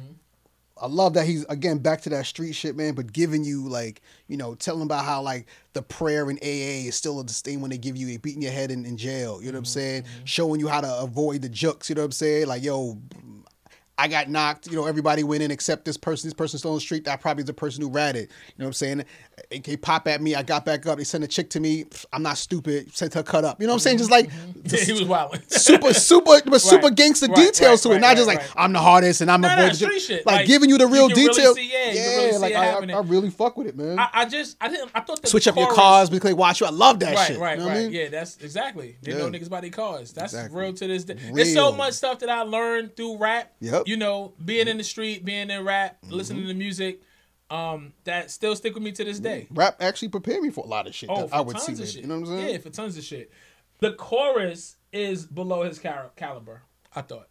Speaker 6: I love that he's again back to that street shit, man. But giving you like, you know, telling about how like the prayer in A A is still a thing when they give you beating your head in, in jail. You know what I'm saying? Showing you how to avoid the jokes. You know what I'm saying? Like, yo, I got knocked. You know, everybody went in except this person. This person's still on the street. That probably is the person who ratted. You know what I'm saying? They pop at me. I got back up. They sent a chick to me. I'm not stupid. Sent her cut up. You know what I'm saying? Just like
Speaker 5: yeah, he was wild.
Speaker 6: super, super, but super gangster
Speaker 5: right,
Speaker 6: details
Speaker 5: right,
Speaker 6: to it.
Speaker 5: right,
Speaker 6: Not
Speaker 5: right,
Speaker 6: just like
Speaker 5: right.
Speaker 6: I'm the hardest and I'm
Speaker 5: Nah,
Speaker 6: a
Speaker 5: nah,
Speaker 6: boy.
Speaker 5: street shit.
Speaker 6: Like,
Speaker 5: Like,
Speaker 6: giving you the
Speaker 5: you
Speaker 6: real
Speaker 5: can really
Speaker 6: details.
Speaker 5: see- yeah, you can really see
Speaker 6: like
Speaker 5: it
Speaker 6: I,
Speaker 5: happening.
Speaker 6: I, I really fuck with it, man.
Speaker 5: I, I just, I didn't, I thought the
Speaker 6: Switch up your
Speaker 5: chorus-
Speaker 6: cars because they watch you. I love that
Speaker 5: Right,
Speaker 6: shit.
Speaker 5: right,
Speaker 6: you know
Speaker 5: right.
Speaker 6: what I mean?
Speaker 5: Yeah, that's exactly. They
Speaker 6: Yeah.
Speaker 5: know niggas by their cars. That's
Speaker 6: Exactly.
Speaker 5: real to this day. There's so
Speaker 6: Real.
Speaker 5: much stuff that I learned through rap.
Speaker 6: Yep. Yep.
Speaker 5: you know, being in the street, being in rap, mm-hmm. listening to music, um, that still stick with me to this day.
Speaker 6: Rap actually prepared me for a lot of shit.
Speaker 5: Oh,
Speaker 6: that
Speaker 5: for
Speaker 6: I would
Speaker 5: tons
Speaker 6: see
Speaker 5: of
Speaker 6: later.
Speaker 5: shit.
Speaker 6: You know what I'm saying?
Speaker 5: Yeah, for tons of shit. The chorus is below his cal- caliber, I thought.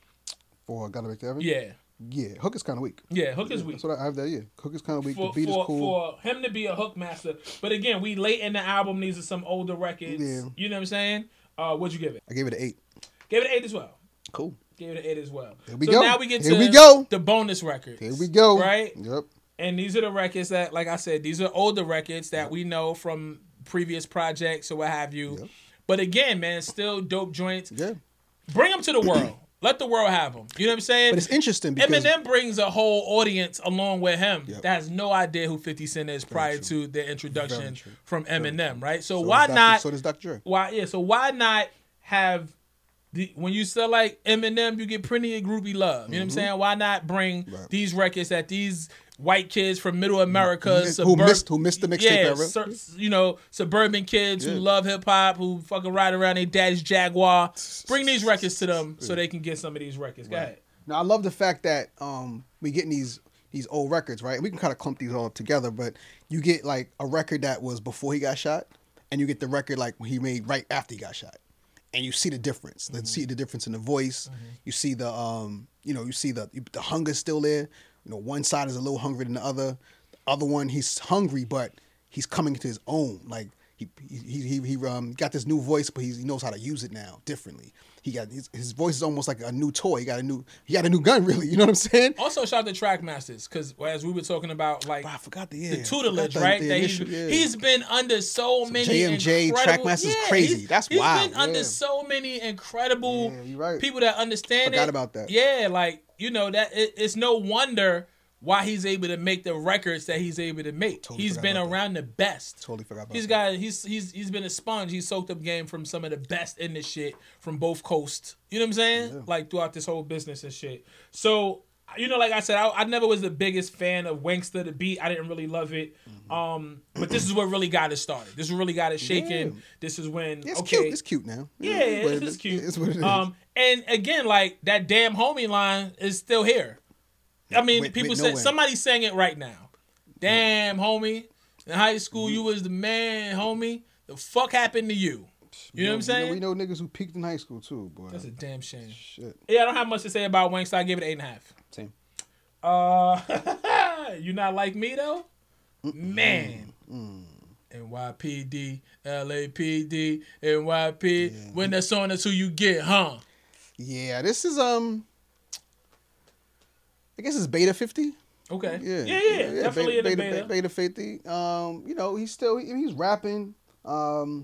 Speaker 6: For Gotta Make the Evan?
Speaker 5: Yeah.
Speaker 6: Yeah, Hook is kind of weak.
Speaker 5: Yeah, Hook is weak.
Speaker 6: That's what I have there, yeah. Hook is kind of weak.
Speaker 5: For,
Speaker 6: the beat
Speaker 5: for,
Speaker 6: is cool.
Speaker 5: For him to be a hook master. But again, we late in the album. These are some older records.
Speaker 6: Yeah.
Speaker 5: You know what I'm saying? Uh, what'd you give it?
Speaker 6: I gave it an eight.
Speaker 5: Gave it an eight as well.
Speaker 6: Cool.
Speaker 5: Gave it an eight as well.
Speaker 6: Here we
Speaker 5: so
Speaker 6: go.
Speaker 5: now we get
Speaker 6: Here
Speaker 5: to
Speaker 6: we go.
Speaker 5: the bonus records.
Speaker 6: Here we go.
Speaker 5: Right?
Speaker 6: Yep.
Speaker 5: And these are the records that, like I said, these are older records that we know from previous projects or what have you.
Speaker 6: Yep.
Speaker 5: But again, man, still dope joints.
Speaker 6: Yeah.
Speaker 5: Bring them to the world. Let the world have them. You know what I'm saying?
Speaker 6: But it's interesting because
Speaker 5: Eminem brings a whole audience along with him
Speaker 6: Yep.
Speaker 5: that has no idea who fifty Cent is
Speaker 6: Very
Speaker 5: prior
Speaker 6: true.
Speaker 5: to their introduction
Speaker 6: Very true.
Speaker 5: from Eminem, right? So,
Speaker 6: so
Speaker 5: why
Speaker 6: does Doctor
Speaker 5: not?
Speaker 6: So does Doctor Dre.
Speaker 5: Why yeah? So why not have the when you sell like Eminem, you get plenty of groupie love. You know what I'm saying? Why not bring
Speaker 6: Right.
Speaker 5: these records that these white kids from Middle America,
Speaker 6: who
Speaker 5: suburb-
Speaker 6: missed who missed the mixtape
Speaker 5: yeah,
Speaker 6: era?
Speaker 5: sur- you know, suburban kids
Speaker 6: Yeah.
Speaker 5: who love hip hop, who fucking ride around their daddy's Jaguar. Bring these records to them so they can get some of these records. Go ahead.
Speaker 6: Now I love the fact that um we getting these these old records, right? We can kind of clump these all together, but you get like a record that was before he got shot, and you get the record like he made right after he got shot, and you see the difference.
Speaker 5: Mm-hmm.
Speaker 6: You see the difference in the voice. Mm-hmm. You see the um you know you see the the hunger's still there. You know, one side is a little hungrier than the other. The other one, he's hungry, but he's coming to his own. Like he he he he um got this new voice, but he's, he knows how to use it now differently. He got his, his voice is almost like a new toy. He got a new he got a new gun, really. You know what I'm saying?
Speaker 5: Also, shout out to Trackmasters because as we were talking about, like
Speaker 6: Bro, I forgot the yeah,
Speaker 5: the tutelage,
Speaker 6: the,
Speaker 5: right?
Speaker 6: the
Speaker 5: that
Speaker 6: initial,
Speaker 5: he's,
Speaker 6: yeah.
Speaker 5: he's been under so many
Speaker 6: J M J
Speaker 5: incredible,
Speaker 6: Trackmasters is
Speaker 5: yeah,
Speaker 6: crazy.
Speaker 5: he's-
Speaker 6: That's
Speaker 5: he's
Speaker 6: wild,
Speaker 5: been under
Speaker 6: yeah.
Speaker 5: so many incredible
Speaker 6: Yeah, you're right.
Speaker 5: people that understand
Speaker 6: Forgot
Speaker 5: it.
Speaker 6: about that.
Speaker 5: Yeah, like you know that it, it's no wonder why he's able to make the records that he's able to make.
Speaker 6: Totally
Speaker 5: he's
Speaker 6: forgot
Speaker 5: been
Speaker 6: about that.
Speaker 5: around the best.
Speaker 6: Totally forgot about
Speaker 5: He's
Speaker 6: that.
Speaker 5: got he's he's he's been a sponge. He's soaked up game from some of the best in this shit from both coasts. You know what I'm saying?
Speaker 6: Yeah.
Speaker 5: Like throughout this whole business and shit. So you know, like I said, I, I never was the biggest fan of Wanksta the beat. I didn't really love it.
Speaker 6: Mm-hmm.
Speaker 5: Um, but this is what really got it started. This really got it shaking.
Speaker 6: Yeah.
Speaker 5: This is when
Speaker 6: It's
Speaker 5: okay,
Speaker 6: cute. It's cute now.
Speaker 5: yeah,
Speaker 6: But
Speaker 5: it's, it's cute.
Speaker 6: It's what it is.
Speaker 5: Um, and again, like that damn homie line is still here. I mean,
Speaker 6: With-
Speaker 5: people
Speaker 6: with
Speaker 5: say
Speaker 6: no end.
Speaker 5: somebody's saying it right now. Damn, homie. In high school, you was the man, homie. The fuck happened to you? You know what I'm saying?
Speaker 6: We know, we know niggas who peaked in high school too, boy.
Speaker 5: That's a damn shame.
Speaker 6: Shit.
Speaker 5: Yeah, I don't have much to say about Wanksta. I give it an eight and a half.
Speaker 6: Same.
Speaker 5: Uh, you not like me though, man. N Y P D, L A P D, N Y P. When that's on, that's who you get, huh?
Speaker 6: Yeah, this is um. I guess it's Beta fifty.
Speaker 5: Okay.
Speaker 6: Yeah,
Speaker 5: yeah, yeah. Definitely
Speaker 6: beta,
Speaker 5: in the
Speaker 6: beta,
Speaker 5: beta.
Speaker 6: beta fifty. Um, you know, he's still he, he's rapping. Um,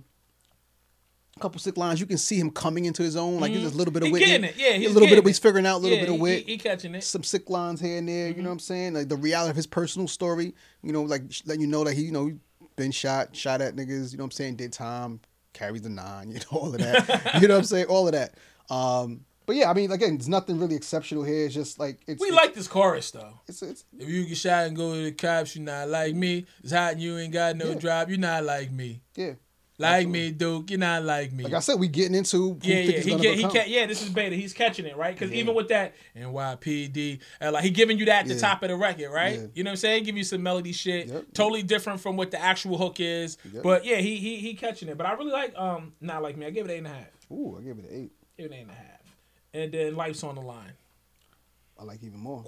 Speaker 6: a couple sick lines. You can see him coming into his own. Like there's a little bit of
Speaker 5: He
Speaker 6: wit.
Speaker 5: getting it. Yeah, he's
Speaker 6: a little bit of
Speaker 5: getting
Speaker 6: he's figuring out a little
Speaker 5: Yeah,
Speaker 6: bit of
Speaker 5: he-
Speaker 6: wit.
Speaker 5: He, he catching it.
Speaker 6: Some sick lines here and there. You know what I'm saying? Like the reality of his personal story. You know, like sh- letting you know that he, you know, been shot, shot at niggas. You know what I'm saying? Did time, carries the nine. You know all of that. You know what I'm saying? All of that. Um, but yeah, I mean, again, there's nothing really exceptional here. It's just like it's.
Speaker 5: We
Speaker 6: it's,
Speaker 5: like this chorus though.
Speaker 6: It's, it's
Speaker 5: If you get shot and go to the cops, you not like me. It's hot and you ain't got no
Speaker 6: Yeah.
Speaker 5: drive. You not like me.
Speaker 6: yeah.
Speaker 5: Like me, Duke. You not like me.
Speaker 6: Like I said, we getting into who
Speaker 5: yeah, yeah.
Speaker 6: fifty's
Speaker 5: He
Speaker 6: gonna
Speaker 5: get, he
Speaker 6: become.
Speaker 5: ca- yeah. This is beta. He's catching it right because even with that N Y P D, uh, like he giving you that at the
Speaker 6: Yeah.
Speaker 5: top of the record, right?
Speaker 6: Yeah.
Speaker 5: You know what I'm saying? Give you some melody shit,
Speaker 6: Yep.
Speaker 5: totally different from what the actual hook is.
Speaker 6: Yep.
Speaker 5: But yeah, he he he catching it. But I really like um not like me. I give it eight and a half.
Speaker 6: Ooh, I give it an eight.
Speaker 5: Give it eight and a half. And then Life's on the Line.
Speaker 6: I like even more.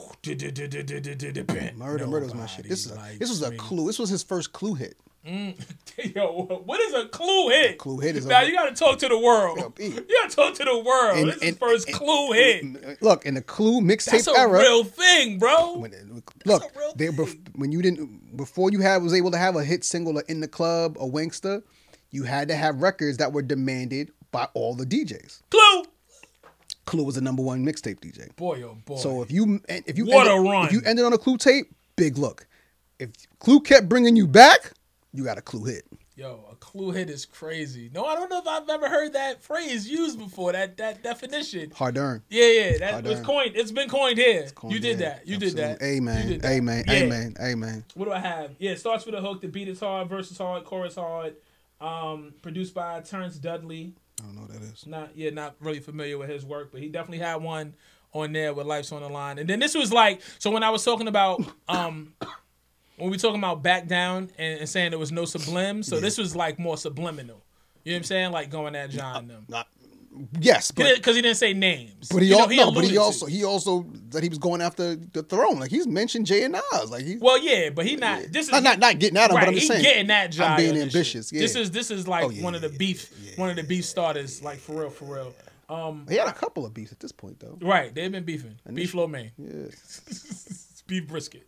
Speaker 5: Murder,
Speaker 6: Murder, murder was my shit. This is a, this was a clue. This was his first clue hit.
Speaker 5: Yo, what is a clue hit?
Speaker 6: Clue hit is
Speaker 5: now
Speaker 6: a-
Speaker 5: you gotta talk to the world.
Speaker 6: Yo, B.
Speaker 5: You gotta talk to the world.
Speaker 6: And-
Speaker 5: this is
Speaker 6: and-
Speaker 5: first
Speaker 6: and-
Speaker 5: clue hit.
Speaker 6: Look, in the clue mixtape
Speaker 5: That's a
Speaker 6: era.
Speaker 5: real thing, bro.
Speaker 6: When, look,
Speaker 5: a real
Speaker 6: they,
Speaker 5: thing.
Speaker 6: bef- when you didn't before you had was able to have a hit single in the club or Wanksta, you had to have records that were demanded by all the D Js.
Speaker 5: Clue.
Speaker 6: Clue was the number one mixtape D J.
Speaker 5: Boy, oh boy.
Speaker 6: So if you if you
Speaker 5: What
Speaker 6: ended,
Speaker 5: a run.
Speaker 6: if you ended on a Clue tape, big look. If Clue kept bringing you back, you got a Clue hit.
Speaker 5: Yo, a clue hit is crazy. No, I don't know if I've ever heard that phrase used before. That that definition.
Speaker 6: Hard to earn.
Speaker 5: Yeah, yeah. That
Speaker 6: Hard
Speaker 5: was
Speaker 6: earned.
Speaker 5: coined. It's been coined here.
Speaker 6: Coined,
Speaker 5: you did
Speaker 6: yeah,
Speaker 5: that. You did that.
Speaker 6: absolutely.
Speaker 5: You
Speaker 6: Amen.
Speaker 5: did that.
Speaker 6: Amen.
Speaker 5: Yeah.
Speaker 6: Amen. Amen.
Speaker 5: What do I have? Yeah, it starts with a hook. The beat is hard, verse is hard, chorus hard. Um, produced by Terrence Dudley.
Speaker 6: I don't know what that is.
Speaker 5: Not yeah, not really familiar with his work, but he definitely had one on there with Life's on the Line. And then this was like, so when I was talking about, um, when we talking about Back Down and, and saying there was no sublime, so yeah. this was like more subliminal. You know what I'm saying? Like going at John and them.
Speaker 6: Not, yes,
Speaker 5: because he, he didn't say names.
Speaker 6: But he,
Speaker 5: you know,
Speaker 6: al-
Speaker 5: he
Speaker 6: no, but he also
Speaker 5: to.
Speaker 6: he also that he was going after the throne. Like he's mentioned Jay and Nas. Like he's
Speaker 5: well, yeah, but he not. This is
Speaker 6: not not, not getting at him.
Speaker 5: Right,
Speaker 6: but I'm just
Speaker 5: he
Speaker 6: saying,
Speaker 5: getting that job.
Speaker 6: I'm being ambitious. Yeah.
Speaker 5: This is this is like
Speaker 6: oh, yeah,
Speaker 5: one of the
Speaker 6: yeah,
Speaker 5: beef,
Speaker 6: yeah,
Speaker 5: one of the beef starters. Like for real, for real. Um,
Speaker 6: he had a couple of beefs at this point, though.
Speaker 5: Right, they've been beefing. And beef lo mein.
Speaker 6: Yeah.
Speaker 5: Beef brisket.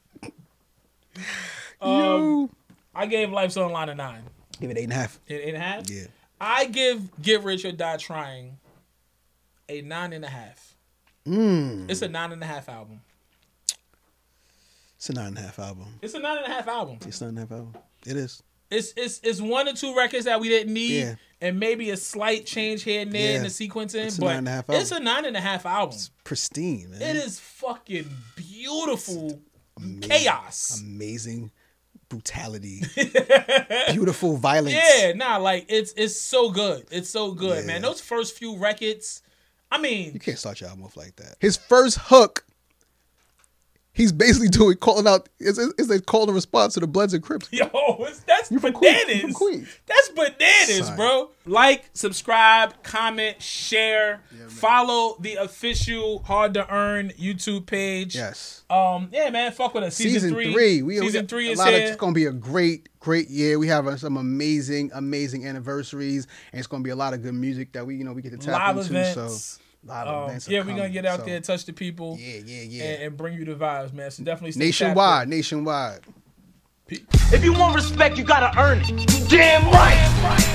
Speaker 5: um, I gave Life's on the Line a nine.
Speaker 6: Give it eight and a half.
Speaker 5: Eight, eight and a half?
Speaker 6: Yeah.
Speaker 5: I give Get Rich or Die Trying a nine and a half.
Speaker 6: Mm.
Speaker 5: It's a nine and a half album.
Speaker 6: It's a nine and a half album.
Speaker 5: It's a nine and a half album.
Speaker 6: It's a nine and a half album. It is.
Speaker 5: It's it's it's one or two records that we didn't need,
Speaker 6: yeah.
Speaker 5: and maybe a slight change here and there
Speaker 6: yeah.
Speaker 5: in the sequencing.
Speaker 6: It's
Speaker 5: but
Speaker 6: a nine and a half album.
Speaker 5: It's a nine and a half album.
Speaker 6: It's pristine, man.
Speaker 5: It is fucking beautiful.
Speaker 6: Amazing,
Speaker 5: chaos.
Speaker 6: Amazing brutality. Beautiful violence.
Speaker 5: Yeah, nah, like it's it's so good. It's so good,
Speaker 6: yeah.
Speaker 5: man. Those first few records, I mean,
Speaker 6: you can't start your album off like that. His first hook, he's basically doing calling out. Is is they call and response to the Bloods and Crips?
Speaker 5: Yo, it's, that's
Speaker 6: you
Speaker 5: bananas.
Speaker 6: From Queens.
Speaker 5: That's bananas,
Speaker 6: Sorry.
Speaker 5: bro. Like, subscribe, comment, share, yeah, follow the official Hard to Earn YouTube page.
Speaker 6: Yes.
Speaker 5: Um. Yeah, man. Fuck with us. Season,
Speaker 6: season
Speaker 5: three.
Speaker 6: three. We,
Speaker 5: season
Speaker 6: we,
Speaker 5: three
Speaker 6: a
Speaker 5: is
Speaker 6: lot
Speaker 5: here.
Speaker 6: Of, it's gonna be a great, great year. We have uh, some amazing, amazing anniversaries, and it's gonna be a lot of good music that we, you know, we get to tap
Speaker 5: Live
Speaker 6: into.
Speaker 5: events.
Speaker 6: So. A lot of
Speaker 5: Um,
Speaker 6: events
Speaker 5: yeah,
Speaker 6: are
Speaker 5: we're gonna
Speaker 6: coming,
Speaker 5: get out
Speaker 6: so.
Speaker 5: there, touch the people,
Speaker 6: yeah, yeah, yeah,
Speaker 5: and, and bring you the vibes, man. So definitely stay
Speaker 6: nationwide,
Speaker 5: tapped in.
Speaker 6: nationwide.
Speaker 4: If you want respect, you gotta earn it. You damn right.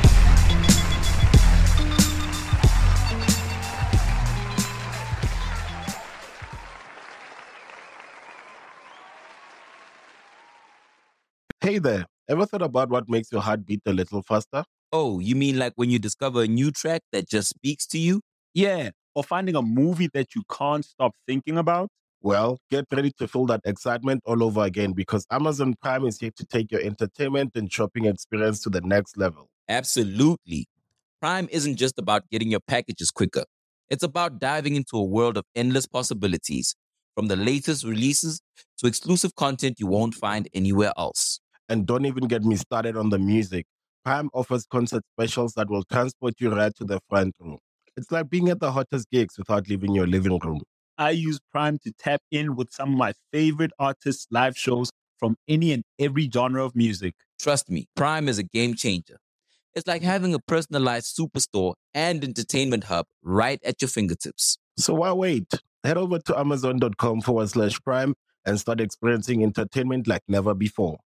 Speaker 1: Hey there, ever thought about what makes your heart beat a little faster?
Speaker 2: Oh, you mean like when you discover a new track that just speaks to you?
Speaker 3: Yeah, or finding a movie that you can't stop thinking about?
Speaker 1: Well, get ready to feel that excitement all over again because Amazon Prime is here to take your entertainment and shopping experience to the next level.
Speaker 2: Absolutely. Prime isn't just about getting your packages quicker. It's about diving into a world of endless possibilities, from the latest releases to exclusive content you won't find anywhere else.
Speaker 1: And don't even get me started on the music. Prime offers concert specials that will transport you right to the front row. It's like being at the hottest gigs without leaving your living room.
Speaker 3: I use Prime to tap in with some of my favorite artists' live shows from any and every genre of music.
Speaker 2: Trust me, Prime is a game changer. It's like having a personalized superstore and entertainment hub right at your fingertips.
Speaker 1: So why wait? Head over to amazon.com forward slash prime and start experiencing entertainment like never before.